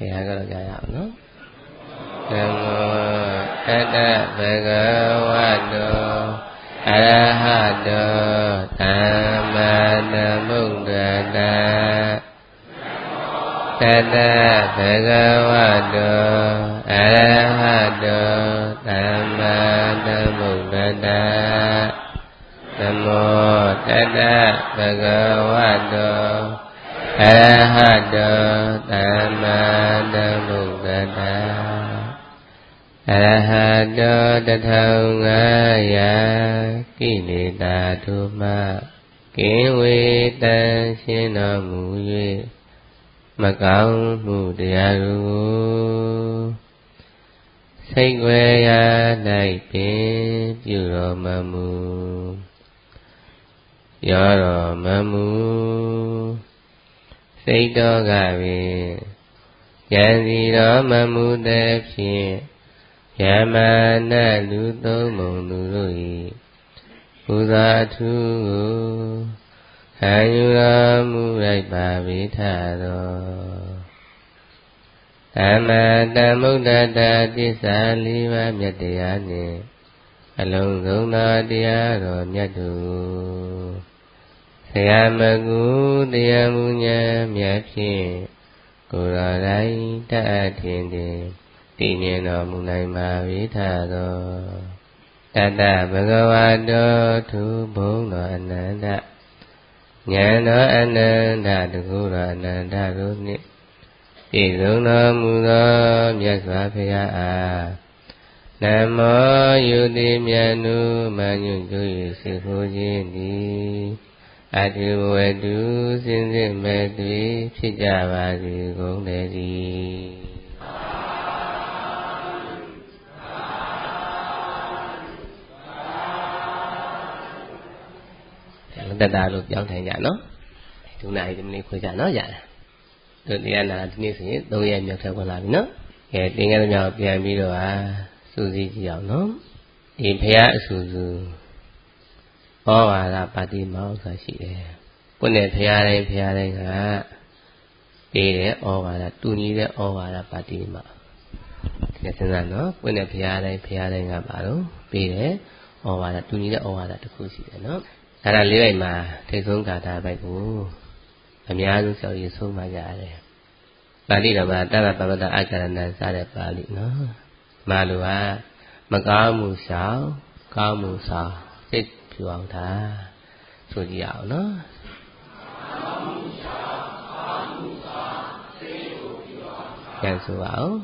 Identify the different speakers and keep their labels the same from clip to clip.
Speaker 1: Kaya kalau jaya no. Namo Tassa Bhagavato Arahato Samma Sambuddhassa. Tassa Bhagavato Arahato Samma Sambuddhassa. Namo Tassa Bhagavato Arahato Samma Sambuddhassa. Arahato Tathāgaya Kileta Thuma Kinvetan Shinamuye Makamu Diyaru Saigwaya Naipin Puro Mamu Yoro Mamu Saito Gavi Yanziro Mamu Depshin Yamana Luto Monurui Udatu Hanyura Murai Pavitaro Amata Muddhata Tissa Liva Myatayane Along Zona Diaro Myatu Sayamagu Diyamunya Myapin Kurarai Ta'atinde Tinyano Munai Mavitaro Tata Bhagavato Tubhono Ananda Nyano Ananda Dukura Ananda Runi Tiruno Mudo Myasvapaya Namo Yudhi Myanu Manyu Juyi Sikhujindi Atiwedu Sinzi Medvi Pijavadi Gongdedi Tata lúc giáo thầy dạ nó chỗ này chúng mình khuyên dạ nó dạ được đi ăn là như thế tôi em nhập theo còn làm nó kể tiếng nghe nhau tiếng bây giờ su gì chỉ giáo nó thì phải su su mà là party máu sao chị đấy bữa nay phải đây cả đi đấy mà là tu nhí đấy mà là party mà cái thế nào nó bữa nay phải đây ngã bảo đi đấy mà là tu nhí đấy mà là tu gì đấy nó Ara lý vậy mà thầy xuống cả ta bài của Amya luôn sau gì xuống mà giả đấy Bali là mà ta là Pamata Acharana sa đẹp Bali nó mà luôn mà có mù sáu thích phiêu ông tha số gì ảo nó càng số ảo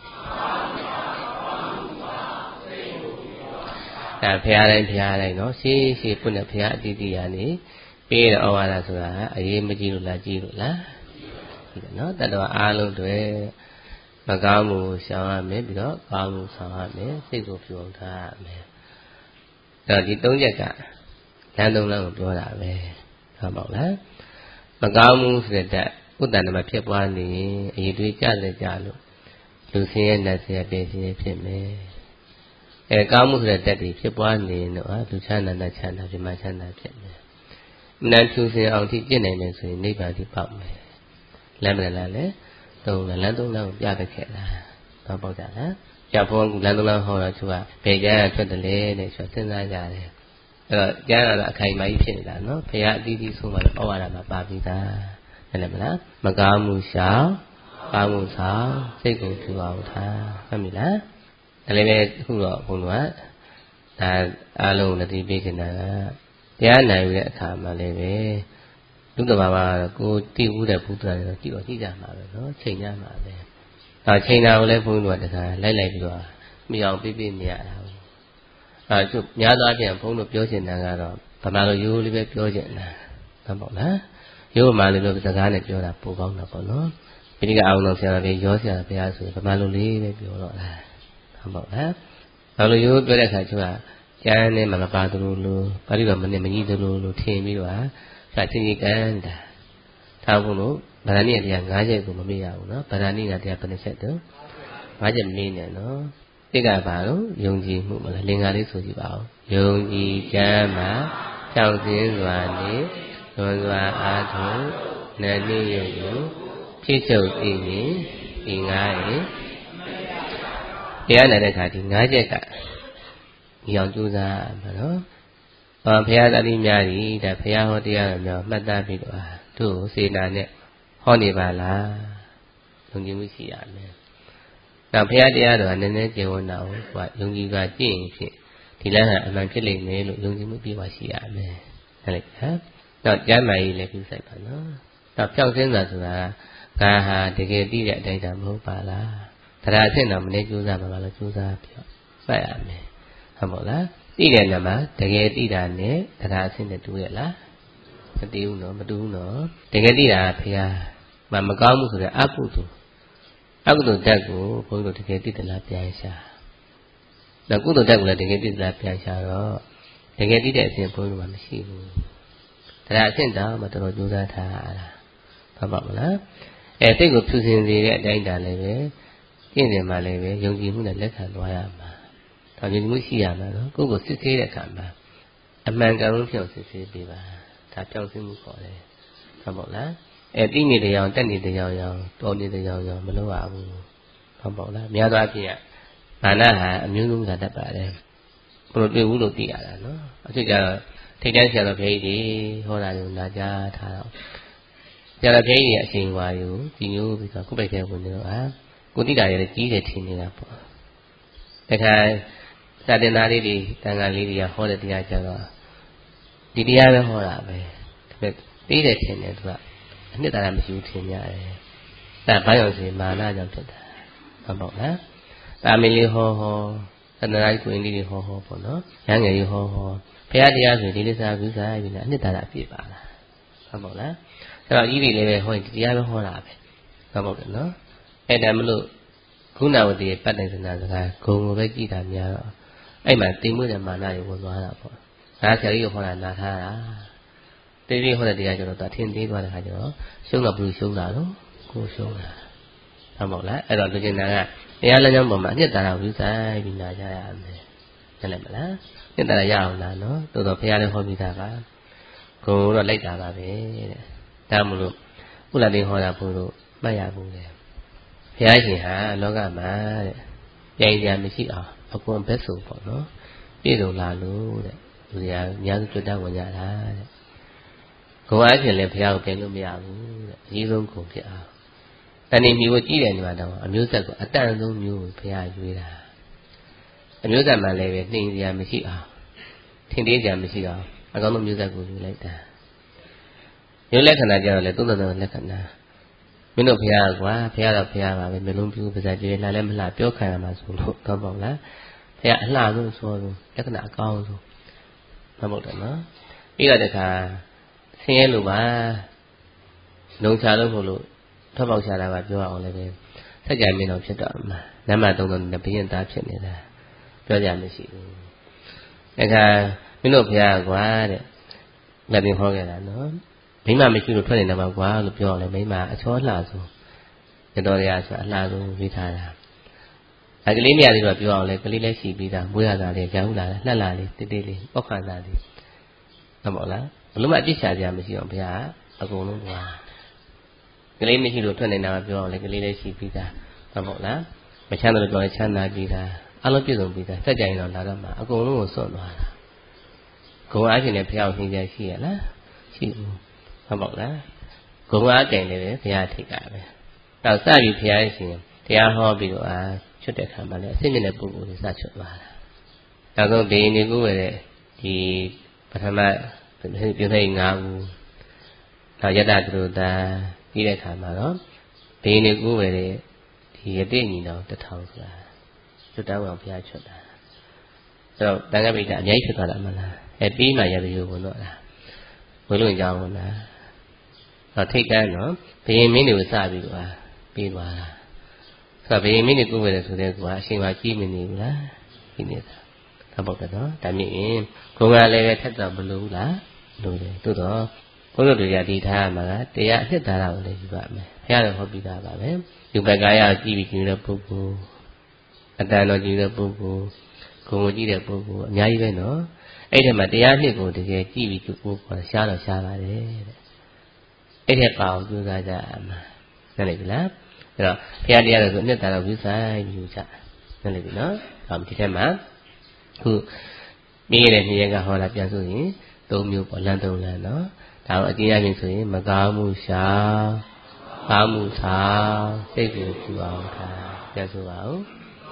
Speaker 1: phía đây nó xí bún là phía đi này bây giờ ông là sao ấy mới chỉ là nó ta đó alo rồi mà cao mù sao mấy bị đó cao mù sao mấy xí của phiêu tha mấy rồi chỉ tốn giờ cả đang đông lắm một là về họ bảo là mà cao mù sẽ đã bút đàn mà phía quan này ấy đuôi cha luônလူစင်းရဲ့နဲ့ဆရာတည်စင်းရဲ့ဖြစ်မယ်။ကောင်းမှုဆိုတဲ့တက်တွေဖြစ်ပွားနေတော့လူချမ်းသာချမ်းသာပြမချမ်းသာဖြစ်မယ်။နန်းသူစင်အောင်ထိကျင့်နိုင်မယ်ဆိုရင်နိဗ္ဗာန်ထိပေါက်မယ်။လမ်းမလားလေ။သုံးလမ်းသုံးလမ်းကိုပြတတ်ခဲ့လား။တော့ပေါက်ကြလား။ကြာဖို့ကလမ်းသုံးလမ်းဟောတော့သူကဘယ်ကျမ်းထွက်တယ်လဲတဲ့ဆိုစဉ်းစားကြတယ်။အဲ့တော့ကျမ်းကတော့အခိုင်အမာကြီးဖြစ်နေတာနော်။ဘုရားအတီးတီးဆုံးမှတော့ဩဝါဒမှာပါပြီးသား။ဟုတ်တယ်မလား။မကောင်းမှုရှောင်ကောင်းမှုဆောင်စိတ်ကိုထူအောင်ထားဟုတ်ပြီလားဒါလည်းပဲအခုတော့ဘုန်းတော်ကဒါအားလုံးလက်ပြီးပေးနေတာကတရားနိုင်တဲ့အခါမှာလည်းပဲလူတဘာဘာကိုတည်ဦးတဲ့ဘုရားတွေကြည့်တော့ကြည့်ကြမှာပဲနော်ချိန်ကြမှာပဲချိန်တာကိုလည်းဘုန်းတော်ကတခါလိုက်ပြီးတော့မြအောင်ပြပြနေရတာကျုပ်များသောအားဖြင့်ဘုန်းတော်ပြောချင်တာကတော့ဗမာလိုရိုးလေးပဲပြောချင်တာဟုတ်ပါလားရိုးမှလည်းလို့စကားနဲ့ပြောတာပိုကောင်းတာပေါ့နော်ဒီကအောင်လို့ဆရာတော်ရောဆရာဘုရားဆိုဗမာလိုလေးပဲပြောတော့လားဟုတ်ပါလားဘာလို့ရိုးပြောတဲ့အခါကျတော့ကျမ်းနဲ့မပါသလိုလိုပါဠိတော်မနဲ့မကြီးသလိုလိုထင်ပြီးတော့စာချင်းကြီးကန်တာထားဖို့လို့ဗဒာနိတရား9ချက်ကိုမမေ့ရဘူးနော်ဗဒာနိတရားဘယ်နှချက်တုန်း9ချက်မေးနေနော်တိကဘာလို့ယုံကြည်မှုမလားလင်္ကာလေးဆိုကြည့်ပါဦးယုံကြည်ကျမ်းမှာကြောက်စင်းစွာနေလွန်စွာအားထုတ်နတ်နည်းရုပ်ကိုဖြစ်ချုပ်သိရင်ဒီငါးရေတရားနာတဲ့အခါဒီငါးချက်ကဒီအောင်ကြိုးစားမှာနော်ဘုရားသတိများကြီးဒါဘုရားဟောတရားတော်များမှတ်သားပြီးတော့တို့စေနာနဲ့ဟောနေပါလားယုံကြည်မှုရှိရမယ်နောက်ဘုရားတရားတော်ကနည်းနည်းကျေဝန်းတာကိုကယုံကြည်စွာကြည့်ရင်ဖြင့်ဒီလမ်းကအမှန်ဖြစ်လိမ့်မယ်လို့ယုံကြည်မှုပြည့်ဝရှိရမယ်ဟုတ်လေဟမ်နောက်ကျမ်းမာရေးလည်းပြုစိုက်ပါနော်နောက်ဖြောင့်စင်းတာဆိုတာကဟာတကယ်သိတဲ့အတိုင်းတာမဟုတ်ပါလားတရားအဆင့်တော်မနေကြိုးစားပါလားကြိုးစားပြီးတော့ပတ်ရမယ်ဟုတ်မို့လားသိတဲ့နေမှာတကယ်သိတာနဲ့တရားအဆင့်နဲ့တူရလားမတူဘူးနော်မတူဘူးနော်တကယ်သိတာဖရာမကောင်းဘူးဆိုတဲ့အကုသိုလ်ဓာတ်ကိုဘုန်းကြီးတို့တကယ်သိသလားပြန်ရှာနောက်ကုသိုလ်ဓာတ်ကိုလည်းတကယ်သိသလားပြန်ရှာတော့တကယ်သိတဲ့အဆင့်ဘုန်းကြီးတို့မှမရှိဘူးတရားအဆင့်တောင်မှတော်တော်ကြိုးစားထားရတာဟုတ်ပါမလားစိတ်ကိုဖြူစင်စေတဲ့အတိုင်းတာလည်းပဲကျင့်တယ်မှလည်းပဲယုံကြည်မှုနဲ့လက်ခံသွားရမှာဒါယုံကြည်မှုရှိရမှာနော်ကိုယ့်ကိုစစ်ဆေးတဲ့အခါမှာအမှန်ကန်လို့ပြောင်းစစ်ဆေးပေးပါဒါပြောင်းစင်းမှုခေါ်တယ်ဟုတ်ပါလားတိနေတရားတက်နေတရားရောတော်နေတရားရောမလုပ်ရဘူးဟုတ်ပါလားများသောအားဖြင့်မာနဟာအမျိုးမျိုးသာတတ်ပါတယ်ဘယ်လိုတွေ့ဘူးလို့သိရတာနော်အဖြစ်ကျတော့ထိတ်တန်းဆရာတော်ဘုရားကြီးဟောတာကိုနာကြားထားတော့ဆရာတော်ဘုရားကြီးရဲ့အရှင်ဝါယူဒီမျိုးပြီးတော့ခုပိုက်တဲ့ဝင်တော့ကိုတိတာရဲ့ကြီးတယ်ထင်နေတာပေါ့တခါစာတင်သားလေးတွေတန်ခါလေးတွေကဟောတဲ့တရားကြတော့ဒီတရားပဲဟောတာပဲပြီးတယ်ထင်တယ်သူကအနှစ်သာရမရှိဘူးထင်ရတယ်ဒါဘာကြောင့်ဆိုမာနကြောင့်ဖြစ်တာဟုတ်ပါ့လားတာမင်းလေးဟောသန္တရာကြီးကိုင်းလေးတွေဟောပေါ့နော်ရဟန်းငယ်ကြီးဟောဘုရားတရားဆိုဒီလိစာကုစာပြီးလားအနှစ်သာရပြည့်ပါလားဟုတ်ပါ့လားအဲ့တော့ကြီးတွေလည်းပဲဟောဒီတရားပဲဟောတာပဲဟုတ်ပါ့နော်အဲ့ဒါမလို့ခုနဝတ္တိရဲ့ပတ်တိုင်စနာစကားဂုံကိုပဲကြည်တာများတော့အဲ့မှာတိမ်မွေးတဲ့မာနတွေဝင်သွားတာပေါ့ဒါဆရာကြီးကဟောတာနားထားတာတေးသေးဟောတဲ့တရားကျတော့ထင်သေးသွားတဲ့ခါကျတော့ရှုံးတော့ဘူးရှုံးတာတော့ကိုရှုံးတာဟုတ်ပါ့လားအဲ့တော့လူကျင်တာကတရားလမ်းကြောင်းပေါ်မှာအနှစ်သာရဝိဆိုင်ပြီးနာကြရမယ်ဟုတ်တယ်မလားအနှစ်သာရရအောင်လားနော်တိုးတော့ဘုရားလည်းဟောပြီးသားပါဂုံတော့လိုက်တာပါပဲတဲ့ဒါမှမဟုတ်ဥလာလေးဟောတာဘုလို့မှတ်ရဘူးလေဘုရားရှင်ဟာလောကမှာတဲ့ပြိုင်ကြမရှိအောင်အကုန်ဘက်ဆိုပေါ့နော်ပြည့်စုံလာလို့တဲ့လူတွေကအများစုတွေ့တာဝင်ကြတာတဲ့ဂုံအားဖြင့်လည်းဘုရားကိုပြင်လို့မရဘူးတဲ့အကြီးဆုံးဂုံဖြစ်အောင်တဏှိမျိုးကိုကြည့်တယ်ညီမတော်အမျိုးဆက်ကိုအတန်ဆုံးမျိုးကိုဘုရားရွေးတာအမျိုးဆက်မှလည်းပဲနှိမ်စရာမရှိအောင်ထင်သေးစရာမရှိအောင်အကောင်းဆုံးမျိုးဆက်ကိုယူလိုက်တာမျိုးလက္ခဏာကြတော့လေသုံးသုံးလက္ခဏာမင်းတို့ဘုရားကွာဘုရားတော့ဘုရားပါပဲမျိုးလုံးပြူပါဇာပြေလှလည်းမလှပြောခံရမှာဆိုလို့တော့ပေါ့လားဘုရားအလှဆုံးဆိုဆုံးလက္ခဏာအကောင်းဆုံးမဟုတ်တယ်နော်ပြီးတော့တခါဆင်းရဲလို့ပါလုံချလို့မလို့ထွက်ပေါက်ချတာကပြောအောင်လည်းပဲဆက်ကြမင်းတော်ဖြစ်တော့မှာနမသုံးသုံးနဲ့ဘယင်သားဖြစ်နေတာပြောကြမရှိဘူးတခါမင်းတို့ဘုရားကွာတဲ့လက်ပြင်ဟောခဲ့တာနော်မိမမရှိလို့ထွက်နေတာပါကွာလို့ပြောအောင်လေမိမအချောလှဆုံးရတော်ရဆိုအလှဆုံးဝိထားတာအကလေးမြတ်လေးတော့ပြောအောင်လေကလေးလည်းရှိပြီးသားမွေးရတာလေးကြောက်လာလှက်လာလေးတိတိလေးပောက်ခါတာလေးဟုတ်ပါလားဘလို့မှအပြစ်ရှာကြမရှိအောင်ဘုရားအကုန်လုံးကွာကလေးမရှိလို့ထွက်နေတာပြောအောင်လေကလေးလည်းရှိပြီးသားဟုတ်ပါလားမချမ်းသာလို့ပြောရင်ချမ်းသာပြီးသားအလုံးပြည့်စုံပြီးသားစက်ကြရင်တော့လာတော့မှအကုန်လုံးကိုစွန့်သွားတာဂုံအားဖြင့်လည်းဘုရားကိုနှိမ့်ကြရှိရလားရှိဘူးဟုတ်ပါလားဂုံအားကြင်လည်းဘုရားထိတ်တာပဲနောက်စပြီးဘုရားရှင်တရားဟောပြီးတော့ချွတ်တဲ့ခါမှာလည်းအစစ်မြင့်တဲ့ပုဂ္ဂိုလ်တွေစချွတ်သွားတာနောက်ဆုံးဒီနေကူရဲ့ဒီပထမပြုနေ5ဦးနောက်ယတ္တသူတို့တာပြီးတဲ့ခါမှာတော့ဒီနေကူရဲ့ဒီယတိညီတော်1000ဆိုတာချွတ်တောင်းအောင်ဘုရားချွတ်တာဆိုတော့တန်ခါပိဋကအများကြီးဖြစ်သွားတာမလားပြီးမှရပြီဝင်တော့လားဝင်လို့ကြောင်းဝင်လားတော့ထိတ်တန်းတော့ဘယင်မင်းတွေကိုစပြီးတော့ပြီးသွားတာဆိုတော့ဘယင်မင်းတွေကိုယ်ဝယ်တယ်ဆိုတဲ့ကွာအရှင်မကြီးမနေဘူးလားကြီးနေတာဟုတ်ပါတော့ဒါမြင်ရင်ကိုယ်ကလည်းပဲထက်တော့မလို့လားလို့တယ်သို့တော့ဘုရားတရားဒီထားမှာကတရားအနှစ်သာရကိုလည်းယူပါမယ်ဘုရားတော်ဟောပြီးသားပါပဲယူပကာယကြည့်ပြီးကြည့်တဲ့ပုဂ္ဂိုလ်အတန်တော်ကြည့်တဲ့ပုဂ္ဂိုလ်ဂုဏ်ကိုကြည့်တဲ့ပုဂ္ဂိုလ်အများကြီးပဲနော်အဲ့ဒီမှာတရားနှစ်ကိုတကယ်ကြည့်ပြီးကြည့်ဖို့ရှားတော့ရှားပါတယ်တဲ့အဲ့ဒီပါအောင်ကြိုးစားကြမှာနားလည်ပြီလားအဲ့တော့ဘုရားတရားဆိုအနှစ်သာရဝိဆိုင်ယူကြนั่นလေနော်ဒါဒီထဲမှာခုပြီးရတဲ့နေ့ရက်ကဟောတာပြန်ဆိုရင်၃မျိုးပေါ့လမ်း၃လမ်းနော်ဒါကိုအကျဉ်းအချင်းဆိုရင်မကောင်းမှုရှာကောင်းမှုဆောင်စိတ်ကိုကြည့်အောင်ထားပြန်ဆိုပါဦး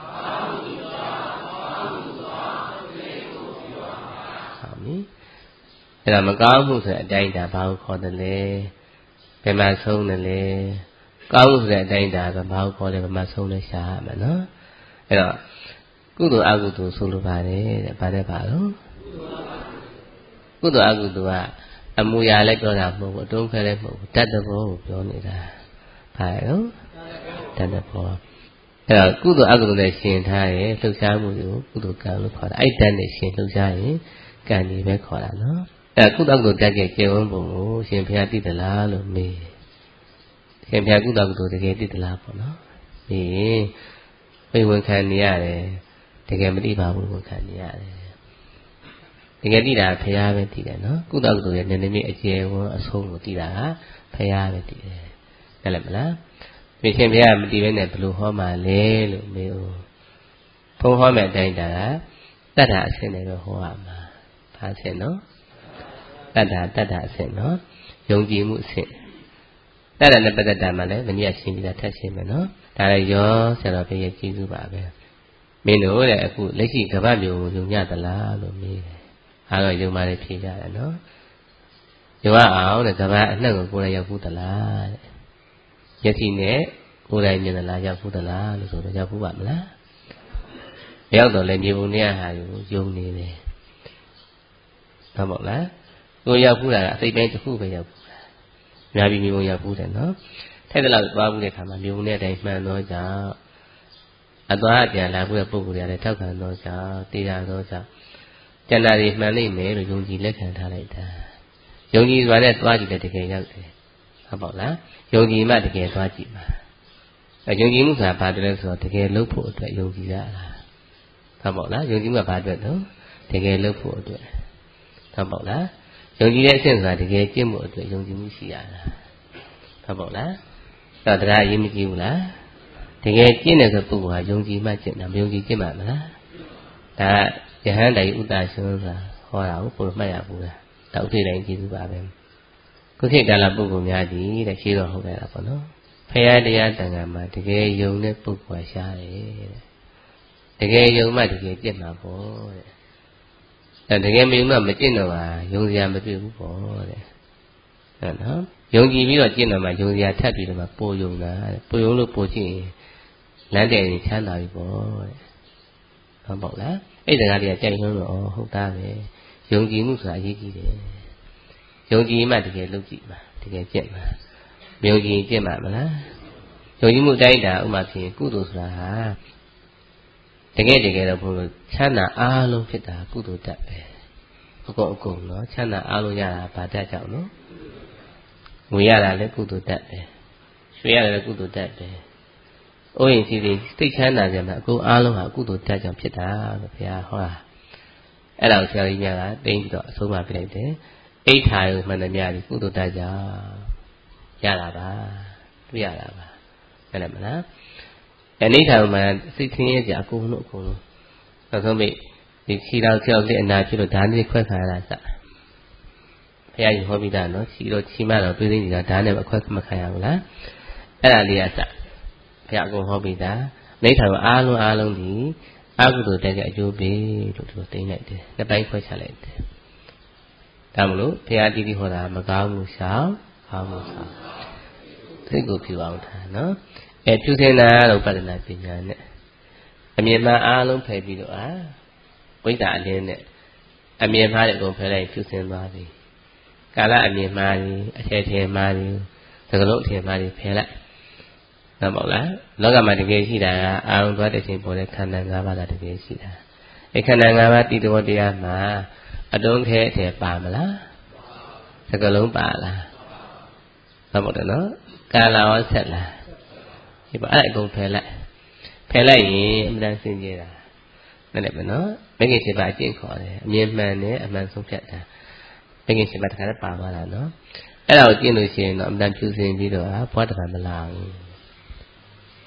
Speaker 1: အဲ့ဒါမကောင်းမှုဆိုတဲ့အတိုင်းဒါဘာကိုခေါ်တယ်လဲဘယ်မှာဆုံးတယ်လဲကောင်းမှုဆိုတဲ့အတိုင်းဒါဘာကိုခေါ်လဲဘယ်မှာဆုံးလဲရှားရမယ်နော်အဲ့တော့ကုသိုလ်အကုသိုလ်ဆိုလိုပါတယ်တဲ့ဘာလဲပါလို့ကုသိုလ်အကုသိုလ်ကအမူအရာလည်းပြောတာမဟုတ်ဘူးအတုံးခဲလည်းမဟုတ်ဘူးတတ်တဲ့ဘောကိုပြောနေတာဘာလဲတတ်တဲ့ဘောအဲ့တော့ကုသိုလ်အကုသိုလ်နဲ့ရှင်ထားရဲ့လှုပ်ရှားမှုတွေကိုကုသိုလ်ကံလို့ခေါ်တာအဲ့တတ်နဲ့ရှင်လှုပ်ရှားရင်ကံဒီပဲခေါ်တာနော်အဲ့ကုသိုလ်ကုသိုလ်တက်တဲ့ကျေဝန်းပုံကိုရှင်ဘုရားသိသလားလို့မေးရှင်ဘုရားကုသိုလ်ကုသိုလ်တကယ်သိသလားပေါ့နော်မေးရင်ဝိဝန်ခံနေရတယ်တကယ်မသိပါဘူးဝန်ခံနေရတယ်တကယ်သိတာဘုရားပဲသိတယ်နော်ကုသိုလ်ကုသိုလ်ရဲ့နည်းနည်းအကျေဝန်းအဆုံးကိုသိတာကဘုရားပဲသိတယ်ဟုတ်လားမလားဒီရှင်ဘုရားမသိဘဲနဲ့ဘယ်လိုဟောမှလဲလို့မေးဦးဘုံဟောမဲ့အတိုင်းတာကတတ္ထအဆင့်နဲ့ပဲဟောရမှာဘာအဆင့်နော်တတ္ထအဆင့်နော်ယုံကြည်မှုအဆင့်တတ္ထနဲ့ပတ္တမှာလည်းမနည်းရှင်းပြီးတာထပ်ရှင်းမယ်နော်ဒါလည်းရောဆရာတော်ဘုရားကျေးဇူးပါပဲမင်းတို့တဲ့အခုလက်ရှိကမ္ဘာမျိုးကိုယုံကြသလားလို့မေးတယ်အားတော့ယုံပါလေဖြေကြတယ်နော်ယုံအောင်တဲ့ကမ္ဘာအနှံ့ကိုကိုယ်တိုင်ရောက်ဘူးသလားတဲ့ယသိနဲ့ကိုယ်တိုင်မြင်သလားရောက်ဘူးသလားလို့ဆိုတော့ရောက်ဘူးပါမလားမရောက်တော့လည်းမြေပုံနဲ့ဟာကိုယုံနေတယ်ဟုတ်ပါ့လားကိုရောက်ဘူးလားအစိတ်ပိုင်းတစ်ခုပဲရောက်ဘူးလားအများကြီးမြေပုံရောက်ဘူးတယ်နော်ထိုက်တဲ့လောက်သွားဘူးတဲ့ခါမှာမြေပုံနဲ့အတိုင်းမှန်တော့ကြောင့်အသွားအပြန်လာဘူးတဲ့ပုဂ္ဂိုလ်တွေကလည်းထောက်ခံတော့ကြောင့်တရားတော့ကြောင့်ကျန်တာတွေမှန်လိမ့်မယ်လို့ယုံကြည်လက်ခံထားလိုက်တာယုံကြည်စွာနဲ့သွားကြည့်တဲ့တကယ်ရောက်တယ်ဟုတ်ပါ့လားယုံကြည်မှတကယ်သွားကြည့်မှာယုံကြည်မှုဆိုတာဘာတလဲဆိုတော့တကယ်လုပ်ဖို့အတွက်ယုံကြည်ရတာဟုတ်ပါ့လားယုံကြည်မှုကဘာအတွက်တော့တကယ်လုပ်ဖို့အတွက်ဟုတ်ပါ့လားယုံကြည်တဲ့အဆင့်ဆိုတာတကယ်ကျင့်ဖို့အတွက်ယုံကြည်မှုရှိရတာဟုတ်ပါ့လားအဲ့ဒါတရားအရေးမကြီးဘူးလားတကယ်ကျင့်တဲ့ဆိုပုဂ္ဂိုလ်ဟာယုံကြည်မှကျင့်တာမယုံကြည်ကျင့်မှာမလားဒါယဟန်တိုင်ဥတ္တရှင်ဆိုတာဟောတာကိုကိုယ်မှတ်ရဘူးလားဒါဥဒိတိုင်းကြည့်သူပါပဲခုခေတ်ကာလပုဂ္ဂိုလ်များဒီတဲ့ရှိတော့ဟုတ်တယ်လားပေါ့နော်ဖရာတရားတန်ခါမှာတကယ်ယုံတဲ့ပုဂ္ဂိုလ်ရှားတယ်တဲ့တကယ်ယုံမှတကယ်ကျင့်မှာပေါ့တဲ့တကယ်မယုံမှမကျင့်တော့ပါယုံစရာမတွေ့ဘူးပေါ့တဲ့ဟုတ်နော်ယုံကြည်ပြီးတော့ကျင့်တော့မှယုံစရာထပ်ပြီးတော့မှပိုယုံတာတဲ့ပိုယုံလို့ပိုကျင့်ရင်လမ်းတဲ့ရင်ချမ်းသာပြီပေါ့တဲ့ဟုတ်ပေါ့လားအဲ့ဒါကလေးကကြိုက်လို့ဟုတ်သားပဲယုံကြည်မှုဆိုတာအရေးကြီးတယ်ယုံကြည်မှတကယ်လုပ်ကြည့်မှာတကယ်ကျင့်မှာမယုံကြည်ကျင့်မှာမလားယုံကြည်မှုတိုင်းတာဥမာဖြင့်ကုသိုလ်ဆိုတာဟာတကယ်တော့ဘုလို့ချမ်းသာအားလုံးဖြစ်တာကုသိုလ်တတ်ပဲအကုန်နော်ချမ်းသာအားလုံးရတာဘာတတ်ကြောင့်နော်ငွေရတာလည်းကုသိုလ်တတ်ပဲရွှေရတာလည်းကုသိုလ်တတ်ပဲအိုးရင်စီစီစိတ်ချမ်းသာကြမှာအကုန်အားလုံးဟာကုသိုလ်တတ်ကြောင့်ဖြစ်တာလို့ဘုရားဟောတာအဲ့ဒါကိုဆရာကြီးများကသိပြီးတော့အဆုံးမပြလိုက်တယ်အိဋ္ဌာယုမှန်တယ်များဒီကုသိုလ်တတ်ကြောင့်ရတာပါတွေ့ရတာပါဟုတ်တယ်မလားအနိဋ္ဌာယုမှစိတ်ဆင်းရဲကြအကုန်လုံးနောက်ဆုံးမိဒီခီတော်ကြောက်တဲ့အနာဖြစ်လို့ဓာတ်နဲ့ခွဲခံရတာစဘုရားကြီးဟောပြီးသားနော်ချီတော့ချီမတော့တွေးသိနေတာဓာတ်နဲ့အခွဲမခံရဘူးလားအဲ့ဒါလေးကစဘုရားအကုန်ဟောပြီးသားအနိဋ္ဌာယုအားလုံးဒီအကုသိုလ်တက်တဲ့အကျိုးပေးလို့သူသိလိုက်တယ်နှစ်ပိုင်းခွဲချလိုက်တယ်ဒါမလို့ဘုရားကြီးဟောတာမကောင်းမှုရှောင်ကောင်းမှုဆောင်စိတ်ကိုဖြူအောင်ထားနော်ဖြူစင်တာလို့ပတ္တနာပညာနဲ့အမြင်မှအားလုံးဖယ်ပြီးတော့ဝိတ္တအလင်းနဲ့အမြင်မှားတဲ့အကုန်ဖယ်လိုက်ဖြူစင်သွားပြီကာလအမြင်မှားကြီးအထည်ထည်မှားကြီးသကလုံးအထည်မှားကြီးဖယ်လိုက်ဟုတ်ပါလားလောကမှာတကယ်ရှိတာကအာရုံသွားတဲ့ချိန်ပေါ်တဲ့ခန္ဓာ၅ပါးကတကယ်ရှိတာအဲခန္ဓာ၅ပါးတည်တော်တရားမှာအတုံးခဲအထည်ပါမလားသကလုံးပါလားဟုတ်ပါတော့နော်ကာလရောဆက်လားဒီပါအဲ့အကုန်ဖယ်လိုက်ရင်အမှန်တန်စင်ကြတာနားလည်မနော်မဂ္ဂင်7ပါးအကျင့်ခေါ်တယ်အမြင်မှန်နဲ့အမှန်ဆုံးဖြတ်တာမဂ္ဂင်7ပါးတခါလည်းပါသွားတာနော်အဲ့ဒါကိုကျင့်လို့ရှိရင်တော့အမှန်တန်ဖြူစင်ပြီးတော့ဘဝတခါမလာဘူး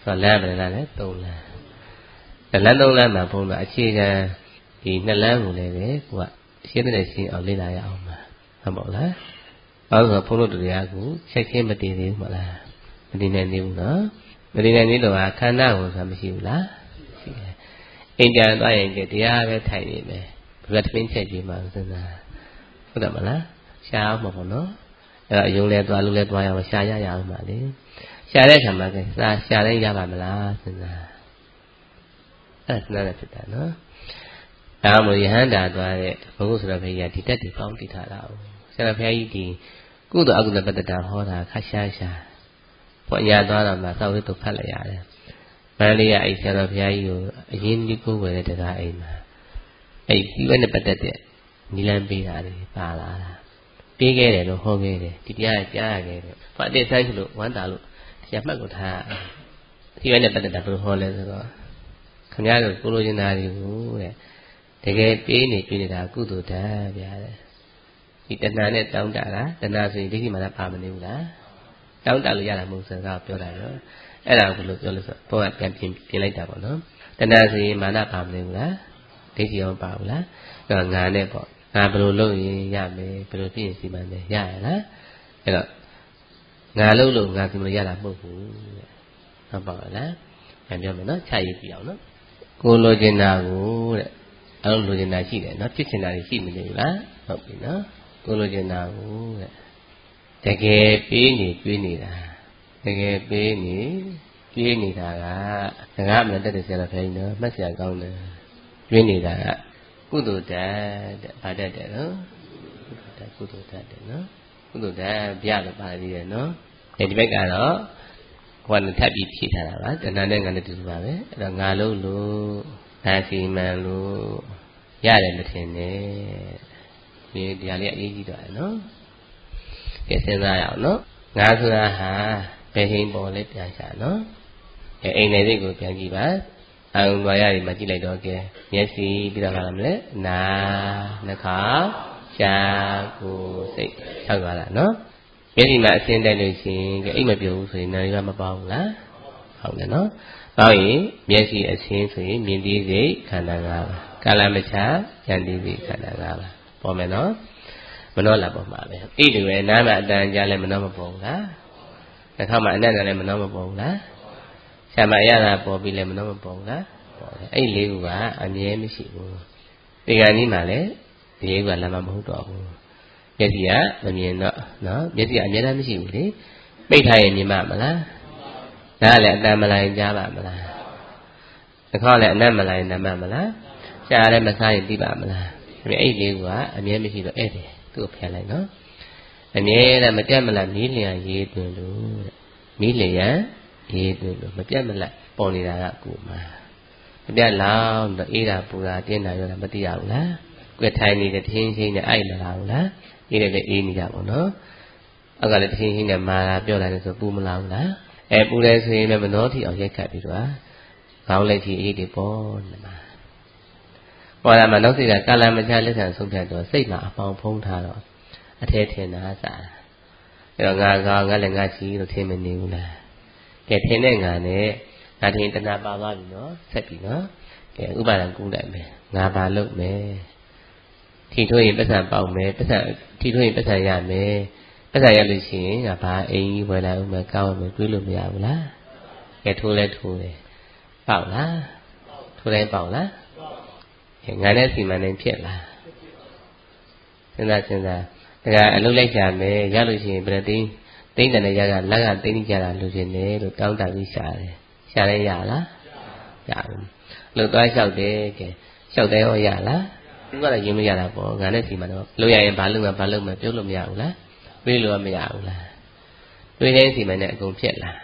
Speaker 1: ဆိုလမ်းပဲလားလေ3လမ်းလမ်း3လမ်းမှာဘုန်းတော်အခြေခံဒီ2လမ်းကိုလည်းပဲကိုကရှင်းတဲ့ရှင်းအောင်လေ့လာရအောင်ပါဟုတ်ပါလားအဲ့ဒါဘုန်းတော်တရားကိုချက်ချင်းမတည်သေးဘူးမလားမတည်နိုင်သေးဘူးနော်မတည်နိုင်သေးတော့ခန္ဓာကိုဆိုတာမရှိဘူးလားရှိတယ်အိမ်ပြန်သွားရင်တရားပဲထိုင်နေမယ်ဘယ်လိုသမင်းချက်ကြည့်မှစဉ်းစားဟုတ်တယ်မလားရှားအောင်မပေါ့နော်အဲ့အယုံလဲသွားလို့လဲသွားရအောင်ရှားရရအောင်ပါလေရှားတဲ့ခါမှာရှားတိုင်းရပါမလားစဉ်းစားအဲ့ဒါနဲ့ဖြစ်တာနော်ဒါမှမဟုတ်ယဟန္တာသွားတဲ့ဘုဟုဆိုတော်ဘုရားဒီတက်ဒီပေါင်းတိထားတာ哦ဆရာဘုရားကြီးဒီကုသိုလ်အကုသိုလ်ပတ္တတာဟောတာခါရှားရှားပေါ်ရသွားတော့မှသောက်ဝိတုဖတ်လိုက်ရတယ်မန္တလေးကအဲ့ဆရာတော်ဘုရားကြီးကိုအရင်ကြီးကိုယ်ဝယ်တဲ့တရားအိမ်မှာအဲ့ဒီဝဲနဲ့ပတ်သက်တဲ့နိလန်းပေးတာတွေပါလာတာပေးခဲ့တယ်လို့ဟောခဲ့တယ်ဒီတရားကြားရခဲ့တယ်ဘာအတိတ်ဆိုင်လို့ဝမ်းတာလို့တရားမှတ်ကိုထားဒီဝဲနဲ့ပတ်သက်တာဘယ်လိုဟောလဲဆိုတော့ခင်ဗျားတို့ကိုလိုချင်တာတွေကိုတဲ့တကယ်ပေးနေတာကုသိုလ်ဓာတ်ဗျာတဲ့ဒီတဏှာနဲ့တောင်းတတာတဏှာဆိုရင်ဒိဋ္ဌိမာနပါမနေဘူးလားတောင်းတလို့ရတာမဟုတ်စကားပြောတာရောအဲ့ဒါကိုဘယ်လိုပြောလို့ဆိုတော့ဘောကပြန်ပြင်လိုက်တာပေါ့နော်တဏှာဆိုရင်မာနပါမနေဘူးလားဒိဋ္ဌိရောပါဘူးလားအဲ့တော့ငါနဲ့ပေါ့ငါဘယ်လိုလုပ်ရင်ရမယ်ဘယ်လိုဖြစ်ရင်စီမံတယ်ရရလားအဲ့တော့ငါလုပ်လို့ငါစီမံရတာမဟုတ်ဘူးတဲ့ဟုတ်ပါလားပြန်ပြောမယ်နော်ခြာရည်ပြအောင်နော်ကိုလိုချင်တာကိုတဲ့အဲ့လိုလိုချင်တာရှိတယ်နော်ဖြစ်ချင်တာရှိမနေဘူးလားဟုတ်ပြီနော်ကိုလိုချင်တာကိုတဲ့တကယ်ပေးနေတွေးနေတာတကယ်ပေးနေတွေးနေတာကစကားမတတ်တဲ့ဆရာတော်ဘုရားကြီးနော်မှတ်စရာကောင်းတယ်တွေးနေတာကကုသိုလ်ဓာတ်တဲ့ဗာတတ်တယ်နော်ကုသိုလ်ဓာတ်တယ်နော်ကုသိုလ်ဓာတ်ပြလို့ပါသေးတယ်နော်ဒီဘက်ကတော့ဟိုကထပ်ပြီးဖြည့်ထားတာပါတဏှာနဲ့ငါနဲ့တူတူပါပဲအဲ့တော့ငါလုံးလို့ငါစီမံလို့ရတယ်မထင်နဲ့ဒီတရားလေးအရေးကြီးတော့တယ်နော်ကဲစဉ်းစားရအောင်နော်ငါဆိုတာဟာဘယ်ဟင်းပေါ်လဲပြန်ရှာနော်အိမ်နယ်စိတ်ကိုပြန်ကြည့်ပါအာရုံသွားရည်မှာကြည့်လိုက်တော့ကဲမျက်စိပြီးတော့ပါလားမလဲနာနှာခေါင်းရှားကိုယ်စိတ်ထောက်သွားတာနော်မျက်စိမှာအစင်းတက်လို့ရှိရင်အိတ်မပြုတ်ဘူးဆိုရင်နာရီကမပေါဘူးလားဟုတ်တယ်နော်ပေါရင်မျက်စိအစင်းဆိုရင်မြင်သိစိတ်ခန္ဓာ၅ပါးကာလမခြားဉာဏ်သိစိတ်ခန္ဓာ၅ပါးပေါ်မယ်နော်မနှောလာပေါ်မှာပဲအိတ်တွေပဲနားမှာအတန်ကြားလဲမနှောမပေါ်ဘူးလားနှာခေါင်းမှာအနက်နဲ့လဲမနှောမပေါ်ဘူးလားရှာမရတာပေါ်ပြီးလဲမနှောမပေါ်ဘူးလားပေါ်တယ်အဲ့လေးခုကအမြဲမရှိဘူးဒီကနေ့မှလည်းဒီလေးခုကလည်းမဟုတ်တော့ဘူးမျက်စိကမမြင်တော့နော်မျက်စိကအမြဲတမ်းမရှိဘူးလေပိတ်ထားရင်မြင်မှာမလားနားလည်းအတန်မလိုက်ကြားပါမလားနှာခေါင်းလည်းအနက်မလိုက်နားမလားရှားလည်းမစားရင်သိပါမလားအဲ့လေးခုကအမြဲမရှိတော့အဲ့တယ်သူ့ကိုဖျက်လိုက်နော်အမြဲတမ်းမပြတ်မလတ်မီးလျံရေးသွင်းလို့မီးလျံရေးသွင်းလို့မပြတ်မလတ်ပေါ်နေတာကကိုမှမပြတ်လောင်းတော့အေးတာပူတာတင်းတာရောတာမသိရဘူးလားကွက်ထိုင်နေတဲ့တင်းချင်းနဲ့အိုက်လာဘူးလားအေးတယ်လည်းအေးနေကြပါတော့အောက်ကလည်းတင်းချင်းနဲ့မာလာပြောလာတယ်ဆိုပူမလာဘူးလားပူတယ်ဆိုရင်လည်းမနှောထီအောင်ရိုက်ခတ်ပြီးတော့ခေါင်းလက်ကြီးအေးတွေပေါ်နေမှာပေါ်လာမှနောက်စိတ်ကကာလမချလက်ဆံဆုံးဖြတ်တော့စိတ်မှာအပေါင်းဖုံးထားတော့အထဲထင်တာစားအဲ့တော့ငါကောင်းငါလည်းငါချီလို့ထင်မနေဘူးလားကဲထင်တဲ့ငါနဲ့ငါထင်တဏှာပါသွားပြီနော်ဆက်ပြီနော်ကဲဥပါဒံကူးလိုက်မယ်ငါပါလုပ်မယ်ထီထိုးရင်ပတ်စံပေါက်မယ်ပတ်စံထီထိုးရင်ပတ်စံရမယ်ပတ်စံရလို့ရှိရင်ငါဘာအိမ်ကြီးဝယ်လာဦးမယ်ကောင်းမယ်တွေးလို့မရဘူးလားကဲထိုးလဲထိုးတယ်ပေါက်လားထိုးတိုင်းပေါက်လားငါနဲ့စီမံနေဖြစ်လားစဉ်းစားဒါကအလုပ်လိုက်ကြမယ်ရလို့ရှိရင်ဘယ်သိန်းတယ်နဲ့ရကလက်ကသိန်းကြတာလူချင်းတယ်လို့တောင်းတပြီးရှာတယ်ရှာလဲရလားရဘူးလို့သွားလျှောက်တယ်ကဲလျှောက်တယ်ဟောရလားသူကတော့ရင်မရတာပေါ့ငါနဲ့စီမံတော့လို့ရရင်ဘာလုပ်မှာပြောလို့မရဘူးလားတွေးလို့မရဘူးလားတွေးတဲ့စီမံနဲ့အကုန်ဖြစ်လား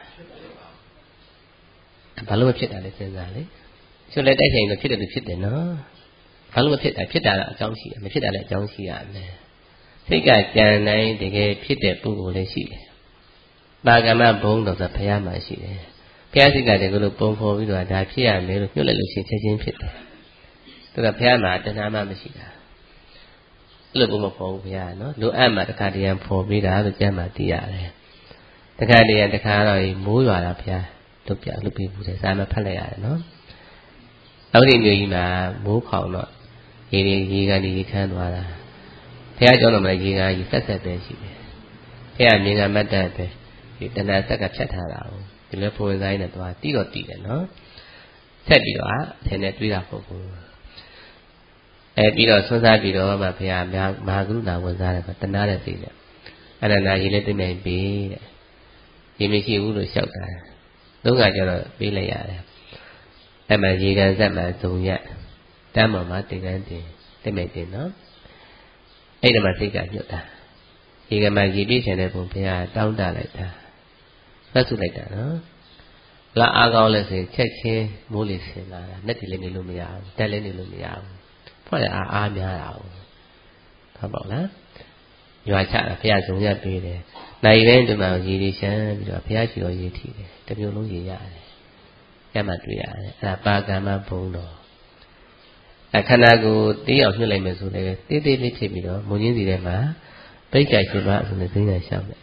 Speaker 1: ဘာလို့မဖြစ်တာလဲစဉ်းစားလေကျိုးလက်တိုက်ဆိုင်လို့ဖြစ်တယ်လို့ဖြစ်တယ်နော်ဘာလို့မဖြစ်တာဖြစ်တာတော့အကြောင်းရှိတယ်မဖြစ်တာလည်းအကြောင်းရှိရမယ်စိတ်ကကြံတိုင်းတကယ်ဖြစ်တဲ့ပုဂ္ဂိုလ်လည်းရှိတယ်ပါကမ္မဘုံတော်ဆိုဘုရားမှာရှိတယ်ဘုရားစိတ်ကတည်းကလို့ပုံဖော်ပြီးတော့ဒါဖြစ်ရမယ်လို့ညွှန်လိုက်လို့ရှိရင်ချက်ချင်းဖြစ်တယ်သူကဘုရားမှာတဏှာမှမရှိတာအဲ့လိုပုံမဖော်ဘူးဘုရားနော်လိုအပ်မှတခါတည်းရန်ဖော်ပြီးတာလို့ကျမ်းမှာသိရတယ်တခါတည်းရန်တခါတော့မိုးရွာတာဘုရားလုပ်ပြီးဘူးတယ်စာမဖတ်လိုက်ရတယ်နော်နောက်ဒီမျိုးကြီးမှာမိုးခေါင်တော့ရေကန်ရေခမ်းသွားတာဘုရားကျောင်းတော်မှာရေကန်ကြီးဆက်ပဲရှိတယ်ဘုရားမြင်ကမတ်တက်ပဲဒီတဏှာဆက်ကဖြတ်ထားတာကိုဒီလိုပုံစံနဲ့သွားတီးတော့တီးတယ်နော်ဆက်ပြီးတော့အထင်နဲ့တွေးတာပုဂ္ဂိုလ်ပြီးတော့ဆွမ်းစားပြီးတော့မှဘုရားမဟာကရုဏာဝန်စားတယ်တဏှာတဲ့စိတ်နဲ့အနန္တရေလည်းသိနိုင်ပြီတဲ့ရေမရှိဘူးလို့လျှောက်တာလုံးကကျတော့ပေးလိုက်ရတယ်အဲ့မှာရေကန်ဆက်မှာဇုံရက်တမ်းပေါ်မှာတင်ကန်းတင်သိမိတ်တင်နော်အဲ့ဒီမှာစိတ်ကညွတ်တာရေကန်မှာရေပြည့်ချင်တဲ့ပုံဘုရားတောင်းတလိုက်တာသတ်ဆုလိုက်တာနော်လာအားကောင်းလဲဆိုရင်ချက်ချင်းမိုးလေးဆင်လာတာနဲ့တည်းလည်းနေလို့မရဘူးတက်လည်းနေလို့မရဘူးဖွင့်အားများတာဟုတ်ပေါ့လားရွာချတာဘုရားဇုံရက်ပေးတယ်နိုင်တိုင်းဒီမှာရေတွေရှမ်းပြီးတော့ဘုရားရှိတော်ရေထီတယ်တစ်မျိုးလုံးရေရတယ်ရမှတွေ့ရတယ်အဲ့ဒါပါကမ္မဘုံတော်အခန္ဓာကိုတေးအောင်ညှိလိုက်မယ်ဆိုလည်းတေးသေးလေးဖြစ်ပြီးတော့မုံချင်းစီထဲမှာပိတ်ကြိုက်ဖြစ်ပါဆိုတဲ့စိမ့်ညာရှောက်တယ်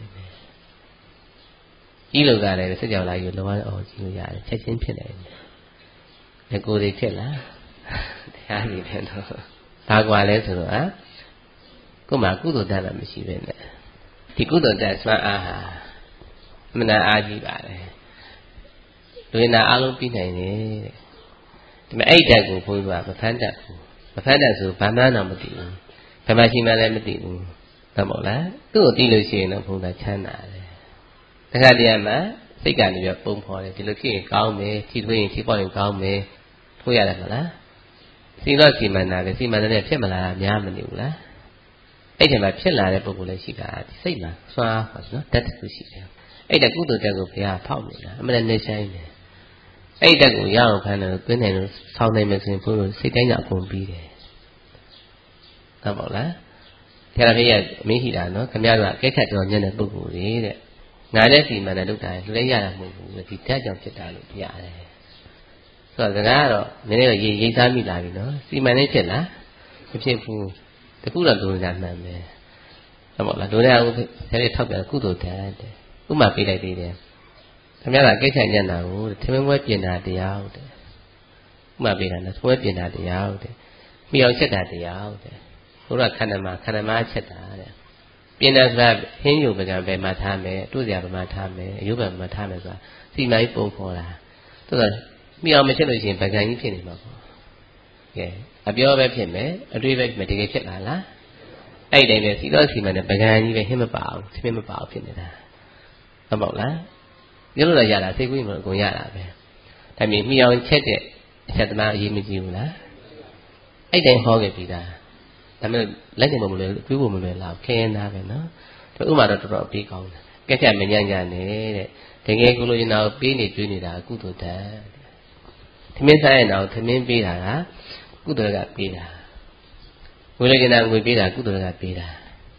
Speaker 1: ကြီးလို့ကလည်းစကြောလာယူလောအောင်ကြီးလို့ရတယ်ချက်ချင်းဖြစ်တယ်ငကိုယ်တွေဖြစ်လားတရားကြီးတယ်တော့ဘာကွာလဲဆိုတော့ကိုယ်မှာကုသိုလ်တတ်တာမရှိပဲနဲ့ဒီကုသိုလ်တတ်စွမ်းအားဟာအမှန်အားကြီးပါတယ်လူနာအလုံးပြီးနိုင်တယ်ဒီမှာအဲ့တက်ကိုဘုရားမဖမ်းတတ်ဘူးမဖမ်းတတ်ဆိုဘာမှန်းတော့မသိဘူးဘယ်မှာရှိမှလည်းမသိဘူးဟုတ်မို့လားသူ့ကိုသိလို့ရှိရင်တော့ဘုရားချမ်းသာတယ်တခါတည်းမှာစိတ်ကနေပြီးပုံဖော်တယ်ဒီလိုဖြစ်ရင်ကောင်းမယ်ထိထွေးရင်ထိပေါက်ရင်ကောင်းမယ်ထိုးရတယ်မလားစီတော့စီမံတာပဲစီမံတဲ့ဖြစ်မလားများမနေဘူးလားအဲ့ဒီမှာဖြစ်လာတဲ့ပုဂ္ဂိုလ်လည်းရှိတာစိတ်မှာစွမ်းပါနော်တတ်တူရှိတယ်အဲ့ဒါကုသိုလ်တက်ကိုဘုရားဖောက်နေတာအမှန်နဲ့ဆိုင်တယ်အဲ့တက်ကိုရအောင်ခံတယ်တွင်းတယ်လို့ဆောင်းနိုင်မယ်ဆိုရင်ဘုရားစိတ်တိုင်းကအကုန်ပြီးတယ်ဟုတ်ပါလားဆရာဖေးရမင်းရှိတာနော်ခင်ဗျားတို့ကကဲခတ်တော်ညံ့တဲ့ပုဂ္ဂိုလ်တွေတဲ့ငါလည်းစီမံတဲ့လုပ်တာလူလည်းရတာမဟုတ်ဘူးဒီတက်ကြောင့်ဖြစ်တာလို့ပြရတယ်ဆိုတော့စကားကတော့နည်းနည်းတော့ရိတ်သားမိလာပြီနော်စီမံနေဖြစ်လားမဖြစ်ဘူးတခုတော့လိုနေတာမှန်ပဲဟုတ်ပါလားလိုတဲ့အခုဆရာထောက်ပြကုသိုလ်တတ်တယ်ဥမာပေးလိုက်သေးတယ်ခင်ဗျားကကိစ္စညံ့တာကိုထမင်းပွဲပြင်တာတရားဟုတ်တယ်ဥမာပေးတာနော်ပွဲပြင်တာတရားဟုတ်တယ်မိအောင်ချက်တာတရားဟုတ်တယ်ဘုရားခန္ဓာမှာချက်တာတဲ့ပြင်တဲ့ဆိုတာဟင်းယုတ်ပကံပဲမှာထားမယ်တို့စရာပဲမှာထားမယ်အယုတ်ပဲမှာထားမယ်ဆိုတာစီမိုင်းပုံဖော်တာသို့သောမိအောင်မချက်လို့ရှိရင်ပကံကြီးဖြစ်နေမှာပေါ့ကဲအပြောပဲဖြစ်မယ်အတွေးပဲဖြစ်မယ်တကယ်ဖြစ်လာလားအဲ့တိုင်းပဲစီတော့စီမံတဲ့ပကံကြီးပဲဟင်းမပါဘူးသင်မပါဘူးဖြစ်နေတာဟုတ်ပါ့လားပြောလို့ရတာစိတ်ကူးရင်အကုန်ရတာပဲဒါမြင်မိအောင်ချက်တဲ့အချက်သမားအရေးမကြီးဘူးလားအဲ့တိုင်းဟောခဲ့ပြီသားဒါမဲ့လက်နေမလွယ်တွေးဖို့မလွယ်လားခင်းသားပဲနော်ဒီဥမာတော့တော်တော်အပေးကောင်းတယ်ကက်ချက်မညံ့ညံ့နေတဲ့တကယ်ကိုလိုချင်တာကိုပေးနေတွေးနေတာကုသိုလ်တတ်သမင်းစားရင်တော့သမင်းပေးတာကကုသိုလ်ကပေးတာငွေလိုချင်တာငွေပေးတာကုသိုလ်ကပေးတာ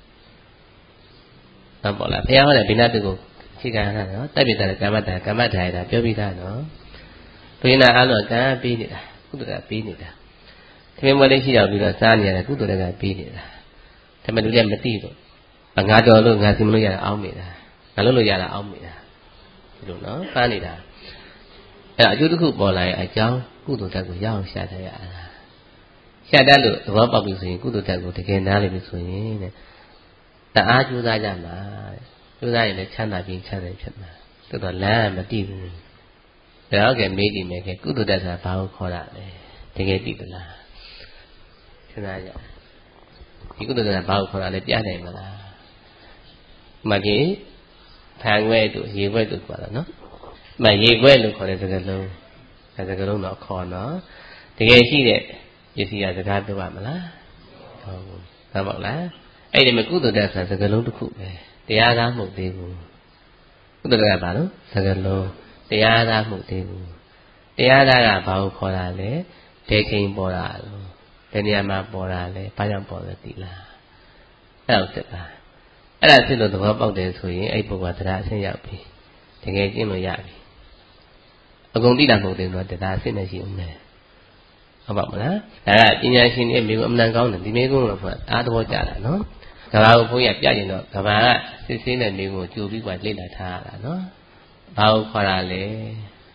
Speaker 1: ဟုတ်ပါလားဘုရားဟောတဲ့ဘိနာတုကိုခြေခံရတာနော်တက်ပြတဲ့ကမ္မတာရတာပြောပြီးသားနော်ဘိနာအားလုံးကံပေးနေတာကုသိုလ်ကပေးနေတာသမင်းမလေးရှိတော့ပြီးတော့စားနေရတယ်ကုသိုလ်ကပေးနေတာဒါပေမဲ့လူလည်းမသိဘူးငါတော်လို့ငါစီမလို့ရတာအောင်းမိတာငါလို့လို့ရတာအောင်းမိတာဒီလိုနော်ပန်းနေတာအဲ့အကျိုးတစ်ခုပေါ်လာရင်အကြောင်းကုသိုလ်တက်ကိုရအောင်ရှာတတ်ရတာရှာတတ်လို့သဘောပေါက်ပြီဆိုရင်ကုသိုလ်တက်ကိုတကယ်နားလည်ပြီဆိုရင်တဲ့တအားကြိုးစားကြမှာကြိုးစားရင်လည်းချမ်းသာပြီးချမ်းသာဖြစ်မှာတိုးတော့လမ်းမသိဘူးဒါတော့ကဲမေးကြည့်မယ်ကဲကုသိုလ်တက်ဆိုတာဘာကိုခေါ်တာလဲတကယ်သိသလားစဉ်းစားကြဒီကုသိုလ်တက်ဘာကိုခေါ်တာလဲပြနိုင်မလားမှန်ကြီးဖန်ခွဲတို့ရေခွဲတို့ခေါ်တာနော်မှန်ရေခွဲလို့ခေါ်တဲ့စကားလုံးတော့ခေါ်နော်တကယ်ရှိတဲ့ပစ္စည်းကစကားပြောပါမလားဟုတ်ပါ့လားအဲ့ဒီမှာကုသိုလ်တက်ဆိုတာစကားလုံးတစ်ခုပဲတရားသားမဟုတ်သေးဘူးကုသိုလ်တက်ကဘာလို့စကားလုံးတရားသားမဟုတ်သေးဘူးတရားသားကဘာကိုခေါ်တာလဲဒေခိန်ပေါ်တာလို့ဘယ်နေရာမှာပေါ်တာလဲဘာကြောင့်ပေါ်လဲသိလားအဲ့ဒါစစ်ပါအဲ့ဒါစစ်လို့သဘောပေါက်တယ်ဆိုရင်အဲ့ပုဂ္ဂိုလ်ကတရားအဆင့်ရောက်ပြီတကယ်ကျင့်လို့ရပြီအကုန်သိတာမဟုတ်သေးဘူးတရားအဆင့်နဲ့ရှိဦးမယ်ဟုတ်ပါမလားဒါကပညာရှင်တွေမိကိုအမှန်ကောင်းတယ်ဒီမိကိုတော့အားသဘောကျတာနော်ကဘာကိုဘုန်းကြီးပြကျင်တော့ကဘာကစစ်စင်းတဲ့မိကိုကြိုပြီးပါလေ့လာထားရတာနော်ဘာကိုခေါ်တာလဲ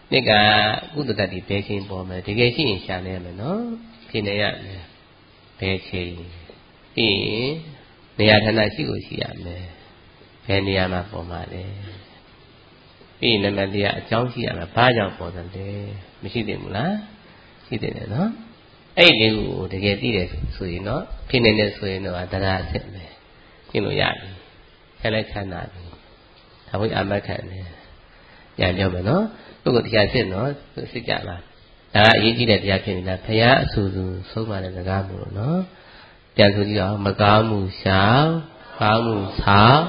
Speaker 1: นี่กကုသတတ်ဒီဘယ်ချိန်ပေါ်မယ်တကယ်ရှိရင်ရှာနေရမယ်နော်ဖြေနေရမယ်ဘယ်ချိန်ပြီးရင်နေရာဌာနရှိကိုရှိရမယ်ဘယ်နေရာမှာပေါ်မှာလဲပြီးရင်နံပါတ်၄ကအကြောင်းရှိရမယ်ဘာကြောင့်ပေါ်တယ်လဲမရှိသေးဘူးလားရှိသေးတယ်နော်အဲ့ဒီကိုတကယ်သိတယ်ဆိုရင်တော့ဖြေနေတယ်ဆိုရင်တော့တရားအစ်စ်ပဲရှင်းလို့ရပြီဆက်လက်ချမ်းသာပြီဒါဝိအာမခံတယ်ပြန်ပြောမယ်နော်ပုဂ္ဂိုလ်တရားစစ်နော်စစ်ကြလားဒါအရေးကြီးတဲ့တရားဖြစ်နေတာဘုရားအဆူဆူဆုံးမတဲ့စကားမို့လို့နော်ပြန်ဆိုကြည့်အောင်မကောင်းမှုရှောင်ကောင်းမှုဆောင်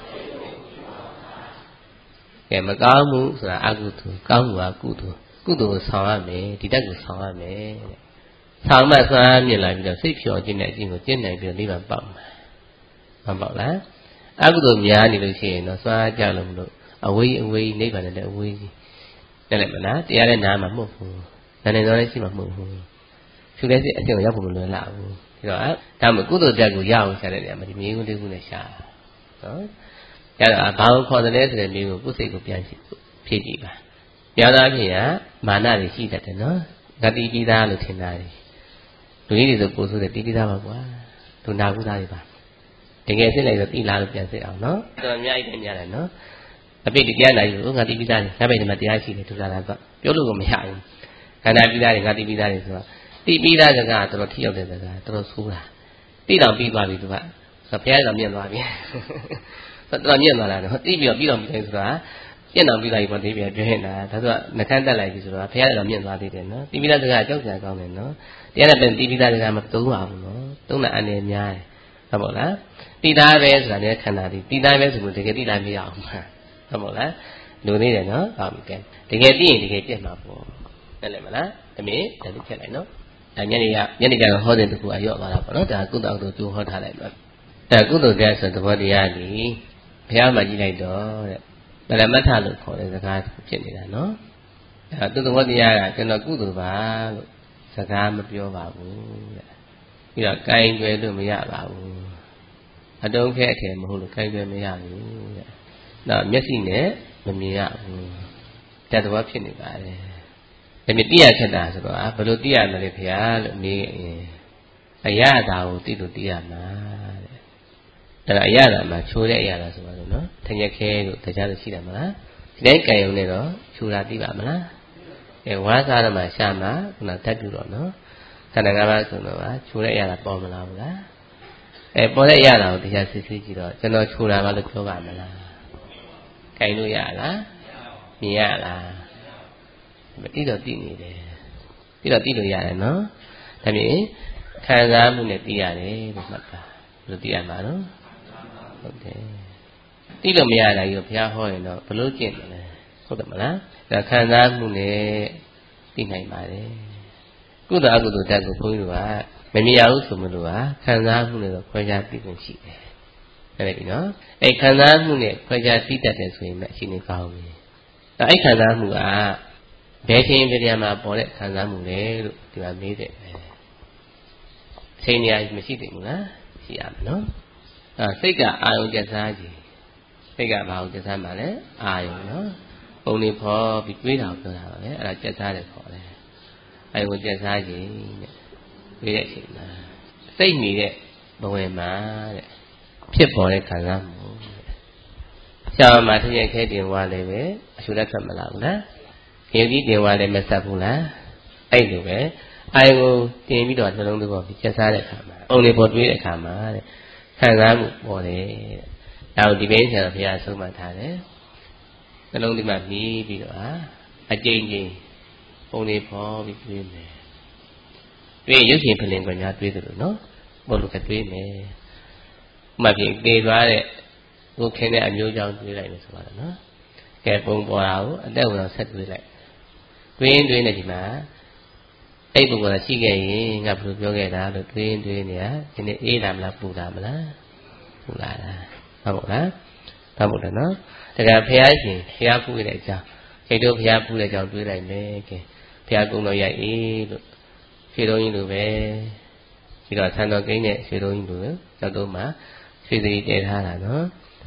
Speaker 1: ကဲမကောင်းမှုဆိုတာအကုသိုလ်ကောင်းမှုကကုသိုလ်ကုသိုလ်ကိုဆောင်ရမယ်ဒီတက်ကိုဆောင်ရမယ်ဆောင်မှဆွမ်းမြင်လာပြီးတော့စိတ်ဖြောခြင်းနဲ့အကျင့်ကိုကျင့်နိုင်ပြီးတော့နိဗ္ဗာန်ပေါက်မှာမပေါက်လားအကုသိုလ်များနေလို့ရှိရင်တော့ဆွမ်းကြလို့မလို့အဝေးနိဗ္ဗာန်နဲ့အဝေးကြီးတယ်လေမလားတရားနဲ့နားမှာမဟုတ်ဘူးနာနေတော့လည်းရှိမှာမဟုတ်ဘူးဖြူတဲ့စိတ်အကျင့်ကိုရောက်ဖို့မလွယ်လားဘူးဒီတော့ဒါမှကုသိုလ်တက်ကိုရအောင်ရှာတဲ့နေရာမှာဒီမြေကုန်လေးခုနဲ့ရှာနော်အဲ့တော့ဘာကိုခေါ်တယ်ဆိုတဲ့မြေကိုကိုယ်စိတ်ကိုပြန်ဖြည့်ကြည့်ပါပြောသားဖြင့်ကမာနတွေရှိတတ်တယ်နော်ဂတိပိသားလို့ထင်တာလေလူကြီးတွေဆိုကိုယ်ဆိုတဲ့တိပိသားပါကွာဒုနာကုသားတွေပါတကယ်စစ်လိုက်တော့တိလာလို့ပြန်စစ်အောင်နော်တော်များကြီးပြန်ရတယ်နော်အပိတ်တရားနိုင်လို့ငါတိပိသားတွေငါ့ဘက်ဒီမှာတရားရှိတယ်ဒုစားတာကပြောလို့ကိုမရဘူးခန္ဓာပိသားတွေငါတိပိသားတွေဆိုတော့တိပိသားကတော်တော်ထိရောက်တဲ့စကားတော်တော်ဆိုးတာတိတော်ပြီးသွားပြီသူကဆိုဘုရားတော်မြင်သွားပြီတော်မြင်သွားတာနော်တိပြီးတော့ပြီးဆိုတာပြင့်တော်ပြီးသွားပြီပေါ့ဒီပြန်ပြောနေတာဒါဆိုနှခမ်းတက်လိုက်ပြီဆိုတော့ဘုရားတော်မြင်သွားသေးတယ်နော်တိပိသားစကားကြောက်ကြကောင်းတယ်နော်တရားနဲ့တိပိသားစကားမသုံးပါဘူးနော်သုံးတာအနေများတယ်ဟုတ်ပါလားတိသားပဲဆိုတာလည်းခန္ဓာတိသားပဲဆိုလို့တကယ်တိလာမရအောင်ပါဟုတ်ပါလားလူသေးတယ်နော်ဟုတ်ပြီကဲတကယ်သိရင်တကယ်ပြတ်မှာပေါ့ဟုတ်တယ်မလားအမေဒါလေးချက်လိုက်နော်ညနေကတော့ဟောတဲ့တကူအရော့သွားတာပေါ့နော်ဒါကုသအောင်တို့ကျိုးဟောထားလိုက်တော့ဒါကုသိုလ်တရားဆိုသဘောတရားကြီးဘုရားမှာကြည့်လိုက်တော့တဲ့ပရမတ္ထလို့ခေါ်တဲ့စကားဖြစ်နေတာနော်အဲသူသဘောတရားကကျွန်တော်ကုသိုလ်ပါလို့စကားမပြောပါဘူးတဲ့ပြီးတော့ကိုင်ကျွယ်လို့မရပါဘူးအတုံးခဲအထည်မဟုတ်လို့ကိုင်ကျွယ်မရဘူးတဲ့နောက်မျက်စိနဲ့မမြင်ရဘူးတတ်တော်ဖြစ်နေပါတယ်ဒါမြင်သိရချက်တာဆိုတော့ဘယ်လိုသိရမလဲခင်ဗျာလို့မေးရင်အရသာကိုသိလို့သိရမှာတဲ့အဲ့ဒါအရသာမှာချိုးတဲ့အရသာဆိုပါလို့နော်ထင်ရခဲလို့တရားလို့ရှိတယ်မလားဒီတိုင်းကြံရုံနဲ့တော့ချိုးတာသိပါမလားဝါးစားတော့မှရှာမှာခုနဓာတ်တူတော့နော်ခန္ဓာ၅ပါးဆိုတော့ချိုးတဲ့အရသာပေါ်မလာဘူးလားပေါ်တဲ့အရသာကိုတရားစစ်စစ်ကြည့်တော့ကျွန်တော်ချိုးတာပါလို့ပြောပါမလားကြိုင်လို့ရလားမြင်ရလားတိတော့သိနေတယ်တိတော့သိလို့ရတယ်နော်ဒါဖြင့်ခံစားမှုနဲ့သိရတယ်လို့မှတ်တာဘယ်လိုသိရမှာနော်ဟုတ်တယ်သိလို့မရတာကြီးကိုဘုရားဟောရင်တော့ဘယ်လိုကျင့်မလဲဟုတ်တယ်မလားဒါခံစားမှုနဲ့သိနိုင်ပါတယ်ကုသအကုသိုလ်ဓာတ်ကိုဘုန်းကြီးတို့ကမမြင်ရဘူးဆိုမလို့ခံစားမှုနဲ့တော့ခွဲခြားသိဖို့ရှိတယ်အဲ့ဒီနော်အဲ့ခံစားမှုနဲ့ခွဲခြားသိတတ်တယ်ဆိုရင်လည်းအရှိနေကောင်းပြီအဲ့ခံစားမှုကဘယ်ချိန်ပြပြန်မှာပေါ်တဲ့ခံစားမှုလဲလို့ဒီမှာမေးတယ်ပဲအချိန်နေရာမရှိသေးဘူးလားရှိရမယ်နော်စိတ်ကအာယုံကျက်စားခြင်းစိတ်ကဘာကိုကျက်စားမှာလဲအာယုံနော်ပုံနေဖော်ပြီးတွေးတာပြောတာပါပဲအဲ့ဒါကျက်စားတယ်ခေါ်တယ်အာယုံကျက်စားခြင်းတဲ့တွေးတဲ့အချိန်မှာစိတ်နေတဲ့ဘဝမှာတဲ့ဖြစ်ပေါ်တဲ့ခံစားမှုရှားမှာထည့်ရခဲတင်သွားလည်းပဲအရှုလက်ထွက်မလာဘူးလားခေကြီးတင်သွားလည်းမဆက်ဘူးလားအဲ့လိုပဲအာယုံတင်ပြီးတော့နှလုံးသွင်းပြီးကျက်စားတဲ့အခါမှာပုံနေပေါ်တွေးတဲ့အခါမှာတဲ့ခံစားမှုပေါ်တယ်တဲ့ဒါကိုဒီဘင်းဆရာတော်ဘုရားဆုံးမထားတယ်နှလုံးသွင်းမှမြည်ပြီးတော့အကျဉ်းချင်းပုံနေပေါ်ပြီးတွေးမယ်တွေးရုပ်ရှင်ဖလင်ကွန်များတွေးသလိုနော်ဘောလို့ကတွေးမယ်မှတ်ပြီးပေသွားတဲ့ကိုခင်းတဲ့အမျိုးကြောင့်တွေးလိုက်လို့ဆိုပါတော့နော်ကဲပုံပေါ်တာကိုအသက်ဝင်အောင်ဆက်တွေးလိုက်တွေးနေဒီမှာအဲ့ပုဂ္ဂိုလ်ကရှိခဲ့ရင်ငါဘယ်လိုပြောခဲ့တာလို့တွေးနေတာဒီနေ့အေးလာမလားပူလာမလားပူလာတာဟုတ်လားဟုတ်တယ်နော်ဒါကဘုရားရှင်ဘုရားပူတဲ့အကြောင်းစိတ်တို့ဘုရားပူတဲ့အကြောင်းတွေးလိုက်မယ်ကဲဘုရားကုံတော်ရိုက်အေးလို့ဖြေတော်ကြီးလိုပဲပြီးတော့ဆံတော်ကိန်းနဲ့ဖြေတော်ကြီးလိုပဲကြောက်တော့မှဆွေသတိတည်ထားတာနော်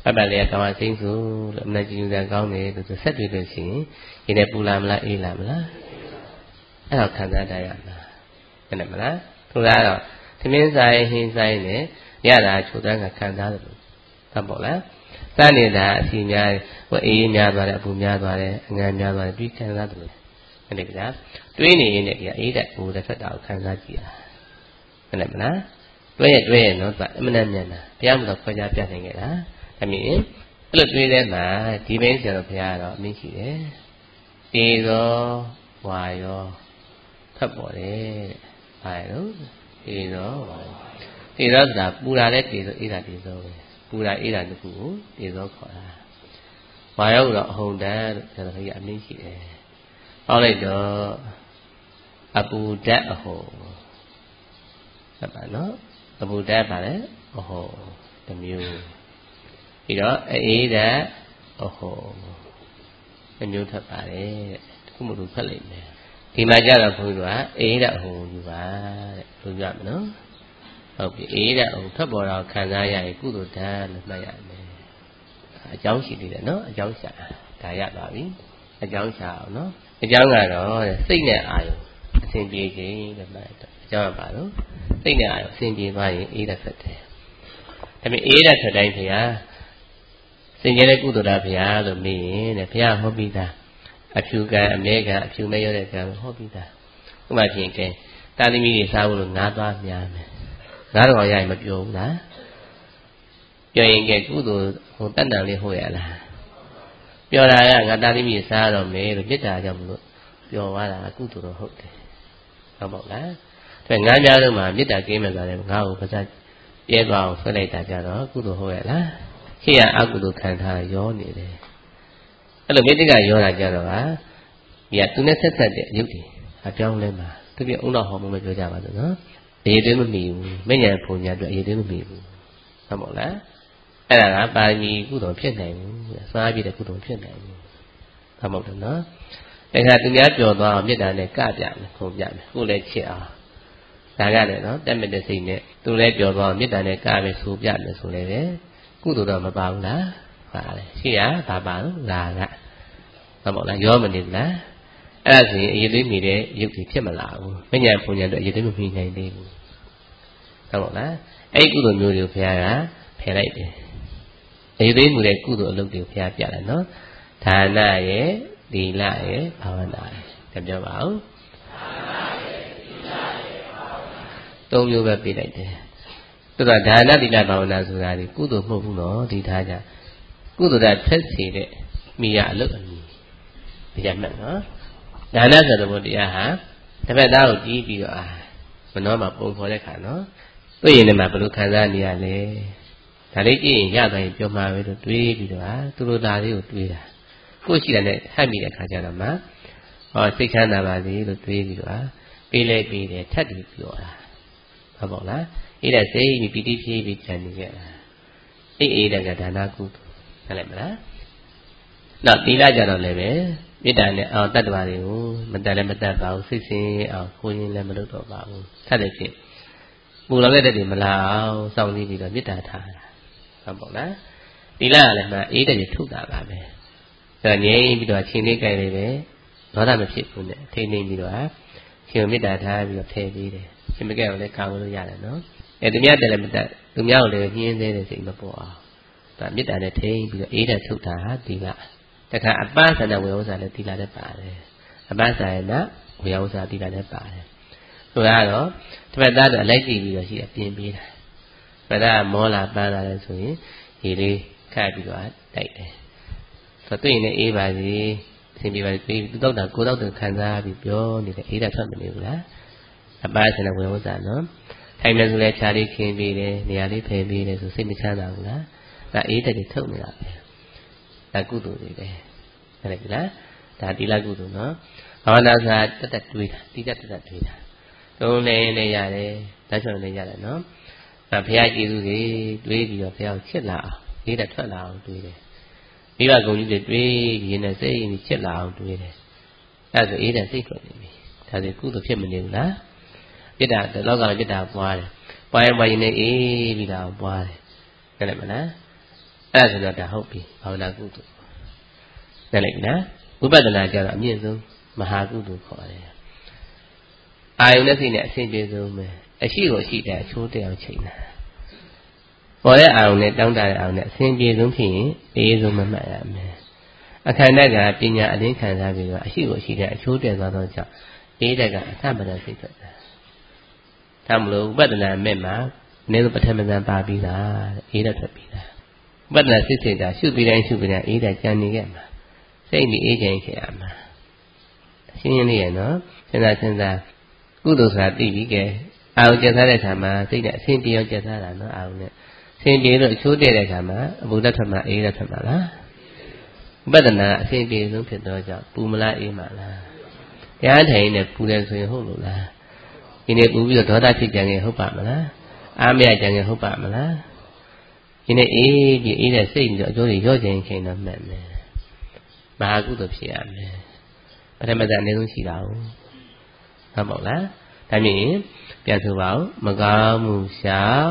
Speaker 1: ပတ်လေးကကာမစိမ့်ဆိုလို့အမှန်ကြည့်ကြကောင်းတယ်လို့ဆက်တွေ့လို့ရှိရင်ဒီနဲ့ပူလာမလားအေးလာမလားအဲ့တော့ခံစားတတ်ရမှာဟုတ်တယ်မလားထို့လားတော့သမင်းဆိုင်ဟင်းဆိုင်နဲ့ရတာချိုးတန်းကခံစားတယ်လို့ဟုတ်ပေါ့လားစနေတာအစီများဟိုအေးများသွားတယ်အပူများသွားတယ်အငန်းများသွားတယ်ပြီးခံစားတယ်လို့ဟုတ်တယ်ဗျာတွေးနေရင်လည်းဒီအေးတဲ့ပူတဲ့ထွက်တာကိုခံစားကြည့်တာဟုတ်တယ်မလားတွဲရနော်သူအမှန်တမ်းမြန်တာဘုရားမတော်ခွဲခြားပြနိုင်ခဲ့တာဒါမြင်အဲ့လိုတွေးတဲ့မှာဒီဘင်းဆရာတော်ဘုရားကတော့အမိရှိတယ်တေသောဝါရောဖတ်ပေါ်တယ်ဘာလို့တေသောဝါတေသောဆိုတာပူတာလည်းတေသောအေးတာတေသောပဲပူတာအေးတာတစ်ခုကိုတေသောခေါ်တာဝါရောတော့အဟုန်တန်းလို့ဆရာတော်ဘုရားအမိရှိတယ်ဟောလိုက်တော့အပူဓာတ်အဟုန်ဟုတ်ပါနော်အပူဓာတ်ပါလေအဟုန်တစ်မျိုးပြီးတော့အေးဓာတ်အဟုန်တစ်မျိုးထပ်ပါတယ်တခုမှလို့ဖတ်လိုက်မယ်ဒီမှာကြတော့ဘုန်းကြီးကအေးဓာတ်အဟုန်ယူပါတဲ့လို့ပြောမယ်နော်ဟုတ်ပြီအေးဓာတ်အဟုန်ထပ်ပေါ်တော့ခံစားရရင်ကုသိုလ်ဓာတ်လို့မှတ်ရမယ်အကြောင်းရှိသေးတယ်နော်အကြောင်းရှာဒါရပါပြီအကြောင်းရှာအောင်နော်အကြောင်းကတော့စိတ်နဲ့အာယုံအစဉ်ပြေခြင်းလို့မှတ်တော့အကြောင်းကပါလို့စိတ်နဲ့အာယုံအစဉ်ပြေသွားရင်အေးဓာတ်ထွက်တယ်ဒါပေမဲ့အေးဓာတ်ထွက်တိုင်းဘုရားစင်ကြယ်တဲ့ကုသိုလ်ဓာတ်ဘုရားလို့မေးရင်တဲ့ဘုရားဟောပြီးသားအဖြူကံအမဲကံအဖြူမဲရတဲ့ကံဟောပြီးသားဥပမာဖြင့်ကဲတာသမီတွေစားဖို့လို့ငါးသွားများမယ်ငါးတော်ရရင်မပြောဘူးလားပြောရင်ကဲကုသိုလ်ဟိုတတ်တန်လေးဟောရလားပြောတာကငါတာသမီစားတော့မယ်လို့မေတ္တာကြောင့်မလို့ပြောသွားတာကုသိုလ်တော့ဟုတ်တယ်ဟုတ်ပေါ့လားဒါငါးများလုံးမှာမေတ္တာကင်းမဲ့သွားတယ်ငါ့ကိုပါဇက်ပြဲသွားအောင်ဆွဲလိုက်တာကြတော့ကုသိုလ်ဟုတ်ရလားခေရအကုသိုလ်ခံထားရောနေတယ်အဲ့လိုမေတ္တာကရောတာကြတော့ဟာဒီကသူနဲ့ဆက်ဆက်တဲ့ရုပ်တွေအပြောင်းလဲမှာသူပြအုံတော်ဟောမမပြောကြပါဘူးနော်အရေးသွင်းမမီဘူးမဉ္ဇဉ်ပုံညာအတွက်အရေးသွင်းမမီဘူးဟုတ်မို့လားအဲ့ဒါကပါရမီကုသိုလ်ဖြစ်နိုင်ဘူးစားပြတဲ့ကုသိုလ်ဖြစ်နိုင်ဘူးဟုတ်မို့တယ်နော်ဒါကသူများပြောသွားအောင်မေတ္တာနဲ့ကပြမယ်ခုံပြမယ်ကိုယ်လည်းချစ်အောင်ဒါကလည်းနော်တက်မဲ့တဲ့စိတ်နဲ့သူလည်းပြောသွားအောင်မေတ္တာနဲ့ကပဲဆိုပြမယ်ဆိုလည်းပဲကုသိုလ်တော့မပါဘူးလားပါတယ်ရှိရဘာပါလို့လာကဟုတ်မို့လားရောမနေဘူးလားအဲ့ဒါဆိုရင်အရေးသေးမိတဲ့ရုပ်ကြီးဖြစ်မလာဘူးမဉ္ဇဉ်ပုံညာတော့အရေးသေးမမိနိုင်သေးဘူးဟုတ်မို့လားအဲ့ဒီကုသိုလ်မျိုးတွေကိုဘုရားကဖယ်လိုက်တယ်အရေးသေးမှုတဲ့ကုသိုလ်အလုပ်တွေကိုဘုရားပြတယ်နော်ဒါနရဲ့သီလရဲ့ဘာဝနာရဲ့ပြောပါဦးသုံးမျိုးပဲပြလိုက်တယ်သူကဒါနသီလဘာဝနာဆိုတာဒီကုသိုလ်မဟုတ်ဘူးနော်ဒီထားကြကုသိုလ်ဓာတ်ထက်စေတဲ့မိရအလုပ်အမည်ဒီကြမှတ်နော်ဒါနဆိုတဲ့ဘုရားဟာတစ်ဖက်သားကိုကြီးပြီးတော့မနှောမှာပုံခေါ်တဲ့ခါနော်တွေ့ရင်လည်းဘယ်လိုခံစားနေရလဲဒါလေးကြည့်ရင်ရသွားရင်ပြောမှာပဲလို့တွေးပြီးတော့သူတို့သားလေးကိုတွေးတာကိုယ်ရှိတယ်နဲ့ဟပ်မိတဲ့ခါကျတော့မှစိတ်ချမ်းသာပါစေလို့တွေးပြီးတော့ပေးလိုက်ပြီးတယ်ထပ်ပြီးပြောတာဟုတ်ပါလားအဲ့ဒါစိတ်ပြီးပီတိဖြည့်ပြီးကြံနေကြတာအေးတဲ့ကဒါနကုသိုလ်ဟုတ်လိုက်မလားနောက်သီလကြတော့လည်းပဲမေတ္တာနဲ့တတ္တဝါတွေကိုမတတ်လည်းမတတ်ပါဘူးစိတ်ဆင်းအောင်ကိုယ်ရင်းလည်းမလုပ်တော့ပါဘူးထပ်တဲ့ဖြစ်ပူလောင်တဲ့တွေမလာအောင်စောင့်နေပြီးတော့မေတ္တာထားတာဟုတ်ပါလားသီလကလည်းမှအေးတဲ့ထုတ်တာပါပဲအဲငြိမ်းပြီးတော့ချင်းလေးကြိုင်လေးပဲဒေါသမဖြစ်ဘူးနဲ့ထိနေပြီးတော့ရှင်မေတ္တာထားပြီးတော့ဖယ်ပေးတယ်ရှင်မကဲအောင်လည်းကာဝလို့ရတယ်နော်သူများတယ်လည်းမတတ်သူများကိုလည်းညှင်းသေးတဲ့စိတ်မပေါ်အောင်ဒါမေတ္တာနဲ့ထိပြီးတော့အေးတဲ့ထုတ်တာဟာသီလတခါအပ္ပသနာဝေဥ္စာလည်းသီလနဲ့ပါတယ်အပ္ပသနာဝေဥ္စာသီလနဲ့ပါတယ်ဆိုတော့တစ်ဖက်သားတော့အလိုက်ကြည့်ပြီးတော့ရှိအပြင်ပေးတာဘယ်သားမောလာပန်းလာလဲဆိုရင်ဒီလေးခတ်ပြီးတော့တိုက်တယ်ဆိုတော့တွေ့ရင်လည်းအေးပါစေအစဉ်ပြေပါစေသူတော့တာကိုတော့ခံစားပြီးပြောနေတဲ့အေးတာထွက်မနေဘူးလားအပ္ပသနာဝေဥ္စာနော်ထိုင်မယ်ဆိုလဲခြားလေးခင်းပေးတယ်နေရာလေးဖယ်ပေးတယ်ဆိုစိတ်မချမ်းသာဘူးလားဒါအေးတဲ့တွေထုတ်နေတာပဲဒါကုသိုလ်တွေပဲဟုတ်တယ်လားဒါသီလကုသိုလ်နော်ဘာဝနာဆိုတာတက်တွေးတာတိတက်တက်တွေးတာသုံးလည်းရတယ်လက်ဆောင်လည်းရတယ်နော်ဘုရားကျေးဇူးတွေတွေးပြီးတော့ဘုရားကိုချစ်လာအောင်အေးတဲ့ထွက်လာအောင်တွေးတယ်မိဘဂုဏ်ကြီးတွေတွေးပြီးရင်စိတ်ရင်ချစ်လာအောင်တွေးတယ်အဲ့ဒါဆိုအေးတဲ့စိတ်ထွက်နေပြီဒါဆိုကုသိုလ်ဖြစ်မနေဘူးလားပြစ်တာလောကမှာပြစ်တာပွားတယ်ပွားရင်ပွားရင်လည်းအေးပြီးတာပွားတယ်ဟုတ်တယ်မလားအဲ့အဲ့ဒါဆိုတော့ဒါဟုတ်ပြီဘာဝနာကုသိုလ်နဲ့လိုက်နော်ဝိပဿနာကျတော့အမြင့်ဆုံးမဟာကုသိုလ်ခေါ်တယ်အာယုန်နဲ့စိတ်နဲ့အစဉ်ပြေဆုံးပဲအရှိကိုရှိတဲ့အချိုးတရားချိန်တာပေါ်တဲ့အာယုန်နဲ့တောင်းတတဲ့အာယုန်နဲ့အစဉ်ပြေဆုံးဖြစ်ရင်အေးဆုံးမမှတ်ရမယ်အခန္ဓာကပညာအလင်းခံစားပြီးတော့အရှိကိုရှိတဲ့အချိုးတည်သွားတော့ကြောင့်အေးတဲ့ကအစမတန်စိတ်ထွက်တာဒါမလို့ဝိပဿနာမဲ့မှာနည်းပထမဇန်ပါပြီးတာအေးတဲ့ထွက်ပြီးတာဝိပဿနာစိတ်တာရှုပြီးတိုင်းအေးတဲ့ကြံနေခဲ့မှာစိတ်ဒီအေးချင်ခဲ့ရမှာရှင်းရင်းလေးရနော်စဉ်းစားကုသိုလ်ဆိုတာသိပြီးကဲအာရုံကျက်စားတဲ့အခါမှာစိတ်နဲ့အစဉ်ပြေအောင်ကျက်စားတာနော်အာရုံနဲ့အစဉ်ပြေလို့အချိုးတည့်တဲ့အခါမှာအပူဓာတ်ထွက်မှာအေးဓာတ်ထွက်မှာလားဝိပဿနာအစဉ်ပြေဆုံးဖြစ်တော့ကြောင့်ပူမလားအေးမလားတရားထိုင်နေပူတယ်ဆိုရင်ဟုတ်လို့လားဒီနေ့ပူပြီးတော့ဒေါသဖြစ်ကြရင်ဟုတ်ပါမလားအားမရကြရင်ဟုတ်ပါမလားဒီနေ့အေးပြီးအေးတဲ့စိတ်ပြီးတော့အကျိုးတွေရော့ခြင်းချိန်တော့မှတ်မယ်မဟာကုသိုလ်ဖြစ်ရမယ်ပထမဇန်အနည်းဆုံးရှိတာဟုတ်မဟုတ်လားဒါမြင်ပြန်ဆိုပါဦးမကောင်းမှုရှောင်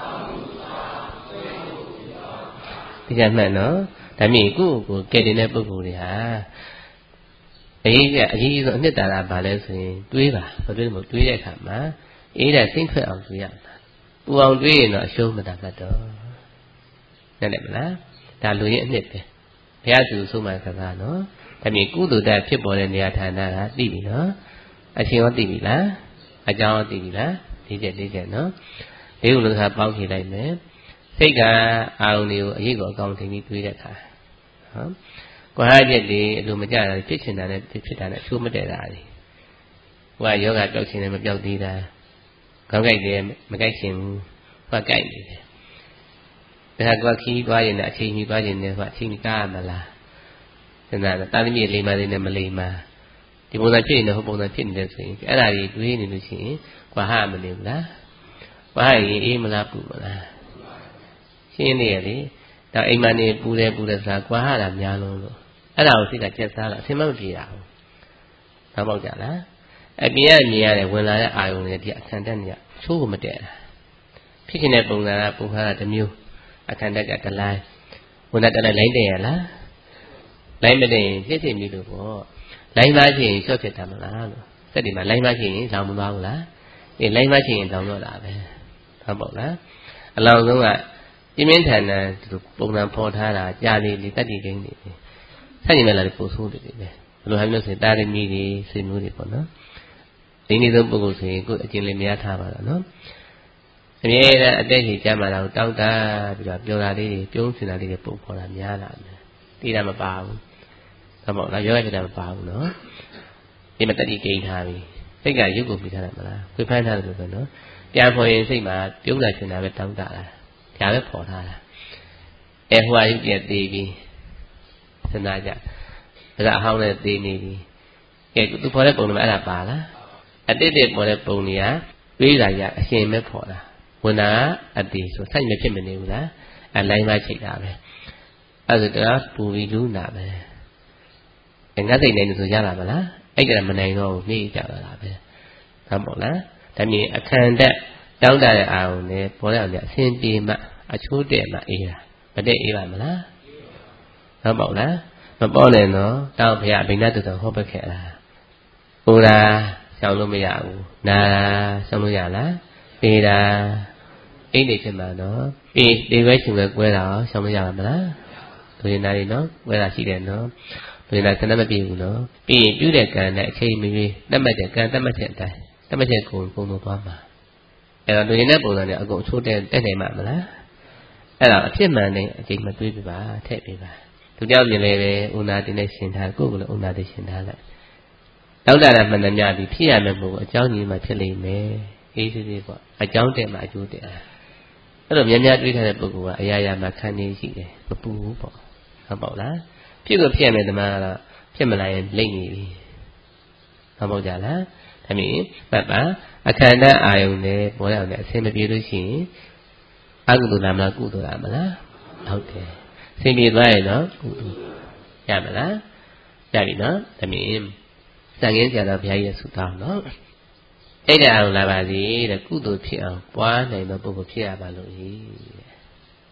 Speaker 1: ဒီကမှတ်နော်ဒါမြင်ကိုကဲတင်တဲ့ပုဂ္ဂိုလ်တွေဟာအရေးဆုံးအနှစ်သာရဘာလဲဆိုရင်တွေးပါမတွေးလို့တွေးတဲ့အခါမှာအေးတဲ့စိတ်ထွက်အောင်တွေးရမှာပူအောင်တွေးရင်တော့အရှုံးမတတ်တော့နဲ့လည်းမလားဒါလူရဲ့အနှစ်ပဲဘုရားသူဆုံးမကစားနော်ဒါမြင်ကုသိုလ်တက်ဖြစ်ပေါ်တဲ့နေရာဌာနကသိပြီနော်အရှင်ရောသိပြီလားအကြောင်းရောသိပြီလား၄ချက်နော်၄ခုလုံးကပေါင်းထည့်လိုက်မယ်စိတ်ကအာရုံတွေကိုအရေးကိုအကောင်ထင်ပြီးတွေးတဲ့အခါနော်ကွာဟချက်တွေအလိုမကျတာဖြစ်ချင်တာနဲ့ဖြစ်တာနဲ့အချိုးမတည့်တာတွေဟိုကယောဂပျောက်ချင်တယ်မပျောက်သေးတာခေါင်းကိုက်တယ်မကိုက်ချင်ဘူးဟိုကကိုက်နေတယ်ဒါကခီးသွားရင်လည်းအချိန်ကြီးသွားရင်လည်းဟိုအချိန်ကြီးကားရမလားစဉ်းစားတာသမီးလိမ္မာလေးနဲ့မလိမ္မာဒီပုံစံဖြစ်နေဟိုပုံစံဖြစ်နေတယ်ဆိုရင်အဲ့ဒါကြီးတွေးနေလို့ရှိရင်ကွာဟမနေဘူးလားကွာဟရင်အေးမလားပူမလားရှင်းနေရလေဒါအိမ်မနေပူတယ်ဆိုတာကွာဟတာများလုံးလို့အဲ့ဒါကိုစိတ်ကကျက်စားတော့အဆင်မပြေတာဘူးဘာပေါက်ကြလားအပြင်ကမြင်ရတဲ့ဝင်လာတဲ့အာယုံတွေဒီအခန္ဓာညချိုးကိုမတည့်တာဖြစ်နေတဲ့ပုံစံကပုံခါတာတစ်မျိုးအခန္ဓာကတစ်လိုင်းဝင်တဲ့လိုင်းတည့်ရလားလိုင်းမတည့်ရင်ဖြစ်ပြီလို့ပေါ့လိုင်းပါချင်ရှော့ဖြစ်တာမလားလို့စက်ဒီမှာလိုင်းပါချင်ရင်လောင်မသွားဘူးလားအေးလိုင်းပါချင်ရင်လောင်တော့တာပဲဟုတ်ပေါ့လားအလောင်းဆုံးကပြင်းပြင်းထန်ထန်ဒီပုံစံဖော်ထားတာကြာလေးတတ္တိကိန်းနေတယ်ဆက်နေမလားပို့ဆိုးတယ်ပဲဘယ်လိုဟာမျိုးဆိုရင်တာရမီတွေဆွေမျိုးတွေပေါ့နော်ဒီနေ့ဆုံးပုဂ္ဂိုလ်ဆိုရင်ကိုယ်အကျင့်လေးမရထားပါတော့နော်အမြဲတမ်းအသက်ကြီးကြမှာတော့တောင်းတပြီးတော့ပြောတာလေးတွေပြုံးစင်တာလေးတွေပုံဖော်တာများလာတယ်တိတာမပါဘူးဟုတ်ပါ့လားယောဂဖြစ်တာမပါဘူးနော်ဒီမှာတတိကိန်းထားပြီစိတ်ကရုပ်ကိုပြီးထားတယ်မလားခွေဖမ်းထားတယ်လို့ဆိုနော်ပြန်ဖော်ရင်စိတ်မှာပြုံးလာချင်တာပဲတောင်းတလာဒါပဲဖော်ထားတာဟိုဟာရုပ်ပြည့်သေးပြီစဉ်းစားကြဒါကအဟောင်းနဲ့သေးနေပြီကဲသူဖော်တဲ့ပုံတွေအဲ့ဒါပါလားအတိတ်တွေပေါ်တဲ့ပုံတွေကတွေးတာရအရှင်ပဲဖော်တာဝင်တာအတိဆိုစိုက်မဖြစ်မနေဘူးလားအလိုင်းမချိတ်တာပဲအဲ့ဒါတရားပူပြီးလူနာပဲငါစိတ်နေလို့ဆိုရလာမလားအဲ့ဒါမနိုင်တော့ဘူးနေကြတာပဲဟုတ်မို့လားဒါမြင်အခန္ဓာတောင်းတတဲ့အာရုံနဲ့ပေါ်တဲ့အောင်အဆင်ပြေမှအချိုးတဲ့မှအေးတာမတည့်အေးပါမလားဟုတ်မို့လားမပေါ်နဲ့နော်တောင်းဘုရားဗိန္ဒတုတော်ဟောပခဲ့လားဟိုတာရှောင်လို့မရဘူးနာရှောင်လို့ရလားပေတာအိတ်နေဖြစ်မှာနော်အေးဒီဘက်ရှင်ပဲကွဲတာရှောင်လို့ရပါမလားဒုရင်နာရီနော်ကွဲတာရှိတယ်နော်ဒုရင်နာစနမပြေဘူးနော်ပြီးရင်ပြုတဲ့ကံနဲ့အချိန်မရွေးတတ်မှတ်တဲ့ကံတတ်မှတ်တဲ့အတိုင်းတတ်မှတ်တဲ့ကိုယ်တော့သွားမှာအဲ့တော့ဒုရင်တဲ့ပုံစံနဲ့အကုန်ချိုးတက်နိုင်မှာမလားအဲ့ဒါအဖြစ်မှန်တဲ့အချိန်မတွေးပြပါထည့်ပြပါသူကြောင့်မြင်လေပဲဥနာတင်နဲ့ရှင်ထားကိုယ်ကလည်းဥနာတင်ရှင်ထားလိုက်တောက်တာမှန်တယ်များပြီးဖြစ်ရမယ်မို့အကြောင်းကြီးမှဖြစ်လိမ့်မယ်အေးသေးပေါ့အကြောင်းတက်မှအကျိုးတက်အဲ့လိုများများတွေးထားတဲ့ပုဂ္ဂိုလ်ကအရာရာမှာခံနေရှိတယ်မပူဘူးပေါ့ဟုတ်ပေါ့လားဖြစ်ကိုဖြစ်ရမယ်တမန်ကတော့ဖြစ်မလာရင်လိမ့်နေပြီဟုတ်ပေါ့ကြလားဒါမြင်ပတ်ပါအခန္ဓာအာယုန်နဲ့ပေါ်ရောက်တဲ့အဆင်မပြေလို့ရှိရင်အကုသိုလ်လားမလားကုသိုလ်လားမလားဟုတ်တယ်အဆင်ပြေသွားရင်တော့ကုသိုလ်ရမလားရပြီနော်ဒါမြင်စံရင်းဆရာတော်ဘုရားကြီးရဲ့ဆုတောင်းနော်အဲ့ဒါအောင်လာပါစေတဲ့ကုသိုလ်ဖြစ်အောင်ပွားနိုင်သောပုဂ္ဂိုလ်ဖြစ်ရပါလို့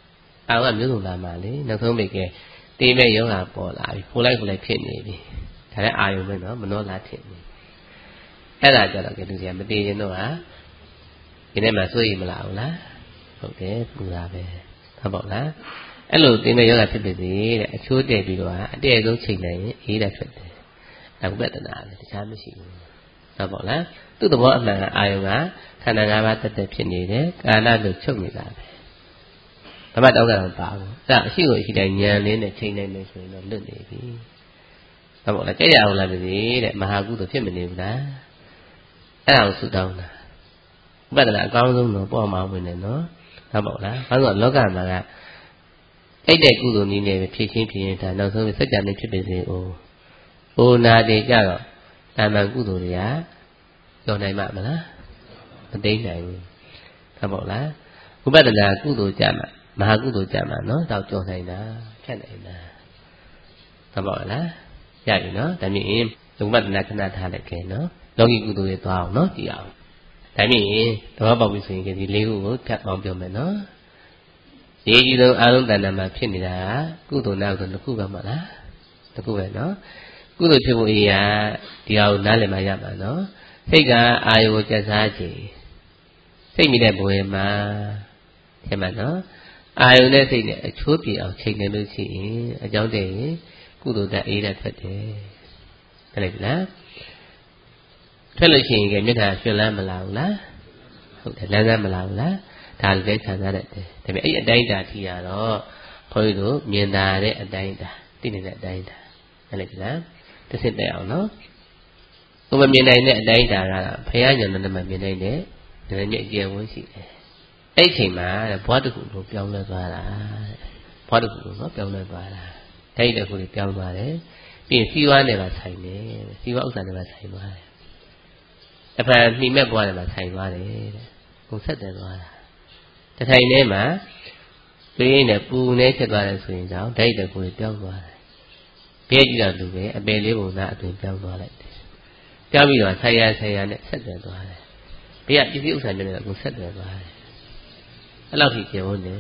Speaker 1: အာရုံကမျိုးစုံလာမှလေနောက်ဆုံးမိကဲတေးမဲ့ယောဂပေါ်လာပြီဖိုးလိုက်ဖြစ်နေပြီဒါလည်းအာရုံပဲနော်မနှောလာဖြစ်နေအဲ့ဒါကြတော့ကဲသူကမတေးရင်တော့ဟာဒီနေ့မှစိုးရိမ်မလားဟုတ်လားဟုတ်တယ်ပူတာပဲဟုတ်ပါ့လားအဲ့လိုတေးမဲ့ယောဂဖြစ်ပြီတဲ့အချိုးတည့်ပြီးတော့အတည့်ဆုံးချိန်နိုင်ရင်အေးတာဖြစ်တယ်ဒါဥပဒနာပဲတခြားမရှိဘူးဟုတ်ပါ့လားသူ့သဘောအမှန်ကအာယုံကခန္ဓာ၅ပါးတက်တက်ဖြစ်နေတယ်ကာလလို့ချုပ်နေတာပဲဘာမှတောင်းတာမပါဘူးဒါအရှိကိုအရှိတိုင်းဉာဏ်လေးနဲ့ချိန်နိုင်မယ်ဆိုရင်တော့လွတ်နေပြီဟုတ်ပါ့လားကြည့်ရအောင်လားပြည်တဲ့မဟာကုသိုလ်ဖြစ်မနေဘူးလားအဲ့ဒါကိုဆုတောင်းတာဥပဒနာအကောင်းဆုံးတော့ပေါ်မှာဝင်တယ်နော်ဟုတ်ပါ့လားဘာလို့လောကမှာကအဲ့တဲ့ကုသိုလ်နည်းနဲ့ပဲဖြစ်ချင်းဖြစ်ရင်ဒါနောက်ဆုံးစัจ जा နဲ့ဖြစ်ပြီစေ။အိုနာတယ်ကြတော့တာမန်ကုသိုလ်တွေကကြော်နိုင်မှာမလားမသိနိုင်ဘူးဟုတ်ပါ့လားဥပဒနာကုသိုလ်ကြမှာမဟာကုသိုလ်ကြမှာနော်တော့ကြော်နိုင်တာဖြတ်နိုင်တာဟုတ်ပါ့လားရပြီနော်ဒါမြင်ဥပဒနာခဏထားလိုက်ကဲနော်လောကီကုသိုလ်တွေသွားအောင်နော်ကြည့်အောင်ဒါမြင်သဘောပေါက်ပြီဆိုရင်ဒီလေးခုကိုဖြတ်အောင်ပြောမယ်နော်ရေးကြီးဆုံးအာလုံးတဏ္ဍာမှာဖြစ်နေတာကကုသိုလ်နောက်ဆိုတစ်ခုပဲမလားတစ်ခုပဲနော်ကုသိုလ်ဖြစ်ဖို့အရာဒီဟာကိုနားလည်မှရမှာနော်စိတ်ကအာယုကိုကျက်စားခြင်းစိတ်မိတဲ့ဘဝမှာထင်မှနော်အာယုနဲ့စိတ်နဲ့အချိုးပြေအောင်ချိန်နေလို့ရှိရင်အကြောင်းတည်းရင်ကုသိုလ်တက်အေးတက်ထွက်တယ်ဟုတ်တယ်လားထွက်လို့ရှိရင်ကမေတ္တာရွှင်လန်းမလာဘူးလားဟုတ်တယ်လန်းလန်းမလာဘူးလားဒါလည်းခံစားရတယ်ဒါပေမဲ့အဲ့အတိုင်းတာထိရတော့ခွန်ကြီးတို့မြင်တာတဲ့အတိုင်းတာသိနေတဲ့အတိုင်းတာဟုတ်တယ်လားတစ်စစ်တက်အောင်နော်ကိုမမြင်နိုင်တဲ့အတိုင်းတာကဘုရားဉာဏ်နဲ့မှမြင်နိုင်တဲ့ဉာဏ်နဲ့အကျယ်ဝန်းရှိတယ်အဲ့ချိန်မှာဘဝတစ်ခုလုံးပြောင်းလဲသွားတာဘဝတစ်ခုလုံးပြောင်းလဲသွားတာအဲ့ဒီတစ်ခုလေးပြောင်းသွားတယ်ပြီးရင်စီဝါနဲ့ပါဆိုင်တယ်စီဝါဥစ္စာနဲ့ပါဆိုင်သွားတယ်အဖန်နှိမ့်မဲ့ဘဝနဲ့ပါဆိုင်သွားတယ်တဲ့ကိုဆက်တယ်သွားတာတထိုင်ထဲမှာပေးနဲ့ပူနေဖြစ်သွားတယ်ဆိုရင်ကြောင့်ဓာတ်တကူပြောင်းသွားတယ်ပြည့်ကြည့်တော့လူပဲအပယ်လေးပုံသားအတွင်ပြောင်းသွားလိုက်တယ်ပြောင်းပြီးတော့ဆရာနဲ့ဆက်တယ်သွားတယ်ဘေးကပစ္စည်းဥစ္စာနဲ့လည်းကိုဆက်တယ်သွားတယ်အဲ့လောက်ထိပြောနေ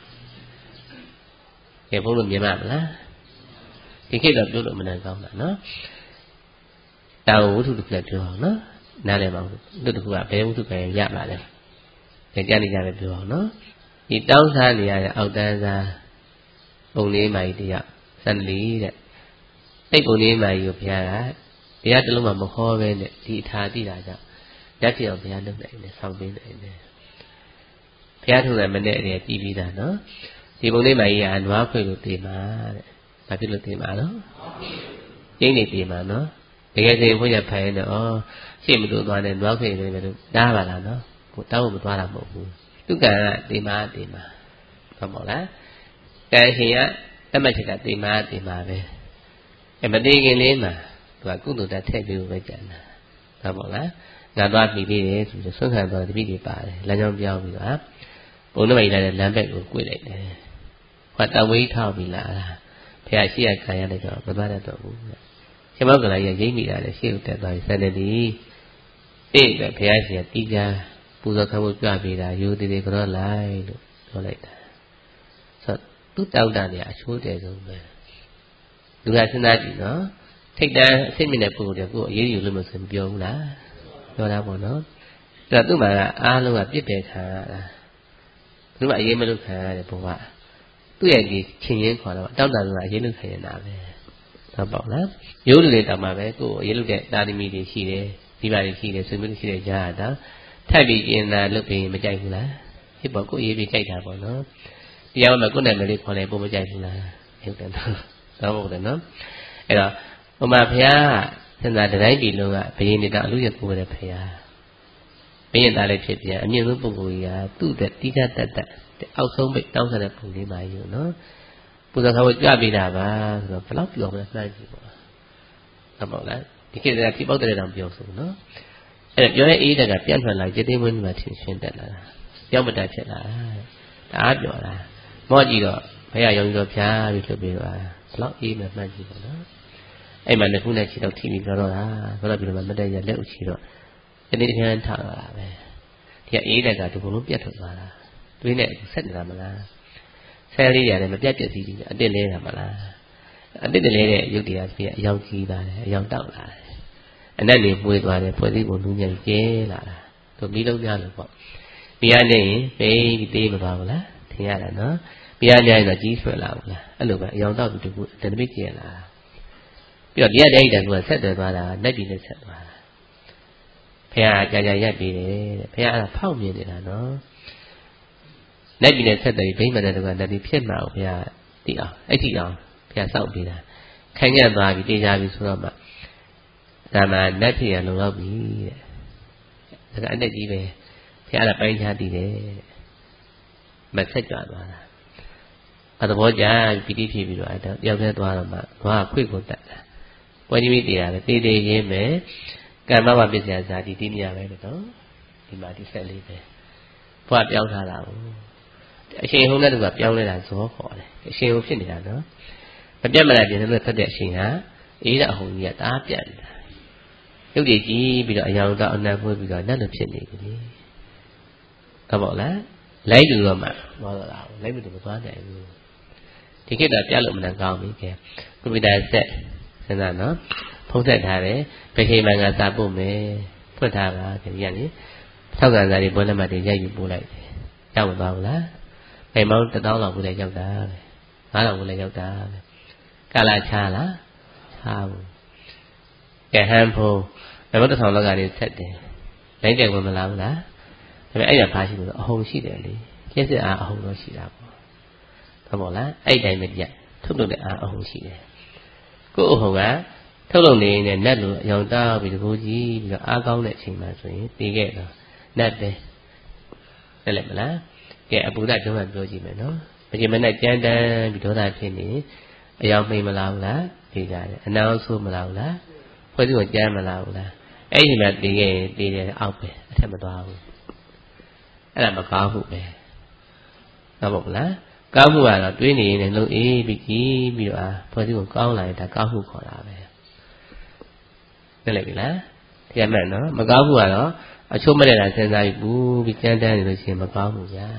Speaker 1: ကဲဘုန်းတို့မြင်ပါမလားဒီခေတ်တော့ပြောလို့မနိုင်ကောင်းတာနော်ဒါကိုဝိထုတစ်ခုလည်းပြောအောင်နော်နားလည်ပါဦးတို့တစ်ခုကဘယ်ဝိထုပဲရပါလဲကြားနေကြပဲပြောအောင်နော်ဒီတောင်းစားနေရတဲ့အောက်တန်းစားပုံလေးမာကြီးတယောက်စန္ဒလီတဲ့အဲ့ပုံလေးမာကြီးကိုဘုရားကတရားတစ်လုံးမှမဟောပဲနဲ့ဒီအထာတိတာကြောင့်ရဖြစ်အောင်ဘုရားလုပ်နိုင်တယ်ဆောင်းပေးနိုင်တယ်ဘုရားထုံးတယ်မနဲ့တည်းပြီးပြီးသားနော်ဒီပုံလေးမာကြီးကနွားခွေလို့တည်မှာတဲ့ဘာဖြစ်လို့တည်မှာနော်ကျင်းနေတည်မှာနော်တကယ်ဆိုရင်ဘုရားဖိုင်တော့ဩရှေ့မလို့သွားတယ်နွားခွေနေတယ်လို့တားပါလားနော်ကိုတောင်းမသွားတာမဟုတ်ဘူးသူကံကတေမာဟုတ်ပါလားကံရှင်ကတတ်မှတ်ချက်ကတေမာပဲမသေးခင်လေးမှာသူကကုသိုလ်တက်ထည့်ပြီးပဲကြံတာဟုတ်ပါလားငါသွားပြီးသေးတယ်ဆိုတော့ဆွမ်းခံသွားတပိတွေပါတယ်လမ်းကြောင်းပြောင်းပြီးတော့ဘုံနှမိတ်လာတဲ့လမ်းဘက်ကို꿰လိုက်တယ်ဟောတဝိထောက်ပြီးလာတာဘုရားရှိရခံရလိုက်တော့မသွားတတ်တော့ဘူးရှင်မောကလာရရိမ့်မိတာလေရှေ့ကိုတက်သွားပြီးစတဲ့ဒီအဲ့ဒါဘုရားရှိရတီးကြပူဇော်ခံဖို့ကြွပေးတာယူတည်ကြောလိုက်လို့ပြောလိုက်တာဆိုသူတောက်တာနေအချိုးတယ်ဆုံးပဲလူကစဉ်းစားကြည့်နော်ထိတ်တန်းအစိမ့်မြင့်တဲ့ပုဂ္ဂိုလ်တွေကိုအရေးယူလို့မဆိုပြောဘူးလားပြောတာပေါ့နော်ဒါသူ့မှာအားလုံးကပြစ်ပယ်ခံရတာသူကအရေးမလုပ်ခံရတဲ့ဘဝသူ့ရဲ့ဒီချင်းရင်းခေါ်တော့တောက်တာကအရေးလုပ်ခံရတာပဲဟုတ်ပါ့လားရိုးလူတွေတောင်မှပဲကိုယ်အရေးလုပ်တဲ့တာသမီတွေရှိတယ်ဒီပါတွေရှိတယ်ဆွေမျိုးတွေရှိတယ်ကြားရတာထိုက်ပြီးကျင်တာလုပ်ပြီးမကြိုက်ဘူးလားဖြစ်ပေါ်ကိုယ်ရေးပြီးကြိုက်တာပေါ့နော်တရားမှာကိုယ်နာမည်လေးခေါ်လိုက်ပို့မကြိုက်ဘူးလားဟုတ်တယ်နော်တော့ဟုတ်တယ်နော်အဲ့တော့ဘုမာဘုရားသင်္သာတိုင်းပြည်လုံးကဘယင်းနေတာအလူရပို့တဲ့ဘုရားဘယင်းသားလေးဖြစ်ပြန်အမြင့်ဆုံးပုဂ္ဂိုလ်ကြီးကသူ့တဲ့တိကျတတ်အောက်ဆုံးပိတ်တောင်းဆတဲ့ပုံလေးပါယူနော်ပူဇော်ခံဖို့ကြွပေးတာပါဆိုတော့ဘယ်လောက်ပြောမလဲနှိုင်းကြည့်ပေါ့ဟုတ်ပါလားဒီကိစ္စကပြပောက်တဲ့တောင်ပြောဆိုနော်အဲ့ပြောတဲ့အေးတက်ကပြန့်ထွက်လာจิตသိမွေးမှာထင်ရှင်းတက်လာတာကြောက်မတတ်ဖြစ်လာတာဒါအားပြောတာမော့ကြည့်တော့ဘုရားယုံကြည်တော့ဖြားပြီးဖြစ်ပြီးတော့ဘယ်လောက်အေးမှမှန်းကြည့်ပါနော်အဲ့မှာနှစ်ခုနဲ့ခြေတော့ထိပြီးပြောတော့တာပြောတော့ပြီးတော့မတက်ရလက်ဥချီတော့တနေ့တစ်ခါထားလာတာပဲဒီကအေးတက်ကဒီဘုံလုံးပြတ်ထွက်သွားတာတွေးနဲ့ဆက်နေတာမလားဆယ်လေးရတယ်မပြတ်ပြက်စီးအတစ်လဲတာမလားအတစ်တလဲတဲ့ရုပ်တရားဖြစ်အယောင်ကြီးသွားတယ်အယောင်တောက်လာတယ်အနက်နေပွေးသွားတယ်ဖွဲ့စည်းပုံလူညံကျဲလာတာတို့ပြီးလုံးများလို့ပေါ့မိရနေရင်ပိပြီးတေးမသွားဘူးလားထင်ရတာနော်မိရနေရင်တော့ကြီးဆွဲလာဘူးလားအဲ့လိုပဲအယောင်တောက်ပြီးတကူတနမိတ်ကျဲလာပြီးတော့တရားတဲ့တကူကဆက်သွယ်သွားတာနှက်ပြီးနဲ့ဆက်သွားတာဖះကြာကြာရက်ပြီးတယ်တဲ့ဖះအဲ့ဒါဖောက်မြင်နေတာနော်နှက်ပြီးနဲ့ဆက်သွယ်ပြီးဘိမတဲ့တကူကတတိဖြစ်မှာဖះသိအောင်အဲ့ဒီအောင်ဖះစောက်ပြီးတာခိုင်ညက်သွားပြီးတေးကြပြီးဆိုတော့မှဒါမှနတ်ဖြစ်ရလုံလောက်ပြီတဲ့ဒါကအတက်ကြီးပဲဖះအဲ့ဒါပိုင်းခြားတည်တယ်မဆက်ကြွသွားတာအသဘောကျပီတိဖြစ်ပြီးတော့အဲ့တော့တယောက်တည်းသွားတော့မှသွားခွေကိုတတ်တာပွဲကြီးမိတည်တာပဲတေးသေးရင်းပဲကမ္မဝပစ္စယဇာတိတိမြပဲလို့နော်ဒီမှာဒီဆက်လေးပဲဘွားပြောင်းထားတာကိုအရှင်ဟုံးတဲ့သူကပြောင်းလဲတာဇောခေါ်တယ်အရှင်ဟုံးဖြစ်နေတာနော်မပြတ်မလားပြင်လို့ဖတ်တဲ့အရှင်ဟာအေးတဲ့အဟုန်ကြီးကတားပြတ်နေတာရုပ်တည်ကြည့်ပြီးတော့အယောင်တော့အနံ့ပွေးပြီးတော့နတ်လိုဖြစ်နေပြီဟုတ်ပါလားလိုက်လူတော့မှသွားတော့တာလိုက်မတူမသွားနိုင်ဘူးဒီခေတ်ကပြတ်လို့မနှံကောင်းပြီကဲကွန်ပျူတာဆက်စဉ်းစားနော်ဖုံးဆက်ထားတယ်ဘယ်ချိန်မှငါစာပို့မယ်ဖွင့်ထားပါကြည်ရနေထောက်ကန်စာတွေပွဲလက်မှတ်တွေရိုက်ယူပို့လိုက်တယ်ရောက်မသွားဘူးလားအိမ်မောင်း1000လောက်ကိုလည်းရောက်တာပဲ9000ကိုလည်းရောက်တာပဲကာလာချလားချဘူးကဲဟန်ဖုံးဘယ်မှာ1000လောက်ကနေဆက်တယ်လိုင်းကြိုင်ဝင်မလာဘူးလားဒါပေမဲ့အဲ့ရဖားရှိလို့အဟုန်ရှိတယ်လေကျက်စစ်အားအဟုန်တော့ရှိတာပေါ့ဟုတ်ပါလားအဲ့တိုင်းပဲကြည့်ထုတ်လုပ်တဲ့အားအဟုန်ရှိတယ်ကိုယ့်အဟုန်ကထုတ်လုပ်နေနေတဲ့နတ်လိုအယောင်တောက်ပြီးတကူကြီးပြီးတော့အားကောင်းတဲ့အချိန်မှဆိုရင်ပြီးခဲ့တော့နတ်ပဲသိလိုက်မလားကဲအပူဓာတ်တုံးကပြောကြည့်မယ်နော်မကြင်မနဲ့ကြမ်းတမ်းပြီးဒေါသဖြစ်နေအယောင်မိန်မလားဘူးလားပြေးကြတယ်အနာဆိုးမလားဘူးလားဖွဲ့စည်းကိုကြမ်းမလားဘူးလားအဲ့ဒီမှာပြီးခဲ့ရင်ပြီးတယ်အောက်ပဲအထက်မသွားဘူးအဲ့ဒါမကောင်းဘူးပဲဟုတ်ပါ့မလားကောင်းမှုကတော့တွေးနေရင်လည်းလုံးအေးပြီးကြည့်ပြီးတော့ဖွဲ့စည်းကိုကောင်းလာရင်ဒါကောင်းမှုခေါ်တာပဲသိလိုက်ပြီလားတရားမှန်နော်မကောင်းမှုကတော့အချို့မတဲ့တာစဉ်းစားပြီးပူပြီးကြမ်းတမ်းနေလို့ရှိရင်မကောင်းဘူးကြာ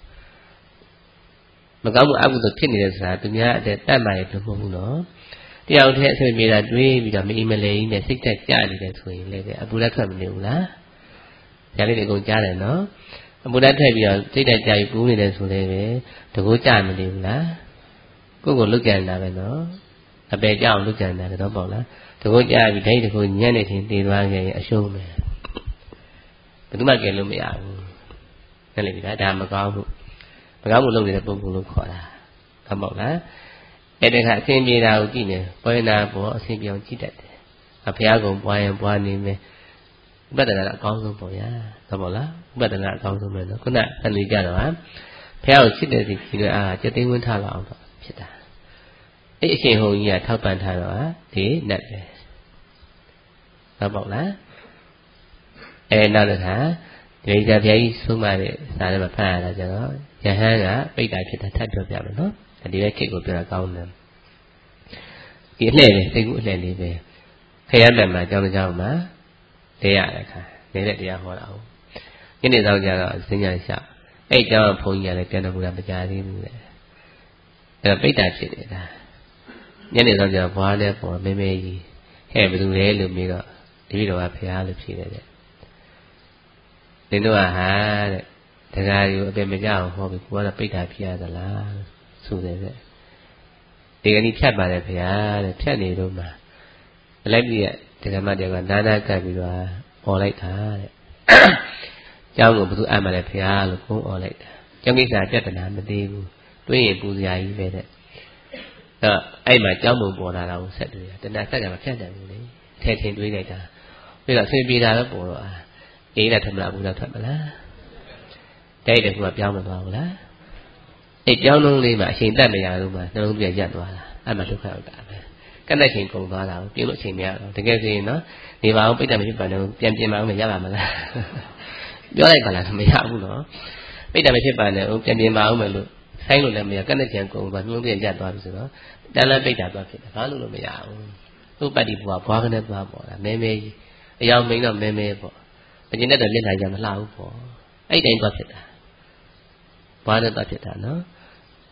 Speaker 1: မကောင်းမှုအကုသိုလ်ဖြစ်နေတဲ့ဆိုတာသူများအတဲ့တတ်မှရလို့မဟုတ်ဘူးနော်တယောက်တည်းအဆွေပြေတာတွေးပြီးတော့မအီမလေးကြီးနဲ့စိတ်သက်ကြနေတယ်ဆိုရင်လည်းအပူဓာတ်ထွက်မနေဘူးလားဒါလေးတွေအကုန်ကြားတယ်နော်အပူဓာတ်ထည့်ပြီးတော့စိတ်သက်ကြပြီးပူနေတယ်ဆိုလည်းပဲတကူကြမနေဘူးလားကိုယ့်ကိုလုတ်ကြံတာပဲနော်အပေကြအောင်လုတ်ကြံတာတော့ပေါ့လားတကူကြပြီးဒိတ်တကူညံ့နေချင်းတည်သွားခဲ့ရင်အရှုံးပဲဘယ်သူမှကယ်လို့မရဘူးနဲ့လေဒါမကောင်းဘူးမကောင်းမှုလုပ်နေတဲ့ပုံပုံလို့ခေါ်တာဟုတ်ပေါ့လားအဲ့ဒါကအဆင်ပြေတာကိုကြည့်နေပွဲနာပေါ်အဆင်ပြေအောင်ကြည့်တတ်တယ်ဘုရားကုံပွားရင်ပွားနေမယ်ဥပဒနာအကောင်းဆုံးပေါ့ဗျာဟုတ်ပါလားဥပဒနာအကောင်းဆုံးပဲနော်ခုနအနည်းကြတော့ဘုရားကိုချစ်တဲ့စီကြီးတွေအားစက်သိန်းဝန်းထားလောက်အောင်ဖြစ်တာအဲ့အရှင်ဟိုကြီးကထောက်ပံ့ထားတော့ဒီနတ်ပဲဟုတ်ပါလားနောက်တစ်ခါဒီကြဘုရားကြီးဆုံးမတဲ့စာထဲမှာဖတ်ရတာကျတော့ယဟန်ကပိဋကဖြစ်တာထပ်ပြောပြမယ်နော်ဒီပဲခေတ်ကိုပြောတာကောင်းတယ်ဒီအလှဲ့ပဲစိတ်ကူးအလှဲ့လေးပဲခရမ်းတယ်မှာကျောင်းတစ်ကျောင်းမှာတရားရခါနေတဲ့တရားဟောတာဟုတ်ညနေဆောင်ကြတော့စဉ္ညာလျှောက်အဲ့ကျောင်းဘုန်းကြီးကလည်းပြန်တော်မူတာမကြသေးဘူးလေအဲ့တော့ပိဋကဖြစ်နေတာညနေဆောင်ကြဘွားနဲ့ပေါ်မဲမဲကြီးဟဲ့ဘယ်သူလဲလို့မေးတော့ဒီလိုကဖះလို့ဖြေတယ်တဲ့နင်တို့ကဟာတဲ့တရားတွေကိုအပင်မကြအောင်ဟောပြီးကိုကတော့ပိဋကဖြစ်ရသလားဆိုတယ်တဲ့ဒီကနေ့ဖြတ်ပါတယ်ဖះတဲ့ဖြတ်နေတော့မှလိုက်ပြီးတဲ့ဓမ္မတည်းကနာနာကပ်ပြီးတော့អော်လိုက်တာတဲ့ကျောင်းကိုဘယ်သူအမှန်လဲဖះလို့ကိုអော်လိုက်တာကျောင်းကိစ္စပြဿနာမသေးဘူးတွေးရင်ပူစရာကြီးပဲတဲ့အဲ့မှာကျောင်းပုံပေါ်လာတာကိုဆက်တွေ့တာတဏှာဆက်ကမဖြတ်တယ်ဘူးလေထဲထင်တွေးလိုက်တာပြီးတော့အဆင်ပြေတာပဲပေါ်တော့အေးတဲ့ထမလားဘူးလားထွက်မလားတိုက်တယ်ကပြောင်းမသွားဘူးလားအဲ့ပြောင်းလုံးလေးမှာအချိန်တက်မရဘူးမှာနှလုံးပြရက်သွားတာအဲ့မှာဒုက္ခရောက်တာပဲကက်တဲ့ချိန်ကုန်သွားတာကိုပြုလို့အချိန်မရတော့တကယ်ဆိုရင်နော်နေပါအောင်ပိတ်တယ်မဖြစ်ပါနဲ့ပြန်ပြင်ပါအောင်မရပါမလားပြောလိုက်ပါလားမရဘူးနော်ပိတ်တယ်မဖြစ်ပါနဲ့ပြန်ပြင်ပါအောင်မယ်လို့ဆိုင်လို့လည်းမရကက်တဲ့ချိန်ကုန်သွားနှလုံးပြရက်သွားပြီဆိုတော့တန်းလန်းပိတ်တာသွားဖြစ်တယ်ဘာလို့မရဘူးသူ့ပတ်တီဘွားဘွားကနေသွားပေါ်တာမဲမဲကြီးအယောင်မိန်တော့မဲမဲပေါ့အကျဉ်းနဲ့တော့လက်လာကြမလှဘူးပေါ့အဲ့တိုင်းသွားဖြစ်တာဘွားနဲ့သွားဖြစ်တာနော်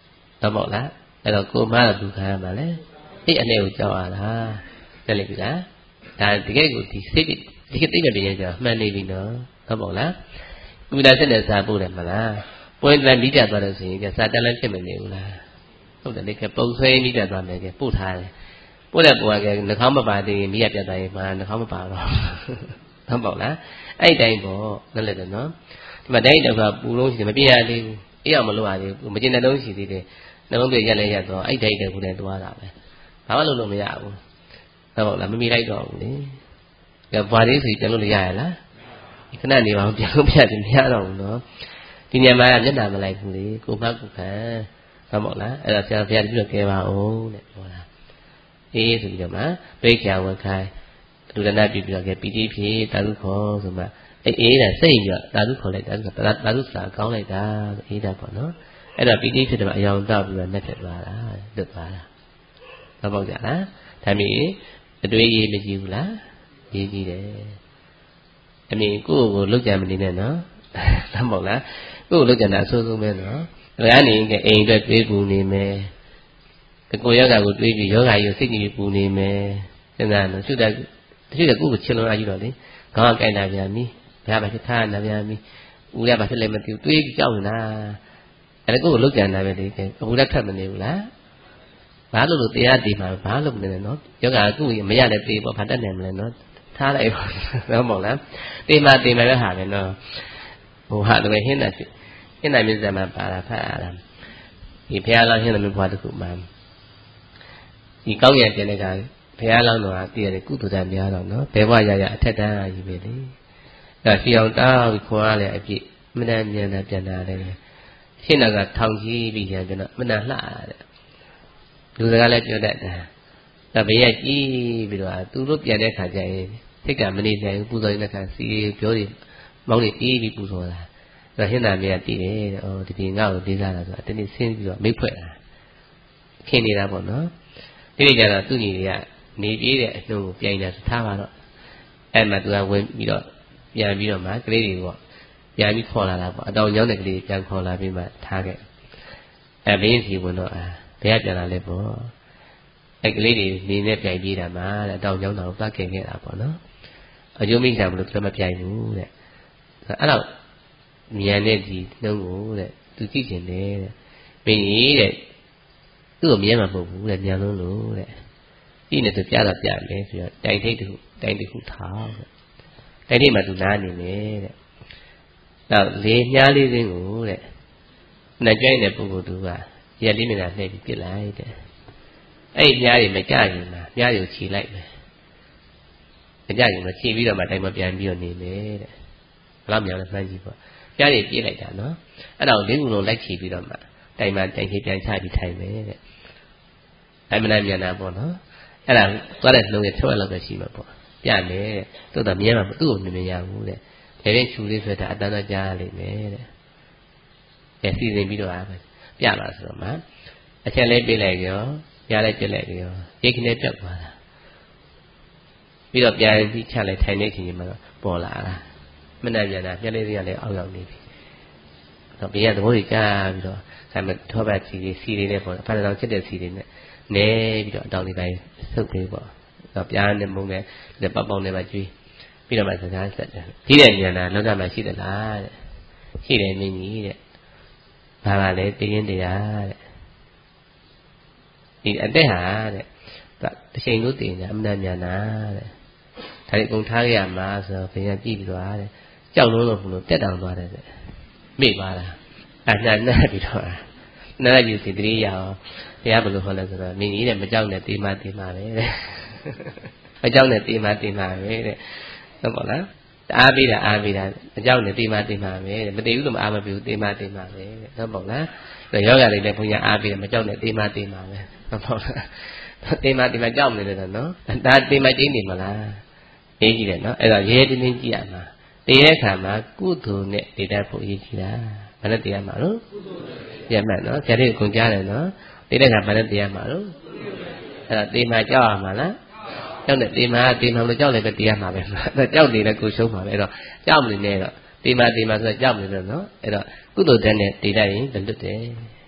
Speaker 1: တော့ပေါ့လားအဲ့တော့ကိုမဘူးခံရမှာလေအဲ့အနေကိုကြောက်ရတာတယ်လေပြီလားဒါတကယ်ကိုဒီစိတ်ဒီကတိတ်တဲ့ရင်ကျမှန်နေပြီနော်ဟုတ်ပေါ့လားကုသစစ်နဲ့စာပို့တယ်မလားပွင့်တယ်မိကြသွားလို့ဆိုရင်ကစာတက်လည်းဖြစ်မနေဘူးလားဟုတ်တယ်လေကပုံဆွဲမိကြသွားမယ်ကပို့ထားတယ်ပို့တဲ့ပုံကနှာခေါင်းမပါသေးရင်မိရပြတ်သွားရင်မှနှာခေါင်းမပါတော့ဟုတ်ပေါ့လားအဲ့တိုင်းပေါ့လည်းလည်းနော်ဒီမှာတိုင်းတော့ကပူလုံးရှိတယ်မပြရသေးဘူးအေးအောင်မလုပ်ရသေးဘူးမကျင်တဲ့လုံးရှိသေးတယ်နှလုံးတွေရက်လဲရက်တော့အဲ့တိုင်းတည်းကိုလည်းတွားတာပဲဘာမှလုပ်လို့မရဘူးဟုတ်ပေါ့လားမမိလိုက်တော့ဘူးလေကဘာလေးဆိုပြန်လို့ရရလားခဏနေပါဦးပြန်လို့ပြတယ်မရတော့ဘူးနော်ဒီညမှာမျက်နှာမလိုက်ဘူးလေကိုမှကိုခံဟုတ်ပေါ့လားအဲ့ဒါဆရာဘုရားပြီးတော့ကဲပါဦးတဲ့ပြောတာအေးဆိုပြီးတော့မှပိတ်ချာဝတ်ခိုင်းဒုရဏပြုပြီးတော့ကဲပီတိဖြေတာလူခေါ်ဆိုမှအေးတာစိတ်ပြီးတော့တာလူခေါ်လိုက်တာတာလူစာကောင်းလိုက်တာအေးတာပေါ့နော်အဲ့တော့ပီတိဖြစ်တယ်မှာအယောင်တောက်ပြီးတော့နှက်ဖြစ်သွားတာလွတ်သွားတာဟုတ်ပေါ့ကြလားဒါမျိုးအတွေ့အရေးမကြည့်ဘူးလားရေးကြည့်တယ်အမြင်ကိုယ့်ကိုလုတ်ကြမနေနဲ့နော်ဟုတ်ပေါ့လားကိုယ့်ကိုလုတ်ကြတာအဆိုးဆုံးပဲနော်ဒါကနေကအိမ်အတွက်တွေးပူနေမယ်ကိုယောဂကိုတွေးပြီးယောဂကြီးကိုစိတ်ကြီးပူနေမယ်စဉ်းစားလို့ရှုတဲ့ကိုယ့်ကိုချစ်လို့အားကြီးတော့လေခေါင်းကကြိုက်တာပြန်ပြီဘာမှဖြစ်ထားတာပြန်ပြီဦးရပါဖြစ်လည်းမသိဘူးတွေးပြီးကြောက်နေတာအဲ့ဒါကိုယ့်ကိုလုတ်ကြတာပဲလေအခုလည်းထပ်မနေဘူးလားဘာလို့တရားတည်မှာဘာလို့မနေလဲနော်ယောဂကကိုယ့်မရတဲ့တေးပေါ့ဘာတတ်နိုင်မလဲနော်ထားလိုက်ပါတော့မဟုတ်လားတေးမပဲဟာပဲနော်ဟိုဟာလည်းဟင်းတာမြစ္ဆာမှာပါတာဖတ်ရတာဒီဘုရားလောင်းဟင်းတဲ့ဘွားတခုမှဒီကောင်းရတဲ့ကဘုရားလောင်းတော်ကတည်ရတယ်ကုသိုလ်တန်များတော့နော်ဘယ်ဘဝရရအထက်တန်းကြီးပဲလေဒါရှီအောင်တောင်းခေါ်ရလေအပြည့်မနှမ်းမြန်တာပြန်လာတယ်ရှင်းတာကထောင်ကြီးပြီးရကျွန်တော်မနှမ်းလှတဲ့လူစကားလည်းပြောတတ်တယ်ဒါဘေးရကြီးပြီးတော့သူတို့ပြန်တဲ့ခါကျရင်စိတ်ကမနေနိုင်ဘူးပူဇော်နေတဲ့ခါစီပြောနေမောင်းနေပြီးပူဇော်တာဒါဟင်းသာမြတ်တည်တယ်တဲ့။ဒီပြင်ငါ့ကိုလေးစားတာဆိုတာတနေ့ဆင်းပြီးတော့မိတ်ဖွဲ့တာခင်နေတာပေါ့နော်။ဒီနေ့ကျတော့သူ့ညီတွေကနေပြေးတဲ့အနှုံကိုပြိုင်တာထားပါတော့အဲ့မှာသူကဝင်ပြီးတော့ပြန်ပြီးတော့မှကလေးတွေပေါ့ပြန်ပြီးခေါ်လာတာပေါ့အတောင်ကျောင်းတဲ့ကလေးပြန်ခေါ်လာပြီးမှထားခဲ့အဲ့ဘင်းစီဝင်တော့ဘယ်ကပြန်လာလဲပေါ့အဲ့ကလေးတွေနေနဲ့ပြိုင်ပြေးတာမှတဲ့အတောင်ကျောင်းတော်ပတ်ခဲ့ခဲ့တာပေါ့နော်အကျိုးမိတ်ဆံမလို့သူမပြိုင်ဘူးတဲ့အဲ့တော့မြန်တဲ့ဒီနှုံးကိုတဲ့သူကြည့်ကျင်တယ်တဲ့မင်းကြီးတဲ့သူ့ကိုမြဲမှာမဟုတ်ဘူးတဲ့မြန်လုံးလို့တဲ့ဒီနဲ့သူပြတော့ပြမယ်ဆိုတော့တိုင်ထိတ်တစ်ခုထားတဲ့တိုင်ထိတ်မှာသူနားနေမယ်တဲ့နောက်လေမြားလေးစင်းကိုတဲ့နှစ်ကြိုင်းတဲ့ပုဂ္ဂိုလ်သူကရက်လေးမျက်နှာလှည့်ပြီးပြစ်လိုက်တဲ့အဲ့မြားတွေမကြရင်မှာမြားတွေကိုခြေလိုက်မယ်မကြရင်မခြေပြီးတော့မှတိုင်မပြန်ပြီးတော့နေမယ်တဲ့ဘယ်လောက်မြန်လဲမှန်းကြည့်ပေါ့ပြားတွေပြေးလိုက်တာနော်အဲ့ဒါကိုလေးခုလုံးလိုက်ချီပြီးတော့မှတိုင်မှတိုင်ချီပြန်ချပြီးထိုင်မယ်တဲ့တိုင်မနိုင်မြန်တာပေါ့နော်အဲ့ဒါသွားတဲ့လုံးရဲ့ထွက်လောက်ပဲရှိမှာပေါ့ပြမယ်တဲ့သူ့တော့မြဲမှာသူ့ကိုမမြင်ရဘူးတဲ့ဒါရင်ချူလေးဆိုတာအတန်းတော့ကြားရလိမ့်မယ်တဲ့အဲစီစဉ်ပြီးတော့ပြလာဆိုတော့မှအချက်လေးပြေးလိုက်ရောပြားလိုက်ပြစ်လိုက်ရောရိတ်ခနဲ့ပြောက်သွားတာပြီးတော့ပြန်ပြီးချလိုက်ထိုင်နေချိန်မှာပေါ်လာတာမနှံ့ပြန်တာမျက်လေးတွေကလည်းအောက်ရောက်နေပြီတော့ဘေးကသဘောကြီးကြားပြီးတော့ဆမ်းထောပတ်စီတွေနဲ့ပေါ့အဖက်တော်ချစ်တဲ့စီတွေနဲ့နဲပြီးတော့အတောင်လေးပိုင်းဆုပ်ပြီးပေါ့တော့ပြားနဲ့မုံနဲ့လက်ပေါက်နဲ့ပါကျွေးပြီးတော့မှစကားဆက်တယ်ကြီးတဲ့ဉာဏ်နာလောကမှာရှိသလားတဲ့ရှိတယ်မင်းကြီးတဲ့ဘာပါလဲသိရင်တရားတဲ့ဒီအသက်ဟာတဲ့တစ်ချိန်လို့သိနေတာအမှန်ဉာဏ်နာတဲ့ဒါလေးကုန်ထားရမှာဆိုတော့ဘယ်ရကြည့်ပြီးတော့တဲ့ကြောက်လို့လို့တက်တောင်သွားတယ်တဲ့မိပါလားအနှံ့နှံ့ပြီးတော့နားယူစီတတိယအောင်ဘုရားဘယ်လိုဟောလဲဆိုတော့မင်းကြီးတဲ့မကြောက်နဲ့တေးမပဲတဲ့မကြောက်နဲ့တေးမပဲတဲ့ဟုတ်ပါလားအားပေးတာအကြောက်နဲ့တေးမပဲတဲ့မတည်ဘူးလို့မအားမပေးဘူးတေးမပဲတဲ့ဟုတ်ပါလားယောဂလေးလည်းဘုရားအားပေးတယ်မကြောက်နဲ့တေးမပဲဟုတ်ပါလားတေးမကြောက်နေတယ်နော်ဒါတေးမကျင်းနေမလားအေးကြီးတယ်နော်အဲ့တော့ရဲတင်းတင်းကြည့်ရမှာတည်တဲ့ခါမှာကုသိုလ်နဲ့တည်တတ်ဖို့အရေးကြီးတာဘာနဲ့တရားမှာလို့ပြတ်မှတ်နော်ဆရာလေးကိုကြားတယ်နော်တည်တဲ့ခါဘာနဲ့တရားမှာလို့အဲ့ဒါတေးမကြောက်ရမှာလားကြောက်တဲ့တေးမလို့ကြောက်လည်းပဲတရားမှာပဲအဲ့ကြောက်နေလည်းကိုရှုံးမှာပဲအဲ့တော့ကြောက်မနေနဲ့တော့တေးမဆိုတော့ကြောက်နေတော့နော်အဲ့တော့ကုသိုလ်တဲ့နဲ့တည်တတ်ရင်လွတ်တယ်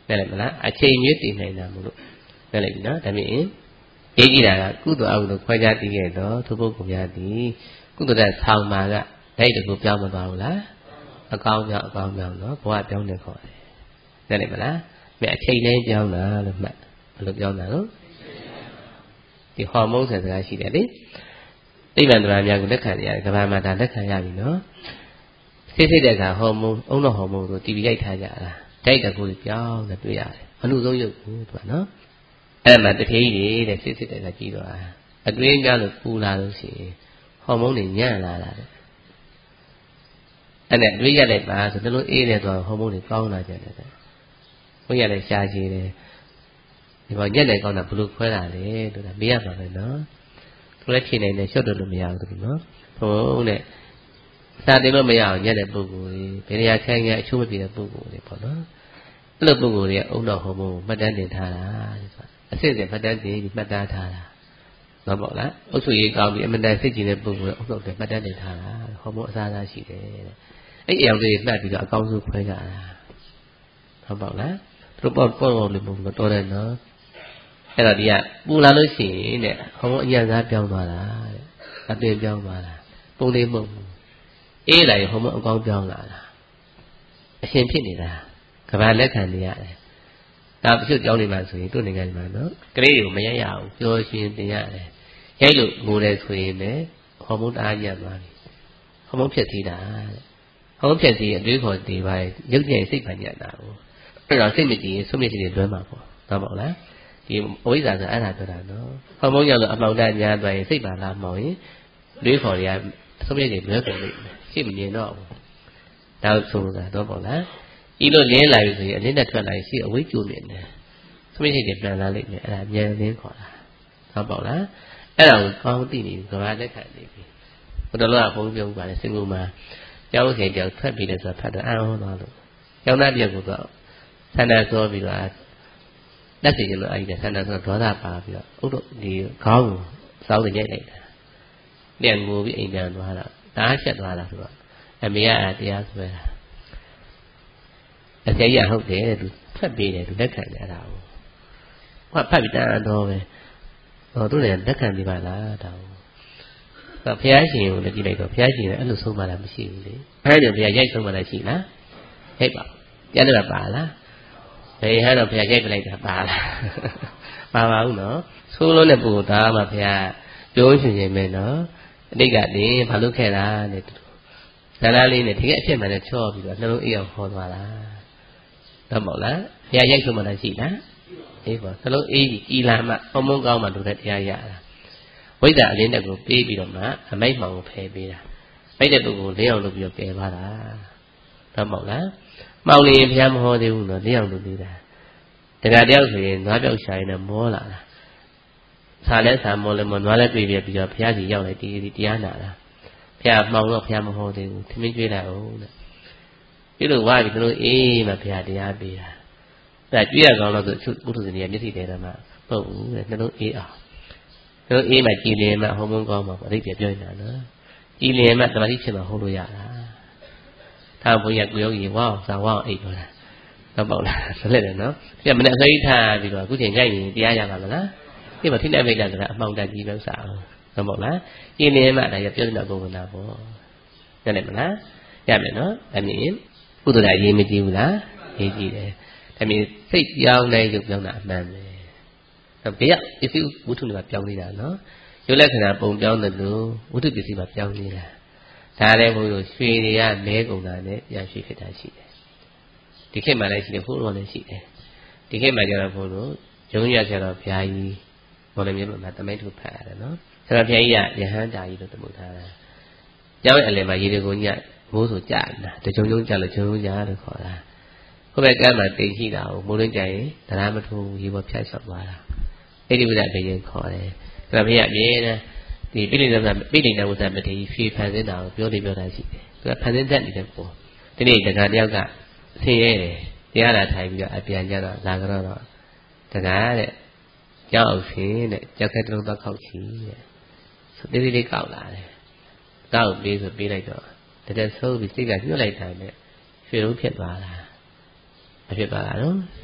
Speaker 1: လည်းမလားအချိန်မြင့်တည်နေတာမလို့နဲ့လည်းနော်ဒါမြင်ရေးကြည့်တာကကုသိုလ်အကုသိုလ်ခွဲခြားတည်ခဲ့တော့သူပုဂ္ဂိုလ်များသည်ကုသိုလ်တဲ့ဆောင်းမှာကဒိတ်တကူပြောင်းမသွားဘူးလားအကောင်းပြောင်းနော်ဘဝပြောင်းနေခေါ်တယ်နဲ့လည်းမလားမြအချိန်တိုင်းပြောင်းတာလို့မှတ်ဘယ်လိုပြောင်းတာလို့ဒီဟော်မုန်းဆယ်စကားရှိတယ်လေအိဗံတရားများကိုလက်ခံရတယ်ကဘာမှဒါလက်ခံရပြီနော်စိတ်တဲ့အခါဟော်မုန်းအုံတော့ဟော်မုန်းဆိုတီဗီရိုက်ထားကြတာဒိတ်တကူပြောင်းနေတွေ့ရတယ်အနုဆုံးရုပ်ကိုသူကနော်အဲ့မှာတထေးကြီးတဲ့စိတ်တဲ့အခါကြည့်တော့အတွင်းကြလို့ပူလာလို့ရှိရင်ဟော်မုန်းတွေညံ့လာတာအဲ့နဲ့တွေးရလိုက်ပါဆိုတလို့အေးတယ်ဆိုဟော်မုန်းတွေကောင်းလာကြတယ်ဘုရားလည်းရှားကြည့်တယ်ဒီပေါ်ညက်တယ်ကောင်းတာဘလို့ခွဲတာလဲလို့မေးရပါမယ်နော်သူလည်းဖြေနိုင်တယ်ရှော့တယ်လို့မရဘူးသူနော်ဟုတ်နဲ့စာတင်လို့မရအောင်ညက်တဲ့ပုဂ္ဂိုလ်တွေဘယ်နေရာခိုင်းအချိုးမပြေတဲ့ပုဂ္ဂိုလ်တွေပေါ့နော်အဲ့လိုပုဂ္ဂိုလ်တွေကအုံတော်ဟော်မုန်းမှတ်တမ်းတင်ထားတာအစစ်စစ်မှတ်တမ်းတင်ပြီးမှတ်သားထားတာနော်ပေါ့လားအုပ်စုရေးကောင်းပြီးအမှန်တန်စိတ်ကြည်တဲ့ပုဂ္ဂိုလ်ကအုပ်စုတွေမှတ်တမ်းတင်ထားတာဟော်မုန်းအစားအစာရှိတယ်တဲ့အဲ့အရောင်လေးမှတ်ပြီးတော့အကောင်းဆုံးခွဲကြတာဟုတ်ပေါ့လားသူတို့ပေါ့လို့မတော်တယ်နော်အဲ့တော့ဒီကပူလာလို့ရှိရင်တဲ့ဟောမုန်းအညာစားပြောင်းသွားတာတဲ့အသွင်ပြောင်းသွားတာပုံလေးမဟုတ်ဘူးအေးလာရင်ဟောမုန်းအကောင်းပြောင်းလာတာအရှင်ဖြစ်နေတာကဘာလက်ခံနေရတယ်ဒါပြည့်ကြောင်းနေမှာဆိုရင်တို့နိုင်ငံမှာနော်ကလေးတွေကိုမရရအောင်ပြောရှင်တင်ရတယ်ရိုက်လို့ငိုတယ်ဆိုရင်လည်းဟောမုန်းတအားညံ့သွားပြီဟောမုန်းဖြစ်သေးတာတဲ့ဟောမုန်းဖြစ်သေးအတွေးခေါ်သေးပါရဲ့ရုပ်ကြိမ်စိတ်ပါညံ့တာကိုအဲ့တော့စိတ်မကြည်ရင်ဆုံးမြတ်စီတွေလွှမ်းမှာပေါ့ဟုတ်ပါလားဒီအဝိဇ္ဇာဆိုအဲ့ဒါပြောတာနော်ဟောမုန်းကြောင့်အမှောင်တညာသွားရင်စိတ်ပါလားမှောင်ရင်တွေးခေါ်တွေကဆုံးမြတ်စီလွဲကုန်လိမ့်မယ်ရှိမမြင်တော့ဘူးဒါဆိုတာတော့ပေါ့လားဤလိုလင်းလာပြီဆိုရင်အလင်းနဲ့ထွက်လာရင်ရှိအဝိဇ္ဇုမြင်တယ်ဆုံးမြတ်စီတွေပြန်လာလိမ့်မယ်အဲ့ဒါဉာဏ်လင်းခေါ်တာဟုတ်ပေါ့လားအဲ့ဒါကိုကောင်းသိနေပြီကဘာလက်ခံနေပြီဘုဒ္ဓလောကဘုန်းပြုံးပါလေစင်ကူမှာကျောင်းခင်ကျောင်းထွက်ပြီးတယ်ဆိုတာဖတ်တော့အံ့ဩသွားလို့ကျောင်းသားတယောက်ကတော့ဆန္ဒဆိုပြီးတော့လက်စီကျလို့အဲ့ဒီဆန္ဒဆိုဒေါသပါပြီးတော့ဥဒ္ဒဒီခေါင်းကိုစောင်းနေရိုက်လိုက်တာပြန်ငိုပြီးအိမ်ပြန်သွားတာတားချက်သွားတာဆိုတော့အမေကတရားဆွဲတာအကျဉ်းရဟုတ်တယ်သူဖတ်ပေးတယ်သူလက်ခံတယ်အဲ့ဒါကိုဟောဖတ်ပြီးတန်းတော့ပဲဟောသူလည်းလက်ခံပြပါလားဒါကိုဘုရားရှင်ကိုလည်းကြည့်လိုက်တော့ဘုရားရှင်လည်းအဲ့လိုဆုံးမတာမရှိဘူးလေအဲ့ဒါဘုရားရိုက်ဆုံးမတာရှိလားဟဲ့ပါပြန်တော့ပါလားဘယ်ဟာတော့ဘုရားရိုက်ပလိုက်တာပါလားပါပါဘူးနော်ဆိုးလို့နဲ့ပူတာမှဘုရားပြောရှင်ရှင်ပဲနော်အတိတ်ကတင်ဘာလို့ခဲ့တာနဲ့ဇာလားလေးနဲ့တကယ်အဖြစ်မှန်နဲ့ချော့ပြီးတော့နှလုံးအေးအောင်ခေါ်သွားတာတော့မဟုတ်လားဘုရားရိုက်ဆုံးမတာရှိလားအေးပေါ့နှလုံးအေးကြီးကြည်လာမှဟောမုန်းကောင်းမှတို့တဲ့တရားရတာဝိဇ္ဇာအလင်းတက်ကိုပေးပြီးတော့မှအမိတ်မှောင်ကိုဖယ်ပေးတာမိတ်တဲ့ပုဂ္ဂိုလ်လေးအောင်လုပ်ပြီးတော့ကယ်သွားတာတော့မဟုတ်လားမှောင်နေရင်ဘုရားမဟောသေးဘူးနော်လေးအောင်လုပ်သေးတာတရားတယောက်ဆိုရင်နွားပြောက်ရှာရင်တော့မောလာတာဆာလဲဆာမောလဲမောနွားလဲတွေ့ပြီးတော့ဘုရားကြီးရောက်လိုက်ဒီတရားနာတာဘုရားမှောင်တော့ဘုရားမဟောသေးဘူးသမင်းကျွေးလိုက်အောင်တဲ့ဒီလိုဝါပြီးတို့အေးမှဘုရားတရားပေးတာဒါကျွေးရကောင်းလို့ဆိုပုထုဇဉ်ကြီးမျက်စိတဲတယ်မှာမဟုတ်ဘူးတဲ့နှလုံးအေးအောင်နှလုံးအေးမှကြည်လင်မှဟောမုန်းကောင်းမှအဓိပ္ပာယ်ပြောနေတာနော်ကြည်လင်မှသမာဓိဖြစ်မှဟောလို့ရတာဒါဘုရားကိုယောဂီဝါအောင်စာဝါအောင်အိတ်တော့တာတော့ပေါ့လားဆက်လက်တယ်နော်ပြမနဲ့ခိထားပြီးတော့အခုချိန်ကြိုက်ရင်တရားရပါမလားဒီမှာထိနေမိတ်လာဆိုတာအမှောင်တကြီးပဲစားအောင်တော့ပေါ့လားကြည်လင်မှဒါရပြောနေတာဘုံနာပေါ့ရတယ်မလားရမယ်နော်အမြင်ကုသလရေးမကြည့်ဘူးလားရေးကြည့်တယ်ဒါမြင်စိတ်ပြောင်းနေရုပ်ပြောင်းတာအမှန်ပဲဘေးကပစ္စည်းဝတ္ထုတွေမှာပြောင်းနေတာနော်ရုပ်လက္ခဏာပုံပြောင်းတယ်လို့ဝတ္ထုပစ္စည်းမှာပြောင်းနေတာဒါလည်းဘုရားရွှေတွေကမဲကုန်တာနဲ့ပြန်ရွှေဖြစ်တာရှိတယ်ဒီခေတ်မှာလည်းရှိတယ်ဘုရားလည်းရှိတယ်ဒီခေတ်မှာကျတော့ဘုရားရုံးရဆရာတော်ဘုရားကြီးဘောလည်းမျိုးမှာတမိတ်ထုတ်ဖတ်ရတယ်နော်ဆရာတော်ဘုရားကြီးကယဟန်တာကြီးလို့တမှုထားတာကျောင်းအလယ်မှာရေတွေကိုညမိုးဆိုကြတာတကြုံကြုံကြလို့ဂျုံကြလို့ခေါ်တာခုပဲကမ်းမှာတိတ်ရှိတာကိုမိုးလင်းကြရင်တရားမထိုးရေပေါ်ဖြတ်လျှောက်သွားတာအဲ့ဒီဝိဒ္ဓဘေရင်ခေါ်တယ်ဆရာဘုရားအမြဲတမ်းဒီပိဋိဒနာဝဇ္ဇမတေဖြေဖန်ဆင်းတာကိုပြောတာရှိတယ်သူကဖန်ဆင်းတတ်နေတဲ့ပုံဒီနေ့တက္ကတယောက်ကဆင်းရဲတယ်တရားလာထိုင်ပြီးတော့အပြန်ကြတော့လာကြတော့တက္ကတဲ့ကြောက်အောင်ဆင်းတဲ့ကြောက်ခက်တုံးတော့ခောက်ချီတဲ့ဆိုတေးသေးလေးကောက်လာတယ်ကောက်ပေးဆိုပေးလိုက်တော့တကယ်ဆိုးပြီးစိတ်ကညှို့လိုက်တာနဲ့ရွှေလုံးဖြစ်သွားတာမဖြစ်ပါလားနော်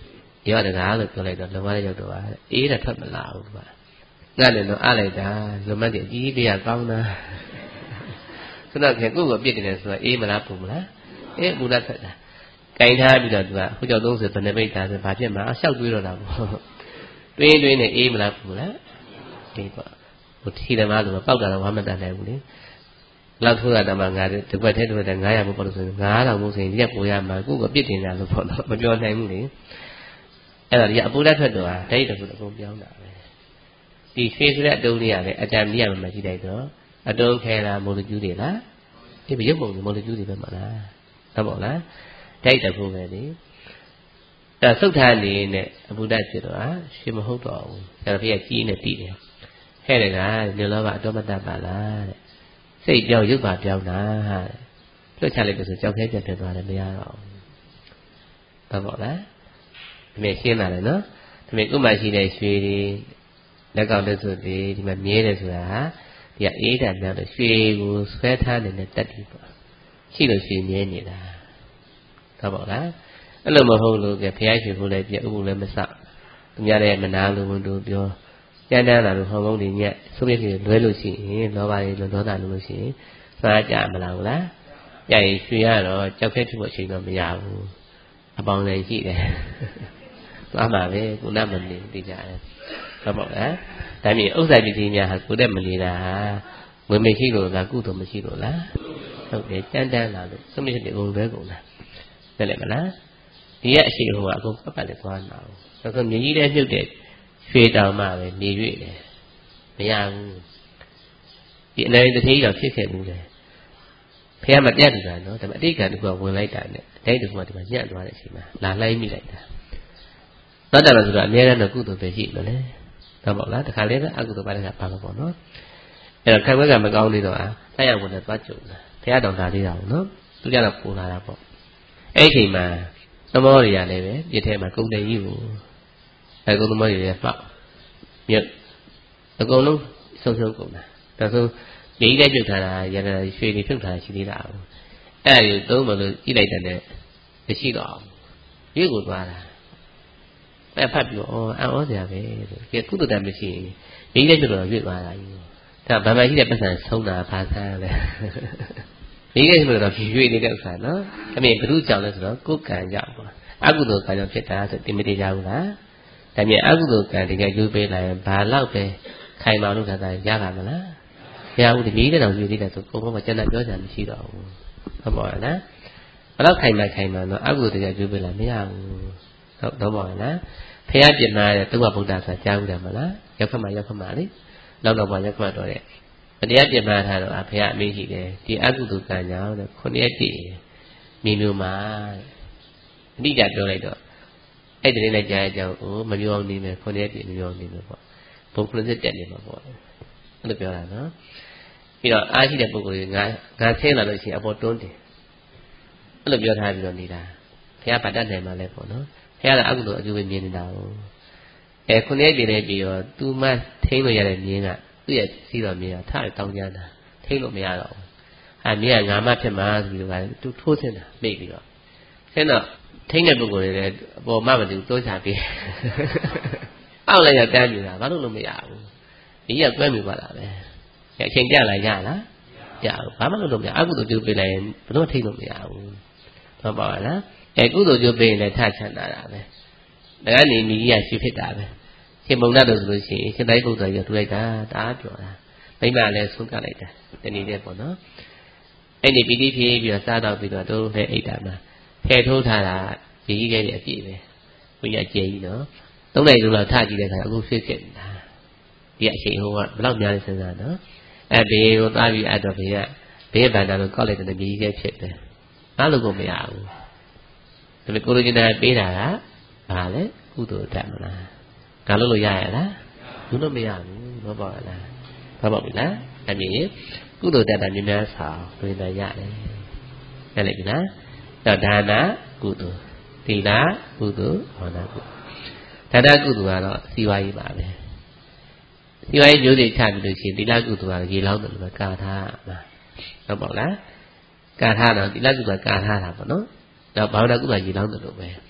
Speaker 1: ရောတကားလို့ပြောလိုက်တော့လောဘရောက်တော့အေးတာထွက်မလာဘူးကွာငါလည်းတော့အားလိုက်တာလွန်မတ်တဲ့အကြီးကြီးကောင်းတာဆိုတော့ကိုယ့်ကိုပြစ်တယ်ဆိုတော့အေးမလားပူမလားအေးပူလားထွက်တာကင်ထားပြီးတော့သူကဟိုကြောက်သုံးဆိုဘယ်နှပိတ်သားဆိုဘာဖြစ်မှာအလျှောက်တွေးတော့တာပေါ့တွင်းနဲ့အေးမလားပူလားအေးပေါ့ဟိုထီသမားဆိုတော့ပောက်တာတော့ဘာမှမတတ်နိုင်ဘူးလေလောက်ထိုးတာတမငါတစ်ပတ်ထဲ900ဘုတ်ပေါ့လို့ဆိုရင်9000ဘုတ်ဆိုရင်ရက်ပိုရမှာကိုယ့်ကိုပြစ်တင်ကြလို့ပေါ့တော့မပြောနိုင်ဘူးလေအဲ့ဒါဒီအပူဓာတ်ထွက်တော့ဒိတ်တခုအကုန်ပြောင်းတာပဲဒီရွှေဆိုတဲ့အတုံးလေးရတယ်အတန်မရမှမရှိလိုက်တော့အတုံးခဲလားမိုးလူကျူးတွေလားအေးရုပ်ပုံမိုးလူကျူးတွေပဲမလားဟုတ်ပါလားဒိတ်တခုပဲလေအဲ့သုတ်ထားနေနဲ့အပူဓာတ်ဖြစ်တော့ရွှေမဟုတ်တော့ဘူးအဲ့ဒါဖေးကကြီးနေတည်တယ်ဟဲ့တကားညလောဘအတော်မတတ်ပါလားတဲ့စိတ်ပြောင်းရုပ်ပါပြောင်းတာလွတ်ချလိုက်လို့ဆိုကြောက်ခဲပြတ်ဖြစ်သွားတယ်မရတော့ဘူးဟုတ်ပါလားဒီမဲ့ရှင်းလာတယ်နော်ဒီမဲ့ဥမာရှိတဲ့ရွှေတွေလက်ကောက်လက်စွပ်တွေဒီမှာမြဲတယ်ဆိုတာဒီကအေးတာများလို့ရွှေကိုဆွဲထားနေတဲ့တက်တီပေါ့ရှိလို့ရွှေမြဲနေတာဟုတ်ပါလားအဲ့လိုမဟုတ်လို့ကဖျားရွှေဖို့လည်းပြဥပုလည်းမစသူများလည်းမနာလို့ဝန်တို့ပြောကျန်းတန်းလာလို့ဟော်မုန်းတွေညက်ဆိုးပြည့်ပြည့်လွဲလို့ရှိရင်လောဘတွေလွန်ဒေါသလို့ရှိရင်စားကြမလားဘူးလားကြရင်ရွှေရတော့ကြောက်ခဲဖြစ်ဖို့အချိန်တော့မရဘူးအပေါင်းလည်းရှိတယ်သွားမှာပဲကုဏမနေသိကြတယ်ဟုတ်ပါ့လားဒါမြင်ဥစ္စာပစ္စည်းများဟာကိုယ်တည်းမနေတာငွေမရှိလို့လားကုသိုလ်မရှိလို့လားဟုတ်တယ်ကြမ်းတမ်းလာလို့ဆိုးပြည့်ပြည့်ကုန်လွဲကုန်လားသိတယ်မလားဒီရဲ့အရှိဟိုကအကုန်ပတ်လည်းသွားနာဘူးဒါဆိုမြည်ကြီးတဲ့မြုပ်တဲ့ရွှေတောင်မှပဲနေရွေ့တယ်မရဘူးဒီအနေနဲ့တထေးကြီးတော့ဖြစ်ခဲ့ဘူးလေဖះမပြတ်တူတာနော်ဒါပေမဲ့အတိတ်ကတခုကဝင်လိုက်တာနဲ့ဒိတ်တခုကဒီမှာညှက်သွားတဲ့အချိန်မှာလာလှိုင်းမိလိုက်တာသောတာပန်ဆိုတော့အများနဲ့ကုသိုလ်ပဲရှိမလဲဟုတ်ပါ့လားတခါလေးပဲအကုသိုလ်ပါတဲ့ကပါမှာပေါ့နော်အဲ့တော့ခံခွဲကမကောင်းသေးတော့ဆက်ရဝင်နဲ့သွားကြုံတာဖះတောင်သာသေးတာပေါ့နော်သူကြတော့ပူလာတာပေါ့အဲ့ဒီအချိန်မှာသမောတွေကလည်းပဲပြစ်ထဲမှာကုန်တယ်ကြီးကိုအဲကုသမောတွေလည်းပေါက်မြတ်အကုန်လုံးဆုံးကုန်တာဒါဆိုနေလိုက်ပြုတ်ထားတာရတာရွှေတွေဖြုတ်ထားရှိသေးတာအဲ့ဒါကိုသုံးမလို့ကြည့်လိုက်တဲ့မရှိတော့အောင်ရွေ့ကိုသွားတာအဲ့ဖတ်ပြီးတော့အံ့ဩစရာပဲဆိုကုသတတ်မရှိရင်နေလိုက်ပြုတ်တော့ရွေ့သွားတာကြီးဒါဗမာရှိတဲ့ပတ်စံဆုံးတာဘာဆန်းလဲနေလိုက်ပြုတ်တော့ရွေ့နေတဲ့ဥစ္စာနော်အမေဘုရုကြောင့်လဲဆိုတော့ကိုယ်ကံကြောင့်ပေါ့အကုသိုလ်ကံကြောင့်ဖြစ်တာဆိုတင်မတည်ကြဘူးလားဒါမြင်အကုသိုလ်ကံတကယ်ယူပေးလိုက်ရင်ဘာလောက်ပဲခိုင်မာလို့သာရတာမလားမရဘူးဒီကြီးတဲ့တောင်ယူသေးတယ်ဆိုကိုယ်ကကျန်တာပြောကြမရှိတော့ဘူးဟုတ်ပါရဲ့လားဘယ်တော့ခိုင်မာတော့အကုသိုလ်တကယ်ယူပေးလိုက်မရဘူးဟုတ်တော့ပါရဲ့လားဖះပြစ်မှာတဲ့သုဘဗုဒ္ဓဆိုတာကြားဘူးတယ်မလားရောက်ခမလေလောက်ပါရောက်ခမတော့တဲ့တရားပြစ်မှာထားတော့ဖះအမေးရှိတယ်ဒီအကုသိုလ်ကံကြောင့်တဲ့9ရက်တည်မြေမျိုးမှာအတိအကျပြောလိုက်တော့အဲ့ဒီနဲ့ကြားရကြအောင်မပြောအောင်နေမယ်9ရက်တည်မပြောအောင်နေမယ်ပေါ့ဘုံခုနှစ်တက်နေမှာပေါ့အဲ့လိုပြောတာနော်ပြီးတော့အားရှိတဲ့ပုဂ္ဂိုလ်ကငါဆင်းလာလို့ရှိရင်အပေါ်တွန်းတယ်အဲ့လိုပြောထားပြီးတော့နေတာဘုရားဗတ်တတ်နိုင်မှလည်းပေါ့နော်ဘုရားကအကုသိုလ်အကျိုးပဲမြင်နေတာကိုခုနှစ်ပြည့်နေပြီးတော့သူမှထိန်းလို့ရတဲ့မြင်းကသူ့ရဲ့စီးတော်မြင်းကထားတောင်းကြတာထိန်းလို့မရတော့ဘူးမြင်းကငါမှဖြစ်မှာဆိုပြီးတော့သူထိုးဆင်းတာမိတ်ပြီးတော့ဆင်းတော့ထိန်းတဲ့ပုဂ္ဂိုလ်တွေလည်းအပေါ်မှမတူတိုးချပြီးအောက်လိုက်ရတန်းနေတာဘာလို့လို့မရဘူးဒီကကွဲမိပါလားပဲအချိန်ကြလာရလားရဘူးဘာမှလုပ်လို့မရအကုသိုလ်ကျိုးပေးလိုက်ရင်ဘယ်တော့ထိလို့မရဘူးဟုတ်ပါလားကုသိုလ်ကျိုးပေးရင်လည်းထချမ်းသာတာပဲဒါကနေမိကြီးကရှိဖြစ်တာပဲရှင်မုံနာတို့ဆိုလို့ရှိရင်ရှင်တိုင်းပုဂ္ဂိုလ်ကြီးထူလိုက်တာတအားပြောတာမိမလည်းဆုံးကလိုက်တာတနည်းတည်းပေါ့နော်အဲ့ဒီပီတိဖြည်းပြီးတော့စားတော့ပြီးတော့တို့လည်းအိတ်တာမှာဖယ်ထိုးထားတာမိကြီးရဲ့အပြည့်ပဲဘုရားကျဲကြီးနော်သုံးနိုင်လို့ထကြည့်တဲ့အခါအခုဖြစ်နေတာဒီအချိန်ဟိုကဘယ်လောက်များလဲစဉ်းစားနော်ဘေးကိုသွားပြီးအဲ့တော့ဘေးဗန္တာလို့ကောက်လိုက်တဲ့မြေကြီးဖြစ်တယ်ငါလို့ကိုမရဘူးဒါပေမဲ့ကိုလိုချင်တာပေးတာကဘာလဲကုသိုလ်တတ်မလားငါလို့ရရလားဘူးလို့မရဘူးတော့ပေါ့လားဘာပေါ့ပြီလားအမြင်ကုသိုလ်တတ်တာမြင်များဆောင်တွေ့တယ်ရတယ်ရလိုက်ပြီလားတော့ဒါနကုသိုလ်သီလကုသိုလ်ဘာနာကုသိုလ်ဒါနကုသိုလ်ကတော့စီဝါရေးပါပဲဒီဝိုင်းမျိုးတွေချပြီးလို့ရှိရင်သီလကုသိုလ်ကရေလောင်းတယ်လို့ပဲကာထားမှာဟုတ်ပါ့လားကာထားတော့သီလကုသိုလ်ကကာထားတာပေါ့နော်တော့ဘာဝနာကုသိုလ်ရေလောင်းတယ်လို့ပဲ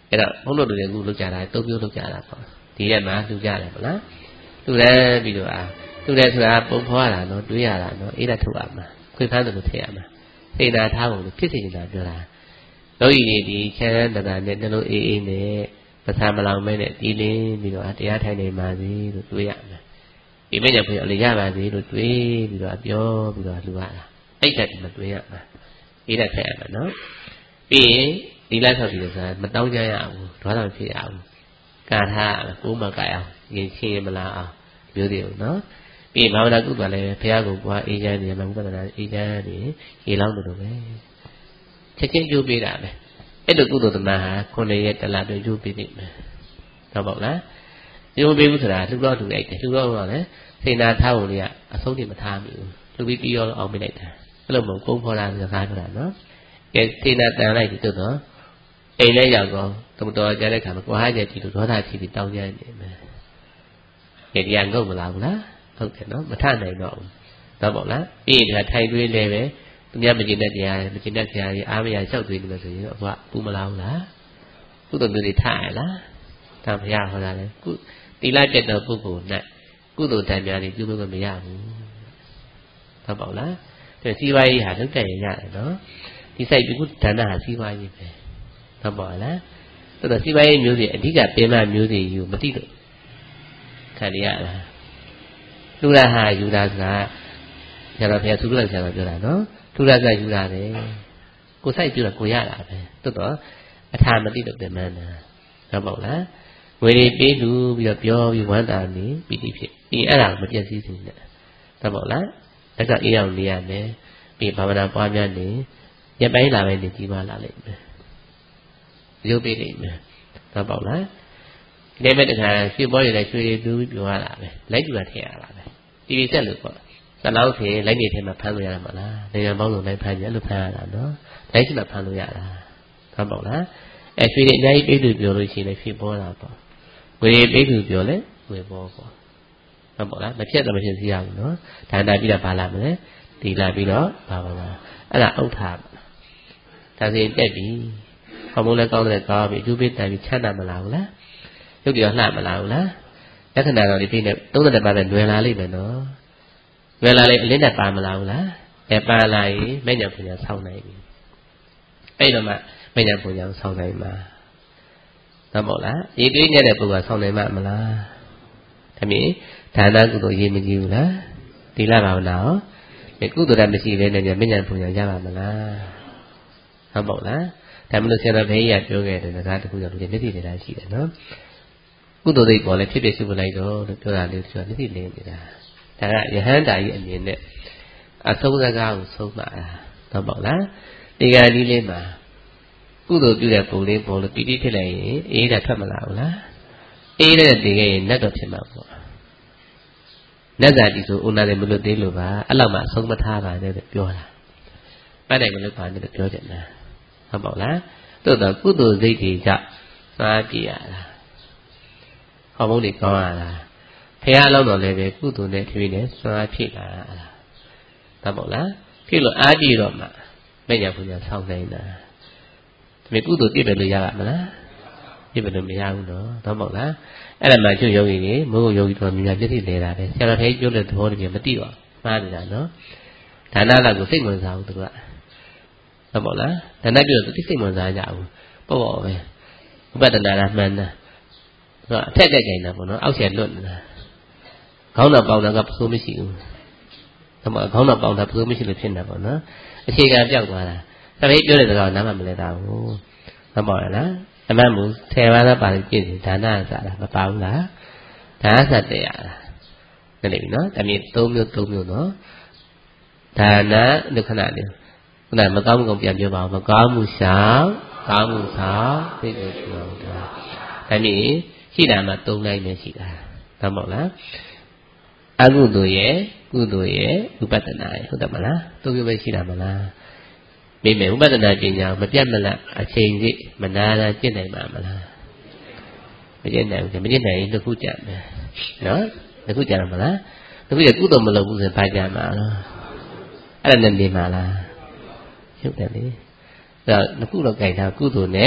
Speaker 1: အဲ့တော့ဘုန်းတော်တို့လည်းအခုလုပ်ကြတာသုံးမျိုးလုပ်ကြတာပေါ့ဒီထဲမှာလူကြတယ်မလားလူလည်းပြီးတော့လူလည်းဆိုတာပုံဖော်ရတာနော်တွေးရတာနော်အေးတာထုတ်ရမှာခွေဖမ်းတယ်လို့ထည့်ရမှာစေနာထားဖို့လို့ဖြစ်စေနေတာပြောတာလောကီတွေဒီချမ်းသာနဲ့နှလုံးအေးအေးနဲ့ပစာမလောင်မဲနဲ့ဒီလင်းပြီးတော့တရားထိုင်နေပါစေလို့တွေးရမှာဒီမဲ့ကြောင့်ဘုရားလည်းရပါစေလို့တွေးပြီးတော့ပြောပြီးတော့လူရတာအဲ့ဒါဒီမှာတွေးရမှာအေးတာထည့်ရမှာနော်ပြီးရင်ဒီလိုက်ဆောက်ပြီးတော့ဆိုတာမတောင်းကြရဘူးဒေါသမဖြစ်ရဘူးကာထားကိုယ်မကြအောင်ရင်ချင်းမလားအောင်မျိုးသေးဘူးနော်ပြီးဘာဝနာကုသိုလ်လည်းဘုရားကိုပွားအေးချမ်းနေမှာဥပဒနာအေးချမ်းနေရေလောင်းလို့ပဲချက်ချင်းကျိုးပေးတာပဲအဲ့လိုကုသိုလ်သမားဟာ9ရက်တလတွင်ကျိုးပေးနေမယ်ဟုတ်ပါ့လားကျိုးပေးဘူးဆိုတာလှူတော့လှူလိုက်တယ်လှူတော့လည်းစေနာထားဖို့လေအဆုံးထိမထားမိဘူးလှူပြီးပြီးရောအောင်ပေးလိုက်တာအဲ့လိုမဟုတ်ကုန်းဖော်တာစကားပြောတာနော်ကဲစေနာတန်လိုက်ပြီးတော့အိမ်လည်းရောက်တော့တမတော်ကြတဲ့ခါမှာကိုဟာကျကြည့်လို့ဒေါသဖြစ်ပြီးတောင်းကြနေမယ်။ဒီတရားငုတ်မလားဘူးလား။ဟုတ်တယ်နော်မထနိုင်တော့ဘူး။တော့ပေါ့လား။ပြီးရင်ထိုင်တွေးလဲပဲသူများမကျင်တဲ့တရားမကျင်တဲ့တရားကြီးအားမရလျှောက်တွေးနေလို့ဆိုရင်အဘပူမလားဘူးလား။ကုသိုလ်မျိုးတွေထားရလား။ဒါဘုရားဟောတာလေ။ကုတိလကျက်တော်ပုဂ္ဂိုလ်၌ကုသိုလ်တန်များတွေပြုလို့မရဘူး။တော့ပေါ့လား။ဒီစီးပွားရေးဟာလုံးတက်ရရတယ်နော်။ဒီစိုက်ပြီးကုဒါနဟာစီးပွားရေးပဲ။ဟုတ်ပါလားတော်တော်စီပိုင်းမျိုးတွေအဓိကပင်မမျိုးတွေယူမသိလို့ခံရလားလူရဟာယူတာကဆရာတော်ဘုရားသုလဆရာတော်ပြောတာနော်လူရကယူတာပဲကိုစိုက်ပြတော့ကိုရတာပဲတော်တော်အထာမသိလို့ပင်မနာဟုတ်ပါ့လားငွေတွေပေးလူပြီးတော့ပြောပြီးဝမ်းသာနေပြီးဒီဖြစ်ဒီအဲ့ဒါမပြည့်စည်စေနဲ့ဟုတ်ပါ့လားဒါကအေးအောင်နေရမယ်ပြီးဘာဝနာပွားများနေရပိုင်းလာပဲနေကြီးပါလာလိမ့်မယ်ရုပ်ပေးနေမယ်တော့ပေါ့လားဒီမဲ့တခါရွှေပေါ်ရတဲ့ရွှေတွေတူးပြောရတာပဲလိုက်ကြည့်ရထည့်ရတာပဲတီဗီဆက်လို့ပေါ့သလောက်ဖြင့်လိုက်နေထဲမှာဖမ်းလို့ရတာမလားနိုင်ငံပေါင်းစုံလိုက်ဖမ်းကြလို့ဖမ်းရတာနော်လိုက်ရှိမှဖမ်းလို့ရတာတော့ပေါ့လားရွှေတွေအများကြီးပေးသူပြောလို့ရှိရင်လည်းရွှေပေါ်တာပေါ့ငွေပေးသူပြောလဲငွေပေါ်ပေါ့ဟုတ်ပေါ့လားမဖြစ်တော့မဖြစ်စီရဘူးနော်ဒါနာပြီးတော့ဘာလာမလဲဒီလာပြီးတော့ဘာပါလားအဲ့ဒါဥထာဒါစီတက်ပြီဟောမိုးလည်းကောင်းတယ်ကောင်းပြီအကျိုးပေးတိုင်ပြီးချမ်းသာမလားဘူးလားရုပ်တရားလှမလားဘူးလားလက္ခဏာတော်ဒီပြည့်နဲ့30ပါးနဲ့လွယ်လာလိမ့်မယ်နော်လွယ်လာလိမ့်အလင်းနဲ့ပါမလားဘူးလားပါလာရင်မဉ္ဇဉ်ပူညာဆောင်းနိုင်ပြီအဲ့တော့မှမဉ္ဇဉ်ပူညာဆောင်းနိုင်မှာဟုတ်မို့လားရေတွေးနေတဲ့ပုဂ္ဂိုလ်ဆောင်းနိုင်မှာမလားဒါမြင်ဒါနကုသိုလ်ရေးမကြည့်ဘူးလားသီလဘာဝနာရောဒီကုသိုလ်တမရှိဘဲနဲ့မဉ္ဇဉ်ပူညာရပါမလားဟုတ်မို့လားဒါမလို့ဆရာတော်ဘုရားပြောခဲ့တဲ့စကားတစ်ခုကြောင့်ဒီမျက်စိနေတာရှိတယ်နော်ကုသိုလ်စိတ်ပေါ်လဲဖြစ်ဖြစ်ရှိဖို့လိုက်တော့လို့ပြောတာလေးသူကမျက်စိလင်းနေတာဒါကယဟန္တာကြီးအမြင်နဲ့အဆုံးစကားကိုဆုံးမှာတော့ပေါ့လားဒီကကြီးလေးမှာကုသိုလ်ပြုတဲ့ပုံလေးပေါ်လို့တိတိဖြစ်လိုက်ရင်အေးတာထွက်မလာဘူးလားအေးတဲ့ဒီကရင်နတ်တော့ဖြစ်မှာပေါ့နတ်ဇာတိဆိုဦးနာတယ်မလွတ်သေးလို့ပါအဲ့လောက်မှအဆုံးမထားပါနဲ့ပြောတာပတ်နိုင်မလို့ပါနဲ့ပြောကြတယ်ဟုတ်ပါ့လားတို့တော့ကုသိုလ်စိတ်တွေကြောင့်သွားကြည့်ရတာဟောမုန်းတွေကောင်းရတာဖះအလောက်တော့လည်းပဲကုသိုလ်နဲ့ထွေးနဲ့သွားဖြစ်လာတာဟုတ်ပါ့လားဖြစ်လို့အားကြည့်တော့မှမညာပူညာဆောင်းနိုင်တာဒီကုသိုလ်ပြည့်တယ်လို့ရပါမလားပြည့်တယ်လို့မရဘူးနော်ဟုတ်ပါ့လားအဲ့ဒါမှကျွတ်ယောဂီတွေမိုးယောဂီတော်များများပြည့်စုံနေတာပဲဆရာတော်ထိုင်ပြောတဲ့သဘောတည်းမသိတော့မှားနေတာနော်ဒါနလောက်ကိုစိတ်ဝင်စားဘူးသူကဟုတ်ပါ့လားဒါနဲ့ပြောသူသိစိတ်ဝင်စားကြဘူးပေါ့ပေါ့ပဲဥပဒနာလားမှန်တာဆိုတော့အထက်ကကြိုင်တာပေါ့နော်အောက်ဆရာလွတ်နေတာခေါင်းတော်ပေါင်တာကပစိုးမရှိဘူးဒါမှခေါင်းတော်ပေါင်တာပစိုးမရှိလို့ဖြစ်နေတာပေါ့နော်အခြေခံပြောက်သွားတာဒါပေမဲ့ပြောတဲ့စကားနားမှမလဲတာဘူးဟုတ်ပါ့လားအမှန်ဘူး10ပါးသာပါလို့ကြည့်တယ်ဒါနစားတာမပါဘူးလားဒါနစားတဲ့ရတာနားလည်ပြီနော်ဒါမျိုး3မျိုးနော်ဒါနဒုက္ခနာတွေခုနမကောင်းမှုပြန်ပြောပါဦးမကောင်းမှုရှောင်ကောင်းမှုဆောင်သိတဲ့ပြောတာဒါမျိုးရှိတာမှ3လိုက်ပဲရှိတာဟုတ်မဟုတ်လားအကုသိုလ်ရဲ့ကုသိုလ်ရဲ့ဥပဒနာရဲ့ဟုတ်တယ်မလား3မျိုးပဲရှိတာမလားမိမယ်ဥပဒနာပညာမပြတ်မလတ်အချိန်ကြီးမနာတာကျင့်နိုင်ပါမလားမကျင့်နိုင်ဘူးမကျင့်နိုင်ရင်တစ်ခုကြမယ်နော်တစ်ခုကြရမလားတစ်ခုကြကုသိုလ်မလုပ်ဘူးဆိုရင်ဘာကြမှာလဲအဲ့ဒါနဲ့နေမှာလားဟုတ်တယ်လေဒါနှစ်ခုတော့ကြိုက်တာကုသိုလ်နဲ့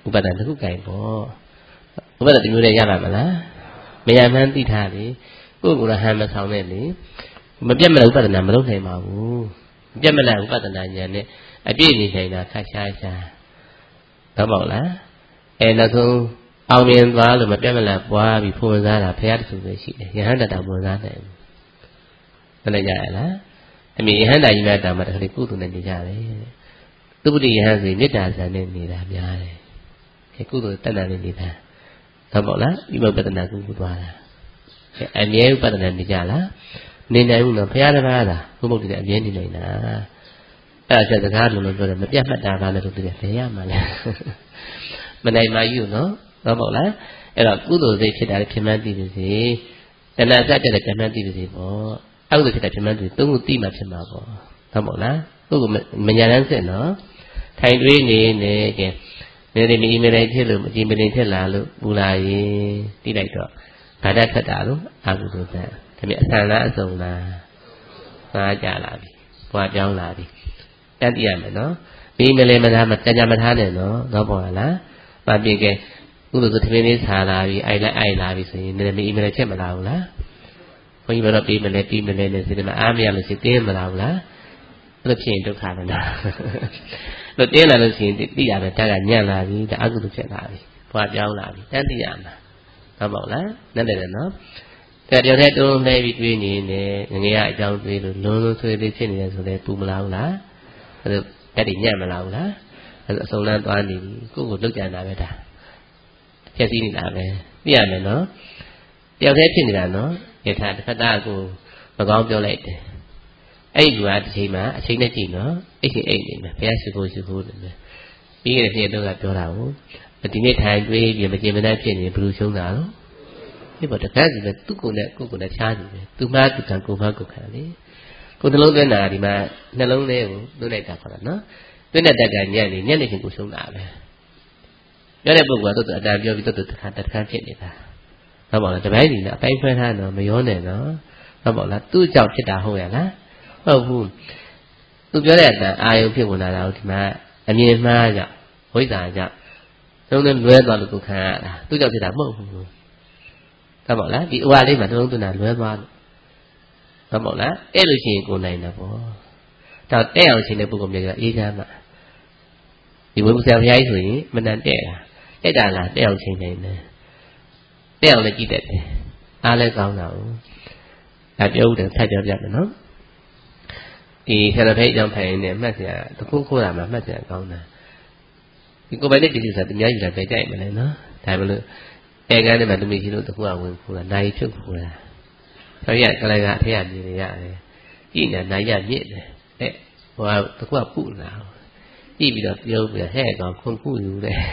Speaker 1: ဥပဒနာတစ်ခုကိုင်ပေါ့ဥပဒနာတစ်မျိုးနဲ့ရပါမလားမရမှန်းသိထားလေကိုယ်ကဟန်မဆောင်နဲ့လေမပြတ်မလားဥပဒနာမလုပ်နိုင်ပါဘူးမပြတ်မလားဥပဒနာဉာဏ်နဲ့အပြည့်နေနိုင်တာခက်ရှားရှားတော့မဟုတ်လားနောက်ဆုံးအောင်မြင်သွားလို့မပြတ်မလားပွားပြီးဖွင့်စားတာဘုရားတဆူပဲရှိတယ်ယဟန်တတာဖွင့်စားနိုင်ဘူးမလဲကြရလားအမေယဟန်တာကြီးများတာမှတခါလေကုသိုလ်နဲ့နေကြတယ်သုပတိယဟန်ဆိုမေတ္တာဇာနဲ့နေတာများတယ်ကုသိုလ်တဏ္ဍာနဲ့နေတာဟုတ်ပါလားဒီမှာပဒနာကုကုသွားတာအမြဲပဒနာနေကြလားနေနိုင်ဘူးနော်ဘုရားတပါးသာဘုမုတ်တိအမြဲနေနိုင်တာအဲ့ဒါစကားလုံးလုံးပြောတယ်မပြတ်မှတ်တာပါလဲလို့ပြောတယ်ဘယ်ရမှာလဲမနိုင်မှယူနော်ဟုတ်ပါလားအဲ့တော့ကုသိုလ်စိတ်ဖြစ်တာလည်းဖြစ်မှန်းသိပါစေတဏှာစတဲ့လည်းဖြစ်မှန်းသိပါစေပေါ့အကုသိုလ်ဖြစ်တာဖြစ်မှန်းသိသုံးခုသိမှဖြစ်မှာပေါ့ဟုတ်ပါလားကိုယ်ကမညာတန်းစစ်နော်ထိုင်တွေးနေနေကဲနေနေမီမလေးဖြစ်လို့မကြည်မလင်ဖြစ်လာလို့ပူလာရင်တိလိုက်တော့ဗာဒထက်တာလို့အကုသိုလ်ဆက်ဒါပေမဲ့အဆန်လားအစုံလားစားကြလာပြီဘွားပြောင်းလာပြီတတ်တည်ရမယ်နော်မီမလေးမထားမကြမထားနဲ့နော်တော့ပေါ်လားမပြေကဲကုသိုလ်ဆိုသမင်းလေးဆာလာပြီအိုက်လိုက်လာပြီဆိုရင်နေနေမီမလေးချက်မလာဘူးလားဘုန်းကြီးကတော့ပြီးမလဲနဲ့စိတ်မှာအားမရလို့စိတ်တင်းမလာဘူးလားအဲ့လိုဖြစ်ရင်ဒုက္ခပဲနော်လို့တင်းလာလို့ရှိရင်သိရမယ်တက်ကညံ့လာပြီဒါအကုသိုလ်ဖြစ်လာပြီဘွားပြောင်းလာပြီတန်းသိရမှာဟုတ်ပါ့လားနဲ့တယ်နော်တကယ်တည်းတုံးလဲပြီးတွေးနေနေငယ်ရအကြောင်းတွေးလို့လုံးလုံးဆွေးလေးဖြစ်နေတယ်ဆိုလဲပူမလာဘူးလားအဲ့လိုအဲ့ဒီညံ့မလာဘူးလားအဲ့လိုအစုံလန်းသွားနေပြီကိုယ့်ကိုလုတ်ကြံတာပဲဒါဖြည့်ဆည်းနေတာပဲသိရမယ်နော်တယောက်တည်းဖြစ်နေတာနော်ယထာတစ်ခါတည်းကိုမကောင်းပြောလိုက်တယ်အဲ့ဒီကတစ်ချိန်မှာအချိန်နဲ့ကြည့်နော်အဲ့ဒီအိမ်နေမယ်ဘုရားရှိခိုးနေမယ်ပြီးရတဲ့နေ့တော့ကပြောတာကိုဒီနေ့ထိုင်တွေးပြီးမကျေမနပ်ဖြစ်နေဘယ်လိုရှုံးတာလို့ဒီပေါ်တခါစီလည်းသူ့ကိုယ်နဲ့ကိုယ်ကိုယ်နဲ့ချားနေတယ်သူမှသူကကိုယ်မှကိုယ်ခံလေကိုယ်နှလုံးသွင်းတာဒီမှာနှလုံးလေးကိုသွင်းလိုက်တာခေါ်တာနော်သွင်းတဲ့တက်ကညံ့နေချင်းကိုရှုံးတာပဲပြောတဲ့ပုဂ္ဂိုလ်ကတော့အတန်ပြောပြီးတော့တစ်ခါဖြစ်နေတာဟုတ်ပါလားတပိုင်းစီနဲ့အပိုင်းခွဲထားတော့မရောနဲ့နော်ဟုတ်ပါလားသူ့ကြောင့်ဖြစ်တာဟုတ်ရလားဟုတ်ဘူးသူပြောတဲ့အတန်အာယုဖြစ်ဝင်လာတာကိုဒီမှာအမြင်မှားကြောင့်ဝိဇ္ဇာကြောင့်လုံးလုံးလွဲသွားလို့ကိုခံရတာသူ့ကြောင့်ဖြစ်တာမဟုတ်ဘူးဟုတ်ပါလားဒီဥပါလေးမှာတစ်လုံးသွင်းတာလွဲသွားလို့ဟုတ်ပါလားအဲ့လိုရှိရင်ကိုနိုင်တာပေါ့ဒါတဲ့အောင်ရှင်တဲ့ပုဂ္ဂိုလ်မျိုးကအေးချမ်းမှာဒီဝိပဿနာဘုရားကြီးဆိုရင်မနန်တဲ့တာလားတဲ့အောင်ရှင်နိုင်တယ်တဲ့အောင်လည်းကြည့်တတ်တယ်အားလည်းကောင်းတာကိုဒါပြောဦးတယ်ဆက်ပြောပြမယ်နော်ဒီဆရာတော်ဘုရားအကြောင်းဖိုင်နေမှတ်စရာတခုခိုးတာမှမှတ်စရာကောင်းတာဒီကိုယ်ပိုင်တဲ့ဒီလိုဆိုတာတများကြီးလာပဲကြိုက်မလဲနော်ဒါမလို့အဲကန်းထဲမှာတမီရှိလို့တခုကဝင်ခိုးတာနိုင်ဖြုတ်ခိုးတာဆိုရကလေးကအထက်ရမြင်နေရတယ်ကြည့်နေနိုင်ရမြင့်တယ်ဟိုကတခုကပုလာကြည့်ပြီးတော့ပြောပြီးဟဲ့ကောင်ခုန်ခုယူတယ်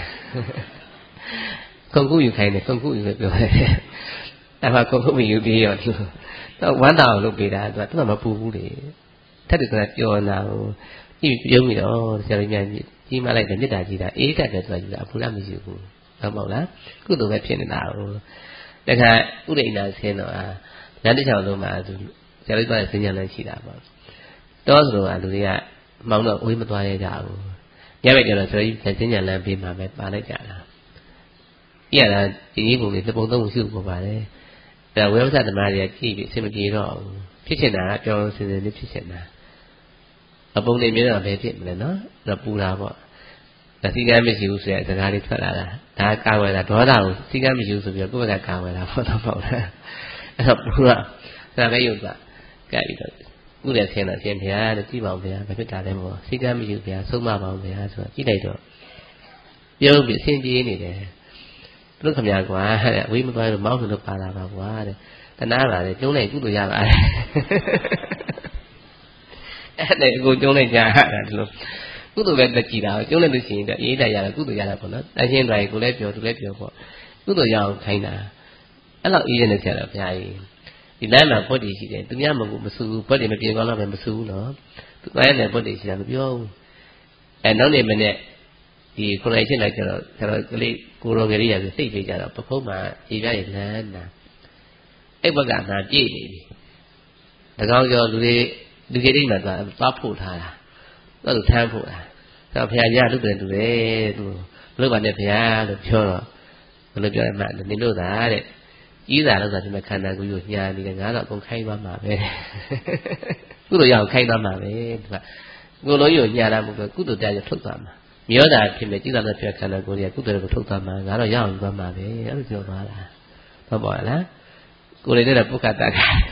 Speaker 1: ခုန်ခုယူခိုင်းတယ်ခုန်ခုယူပဲပြောတယ်အဲ့မှာခုန်ခုမယူပြီးရောတော့ဝမ်းသာအောင်လုပ်ပေးတာသူကမပူဘူးလေထက်တယ်ဆိုတာပြောလာဟိုကြည့်ပြုံးပြီးတော့ဆရာတော်များကြီးမှလိုက်တယ်မေတ္တာကြီးတာအေးတတ်တယ်ဆိုတာကြီးတာအပူလည်းမရှိဘူးဟုတ်မဟုတ်လားကုသိုလ်ပဲဖြစ်နေတာဟိုတခါဥဒိဏဆင်းတော့လမ်းတစ်ချောင်းလုံးမှာသူဆရာတော်ကဆင်းရဲလည်းရှိတာပေါ့တောဆိုတော့လူတွေကမှောင်တော့ဝေးမသွားရကြဘူးညဘက်ကျတော့ဆရာကြီးဆင်းရဲလမ်းပေးမှပဲပါလိုက်ကြတာပြရတာဒီပုံလေးတစ်ပုံသုံးပုံရှိဖို့ပါတယ်ဒါဝိပဿနာသမားတွေကကြည့်ပြီးအဆင်မပြေတော့ဖြစ်ချင်တာကပြောင်းစင်စင်လေးဖြစ်ချင်တာအပုံနေမြင်တော့ပဲဖြစ်မလဲနော်တော့ပူတာပေါ့ဒါစီကမ်းမရှိဘူးဆိုတဲ့စကားလေးထွက်လာတာဒါကာဝယ်တာဒေါသကိုစီကမ်းမရှိဘူးဆိုပြီးတော့ကိုယ့်ဘက်ကကာဝယ်တာပေါ့တော့ပေါ့လားအဲ့တော့ပူကဒါပဲယုတ်ကကြိုက်ပြီးတော့ဥရဆင်းတော့ရှင်ဘုရားတဲ့ကြည့်ပါဦးဘုရားဘာဖြစ်တာလဲမို့စီကမ်းမရှိဘူးဘုရားဆုံးမပါဦးဘုရားဆိုတော့ကြည့်လိုက်တော့ပြုံးပြီးအဆင်ပြေနေတယ်ဘုရားခမရကွာတဲ့အဝေးမသွားလို့မောင်းလို့ပါလာပါကွာတဲ့တနာပါလေကျုံးလိုက်ကုလို့ရပါတယ်အဲ့ဒါကိုကျုံးလိုက်ကြရတာဒီလိုကုသိုလ်ပဲတက်ကြည့်တာကျုံးလိုက်လို့ရှိရင်အေးတရရတာကုသိုလ်ရတာပေါ့နော်တန်ရှင်းသွားရင်ကိုလည်းပြောသူလည်းပြောပေါ့ကုသိုလ်ရအောင်ခိုင်းတာအဲ့လောက်အေးရနေကြတာဘုရားကြီးဒီလမ်းမှာဘုတ်တီရှိတယ်သူများမကူမဆူဘူးဘုတ်တီမပြေကောင်းတော့ပဲမဆူဘူးနော်သူတိုင်းနဲ့ဘုတ်တီရှိတာမပြောဘူးနောက်နေ့မနေ့ဒီခုလိုက်ချင်းလိုက်ကြတော့ဆရာတော်ကလေးကိုရောငယ်လေးရဆိုစိတ်ပြေကြတော့ပခုံးမှာခြေပြရလန်းတာအဲ့ဘက်ကမှပြည့်နေပြီ၎င်းကျော်လူကြီးတွေမှာသွားဖို့ထားတာသူထမ်းဖို့တာဆိုတော့ဘုရားကြီးကလုပ်တယ်သူလို့ပါနဲ့ဗျာလို့ပြောတော့ဘယ်လိုပြောရမှာနင်တို့သာတဲ့ကြီးစားလို့ဆိုဒီမှာခန္ဓာကိုယ်ကိုညာနေတယ်ငါတော့အကုန်ခိုင်းသွားမှာပဲကုသိုလ်ရအောင်ခိုင်းသွားမှာပဲသူကကိုယ်လုံးကိုညာတာမဟုတ်ဘူးကုသိုလ်တရားကိုထုတ်သွားမှာမျောတာဖြစ်မယ်ကြီးစားလို့ပြောခန္ဓာကိုယ်ကကုသိုလ်ကိုထုတ်သွားမှာငါတော့ရအောင်သွားမှာပဲအဲ့လိုပြောသွားတာဟုတ်ပါလားကိုယ်လေးတဲ့ပုခ္ခတက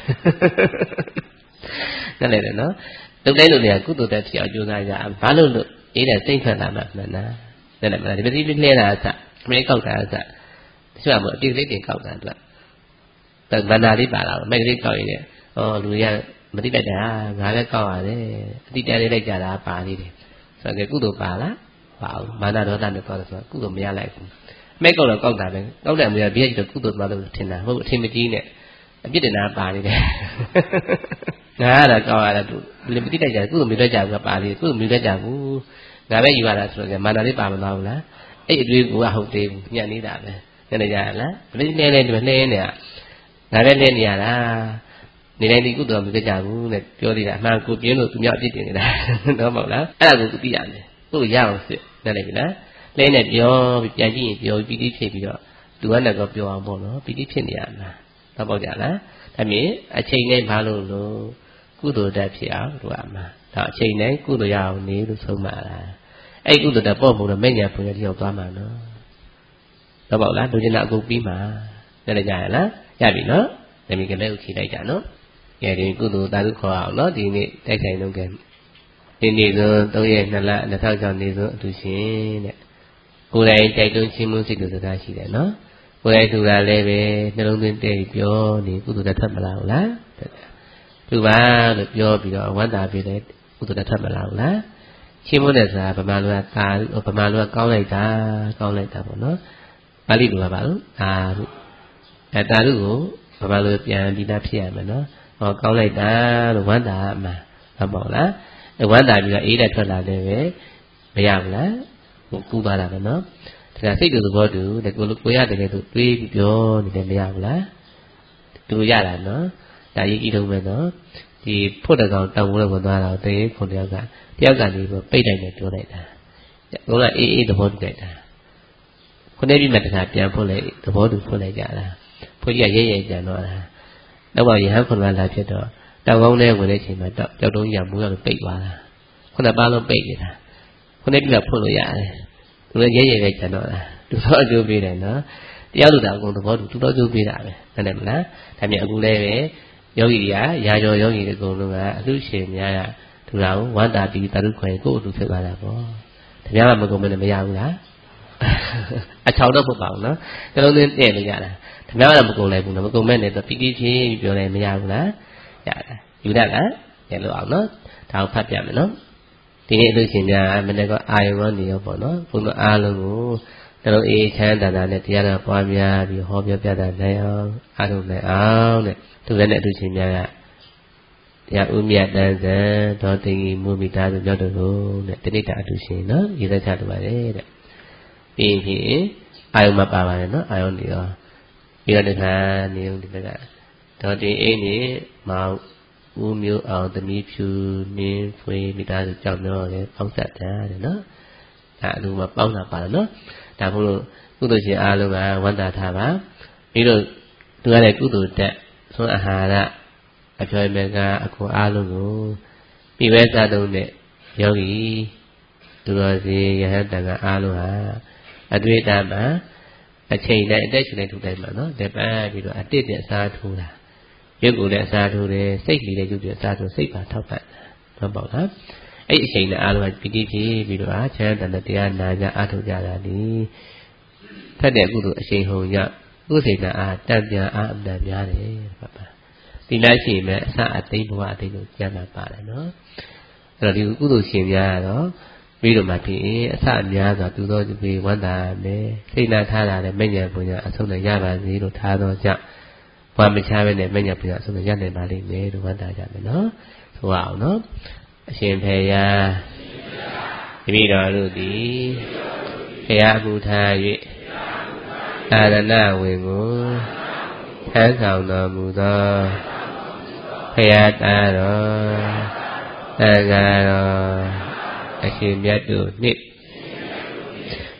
Speaker 1: นั่นแหละเนาะတုတ်တိုင်းတို့တွေကကုသိုလ်တက်ဖြစ်အောင်ကြိုးစားကြဘာလို့အေးတဲ့စိတ်ထွက်လာမှမှန်တာนั่นแหละဒီပတိလှဲတာအစအမေကောက်တာအစတချို့ကမို့အတိတ်လေးတွေကောက်တာသူကဗန္ဒာလေးပါလာတော့မဲ့ကလေးကောက်ရင်လူတွေကမတိလိုက်တာငါလည်းကောက်ရတယ်အတိတဲလေးလိုက်ကြတာပါသေးတယ်ဆိုတော့ကုသိုလ်ပါလားပါဘူးမာနဒေါသနဲ့ကောက်တယ်ဆိုတော့ကုသိုလ်မရလိုက်ဘူးမဲ့ကောက်တော့ကောက်တာပဲကောက်တယ်မျိုးကဘိရဲ့ကုသိုလ်သွားလို့ထင်တာဟုတ်အထင်မကြီးနဲ့အပြစ်တင်တာပါနေတယ်ငါကတော့ကောက်ရတာသူလည်းမတိလိုက်ကြကုသိုလ်မတွေ့ကြဘူးကပါသေးကုသိုလ်မတွေ့ကြဘူးငါပဲယူရတာဆိုတော့မာနလေးပါမသွားဘူးလားအဲ့အတွေ့ကဟုတ်သေးဘူးညံ့နေတာပဲညနေကြလားဒီနေ့လဲဒီမှာလှဲနေတာငါလည်းလဲနေရတာနေတိုင်းဒီကုသိုလ်မတွေ့ကြဘူးနဲ့ပြောနေတာအမှန်ကိုပြင်းလို့သူမြောက်အပြစ်တင်နေတာတော့မဟုတ်လားအဲ့ဒါကိုသိရမယ်သူ့ရအောင်စစ်နဲ့လေပြီလားလဲနဲ့ပြောပြီးပြန်ကြည့်ရင်ပြောပြီးပြီးဖြစ်ပြီးတော့သူကလည်းတော့ပြောအောင်ပေါ့နော်ပြီးပြီးဖြစ်နေရမှာတော့ပေါ့ကြလားဒါမြင်အချိန်နဲ့ဘာလို့ကုသိုလ်တက်ဖြစ်အောင်တို့အမှာဒါအချိန်နဲ့ကုသိုလ်ရအောင်နေလို့ဆုံးမှာလားအဲ့ကုသိုလ်တက်ပေါ့ဖို့တော့မဲ့ညာပုံရရောက်သွားမှာနော်တော့ပေါ့လားလူကျင်တာအကုန်ပြီးမှာနဲ့လည်းကြရလားရပြီနော်ဒါမြင်ကလေးကိုဖြေလိုက်ကြနော်ကဲဒီကုသိုလ်တာဓုခေါ်အောင်နော်ဒီနေ့တိုက်ဆိုင်လုံးကဲဒီနေ့ဆို3ရက်2လ2006နေ့ဆိုအတူရှင်တဲ့ကိုယ်တိုင်တိုက်တွန်းချင်းမှုစိတ်တို့စကားရှိတယ်နော်ကိုယ်တိုင်သူတာလည်းပဲနှလုံးသွင်းတည့်ပြောနေကုသိုလ်တက်ထပ်မလားဟုတ်လားသူပါလို့ပြောပြီးတော့ဝမ်းသာပြီးတယ်ကုသိုလ်တက်ထပ်မလားဟုတ်လားချင်းမှုတဲ့ဆိုတာဗမာလူကတာဗမာလူကကောင်းလိုက်တာပေါ့နော်ပါဠိလိုကပါလို့တာလို့တာလို့ကိုဗမာလူပြန်ပြီးသားဖြစ်ရမယ်နော်ဟောကောင်းလိုက်တာလို့ဝမ်းသာအမှန်ဟုတ်ပါ့လားဝမ်းသာပြီးတော့အေးတဲ့ထွက်လာတယ်ပဲမရဘူးလားကူးသွားတာပဲနော်ဒါစိတ်တူသဘောတူတဲ့ကိုရတယ်လေသူတွေးပြီးပြောနေတယ်မရဘူးလားသူရတာနော်ဒါရေးကြည့်တော့မယ်နော်ဒီဖို့တကောင်တောင်ဝဲဝင်သွားတာတရေခွန်တယောက်ကနေပိတ်တိုင်းနဲ့ပြောလိုက်တာဘုရားအေးသဘောတူလိုက်တာခုနေ့ပြီးမှတခါပြန်ဖို့လေသဘောတူဖို့လိုက်ကြတာဘုရားရဲကြံတော့တာတော့ရဟန်းခွန်လာဖြစ်တော့တောင်ကောင်းထဲဝင်တဲ့အချိန်မှာကြောက်တုံးကြီးကမူးရလို့ပိတ်သွားတာခုနပါလုံးပိတ်နေတာခုနေ့ပြီးမှဖို့လို့ရတယ်သူလည်းရဲကြံတော့တာသူတော့အကျိုးပေးတယ်နော်တရားလူတာအကုန်သဘောတူသူတော့အကျိုးပေးတာပဲဟုတ်တယ်မလားဒါမြင်အခုလည်းပဲယောဂီတွေကရာကျော်ယောဂီတွေအကုန်လုံးကအလှရှင်များရသူတော်ဝန္တာပြီးတာရုခွေကိုယ်အလှဖြစ်သွားတာပေါ့တရားမကုန်မနဲ့မရဘူးလားအချောင်တော့မဟုတ်ပါဘူးနော်တလုံးသွင်းတဲ့လို့ရတာတရားတော့မကုန်လိုက်ဘူးနော်မကုန်မဲ့နဲ့တော့ပြီးချင်းပြောတယ်မရဘူးလားရတယ်ယူတတ်လားရလို့အောင်နော်ဒါကိုဖတ်ပြမယ်နော်ဒီနေ့အလှရှင်များမနေ့ကအာယုံရောနေရောပေါ့နော်ဘုရားအားလုံးကိုတလုံးအေးချမ်းသာသာနဲ့တရားတော်ပွားများပြီးဟောပြောပြတာနိုင်အောင်အားထုတ်နိုင်အောင်တဲ့သူလည်းနဲ့အလှရှင်များကတရားဥမြတ်တန်းစံတော်တင်ကြီးမူမိသားစုရောက်တော်တဲ့တဏိတာအလှရှင်နော်ရေးသက်ချတူပါတယ်တဲ့ပြီးရင်အာယုံမပါပါတယ်နော်အာယုံနေရောပြီးတော့ဒီခါနေုံဒီဘက်ကတော်တင်အေးနေမောင်ဦးမျိုးအောင်သမီးဖြူနင်းဖွေးမိသားစုကြောက်တော့လေပေါင်းဆက်တာတဲ့နော်ဒါအလိုမှပေါင်းတာပါနော်ဒါဘုလို့ကုသိုလ်ရှင်အားလုံးကဝန္တာထားပါပြီးတော့သူကလည်းကုသိုလ်တက်သွန်အာဟာရအဖျော်မဲ့ကအကူအားလုံးကိုပြီးပဲစားသုံးတဲ့ယောဂီသူတော်စင်ယဟန်တန်ကအားလုံးဟာအတွေ့အကြုံမှာအချိန်တိုင်းအသက်ရှင်နေထုတိုင်းမှာနော်တပန်းပြီးတော့အတိတ်နဲ့အစားထိုးတာရုပ်ကိုလည်းအစားထိုးတယ်စိတ်ကြီးလည်းရုပ်တွေအစားထိုးစိတ်ပါထောက်ပံ့တယ်ဟုတ်ပါလားအဲ့အချိန်နဲ့အားလုံးကပြီးပြီးတော့ချမ်းသာတဲ့တရားနာကြအားထုတ်ကြတာဒီဖတ်တဲ့ကုသိုလ်အချိန်ဟုန်ရကုသိုလ်ကအားတန်ပြန်အားအမှန်များတယ်ဟုတ်ပါဒီလိုက်ရှိရင်အစအသိဘဝအသိလို့ကျမ်းမှာပါတယ်နော်အဲ့တော့ဒီကုသိုလ်ရှင်များကတော့ပြီးတော့မှဖြစ်ရင်အစအများစွာသူတော်ဒီဝန္တာနဲ့စိတ်နာထားတာနဲ့မဉ္ဇဉ်ပညာအဆုံးနဲ့ရပါစေလို့ထားတော့ကြောင့်ဘာမချပဲနဲ့မဉ္ဇဉ်ပညာအဆုံးနဲ့ရနိုင်ပါလိမ့်မယ်လို့ဝန္တာကြမယ်နော်ဆိုအောင်နော်အရှင်ဖေယတပည့်တော်တို့သည်ဘုရားကူထား၍သာသနာဝင်ကိုထမ်းဆောင်တော်မူသောဘုရားသားတော်သံဃာတော်အရှင်မြတ်တို့နှင့်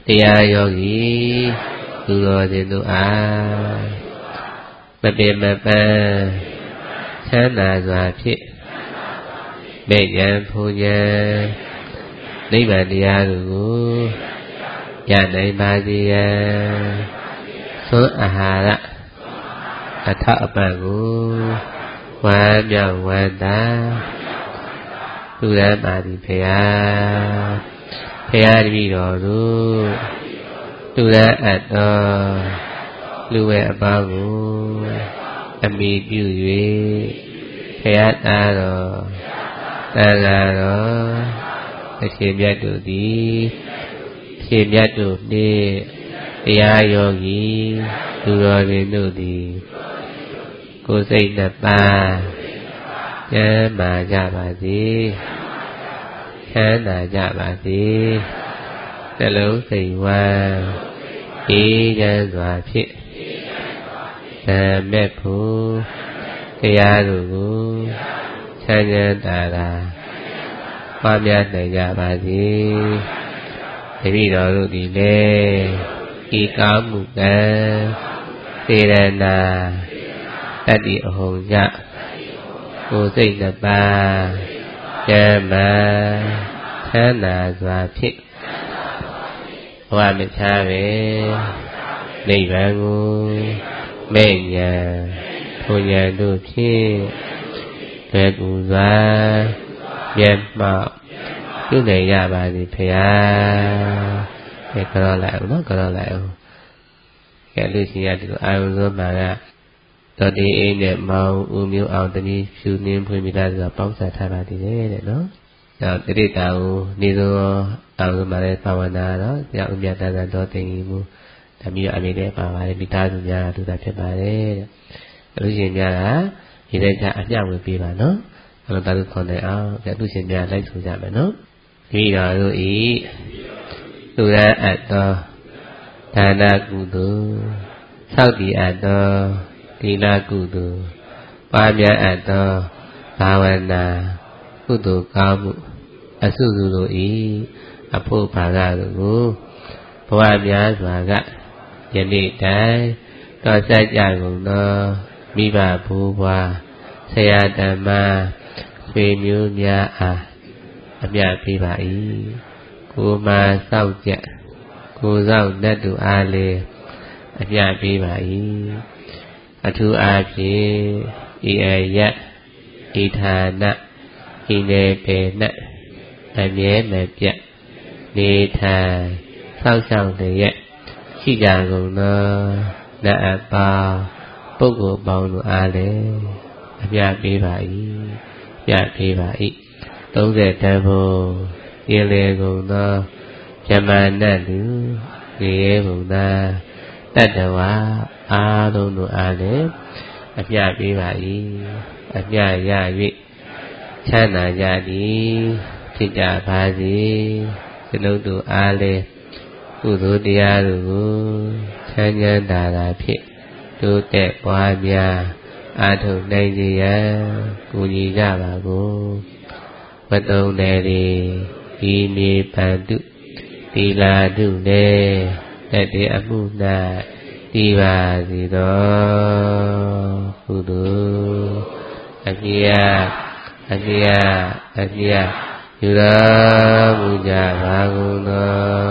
Speaker 1: တရားယောဂီသူတော်စင်တို့အားမပင်မပန်းချမ်းသာစွာဖြင့်မေ့ဉဏ်ဖူဉဏ်နိဗ္ဗာန်တရားတို့ကိုရနိုင်ပါစေရန်သွန်အာဟာရအထအပံ့ကိုဝမ်းမြောက်ဝမ်းသာသူရပါသည်ဖေဟာဖေဟာတပည့်တော်တို့သူရအပ်သောလူဝဲအပေါင်းကိုအမိပြု၍ဖေဟာသားတော်တန်ဃာတော်အရှင်မြတ်တို့သည်ရှင်မြတ်တို့နှင့်တရားယောဂီသူတော်စင်တို့သည်ကိုယ်စိတ်နှစ်ပါးကျမ်းမာကြပါစေချမ်းသာကြပါစေနှလုံးစိတ်ဝမ်းအေးချမ်းစွာဖြင့်သံမဲ့ဖို့တရားတို့ကိုချမ်းသာတာသာပွားများနိုင်ကြပါစေတပည့်တော်တို့သည်လည်းဤကောင်းမှုကံစေရနာတတ္တိအဟုန်ကြကိုယ်စိတ်နှစ်ပါးကျမ်းမာချမ်းသာစွာဖြင့်ဘဝမချပဲနိဗ္ဗာန်ကိုမဲ့ဉာဏ်ဘုံဉာဏ်တို့ဖြင့်ကဲကူစွာမျက်မှောက်ပြုနိုင်ရပါသည်ဖေဟာကဲကြောက်လိုက်အောင်နော်ကြောက်လိုက်အောင်ကဲလူရှင်ရဒီလိုအာယုံစွမ်းမှာကတော်တေးအိမ်နဲ့မောင်ဦးမျိုးအောင်တနည်းဖြူနှင်းဖွင့်မိသားစုကပေါင်းစားထားပါသေးတယ်တဲ့နော်။နောက်တိရိတာကိုနေသောအာယုံမှာလည်းပါဝနာတော့ဆရာဦးမြတ်တန်တော်တင်ကြီးမူဓမ္မရအမိတဲ့ပါပါတယ်မိသားစုများတူတာဖြစ်ပါတယ်တဲ့။လူရှင်များကဒီတဲ့ချအမျှဝင်ပေးပါနော်။အဲ့လိုတာလို့ခေါ်နေအောင်ကဲလူရှင်များလိုက်ဆိုကြမယ်နော်။ဒီတော်တို့ဤသူရအပ်သောဒါနကုသိုလ်သောက်တည်အပ်သောသီလကုသိုလ်ပါးများအပ်သောဘာဝနာကုသိုလ်ကောင်းမှုအစုစုတို့ဤအဖို့ဘာကတို့ကိုဘဝများစွာကယနေ့တိုင်တော်ဆက်ကြကုန်သောမိဘဘိုးဘွားဆရာဓမ္မဆွေမျိုးများအားအမြတ်ပေးပါ၏ကိုမာစောင့်ကြကိုဆောင်တတ်သူအားလည်းအမြတ်ပေးပါ၏အထူးအားဖြင့်ဤအယတ်ဤဌာနဤနေပေနအမြဲမပြတ်နေထိုင်ဆောက်ရှောက်လျက်ရှိကြကုန်သောနတ်အပေါင်းပုဂ္ဂိုလ်ပေါင်းတို့အားလည်းအမြတ်ပေးပါ၏ပြတ်ပေးပါ၏30တန်ဖို့ရေလေကုန်သောဇမနတ်လူရေဘုံသာတတ္တဝါအားလုံးတို့အားလည်းအမြတ်ပေးပါ၏အမြတ်ရ၍ချမ်းသာကြသည်ဖြစ်ကြပါစေကျွန်ုပ်တို့အားလည်းကုသိုလ်တရားတို့ကိုချမ်းချမ်းသာသာဖြင့်တိုးတက်ပွားများအားထုတ်နိုင်စေရန်ကူညီကြပါကုန်ဝတ္တုံနယ်ဒီမြေပန္တုသီလာတုလည်းတတ္တေအမှု၌တည်ပါစေသောကုသိုလ်အမြတ်အမြတ်အမြတ်ယူတော်မူကြပါကုန်သော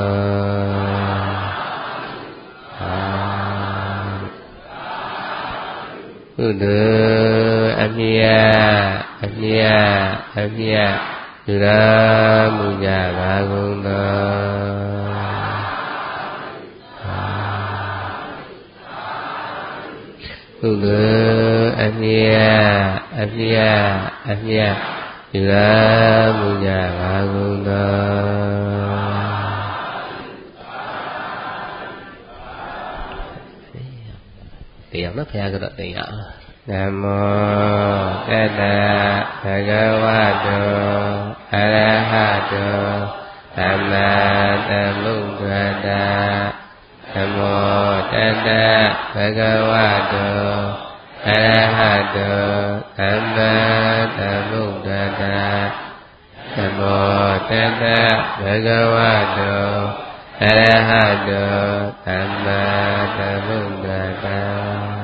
Speaker 1: ကုသိုလ်အမြတ်အမြတ်အမြတ်ယူတော်မူကြပါကုန်သောကုသိုလ်အမြတ်အမြတ်အမြတ်ယူတော်မူကြပါကုန်သောတရားနော်ဖခင်ကတော့တရားနမောတတ္တဘဂဝတောအရဟတောသမ္မာသမ္ဗုဒ္ဓတ္တနမောတတ္တဘဂဝတောအရဟတောသမ္မာသမ္ဗုဒ္ဓတ္တနမောတတ္တဘဂဝတောอรหัตโตสัมมาสัมพุทธัสสะ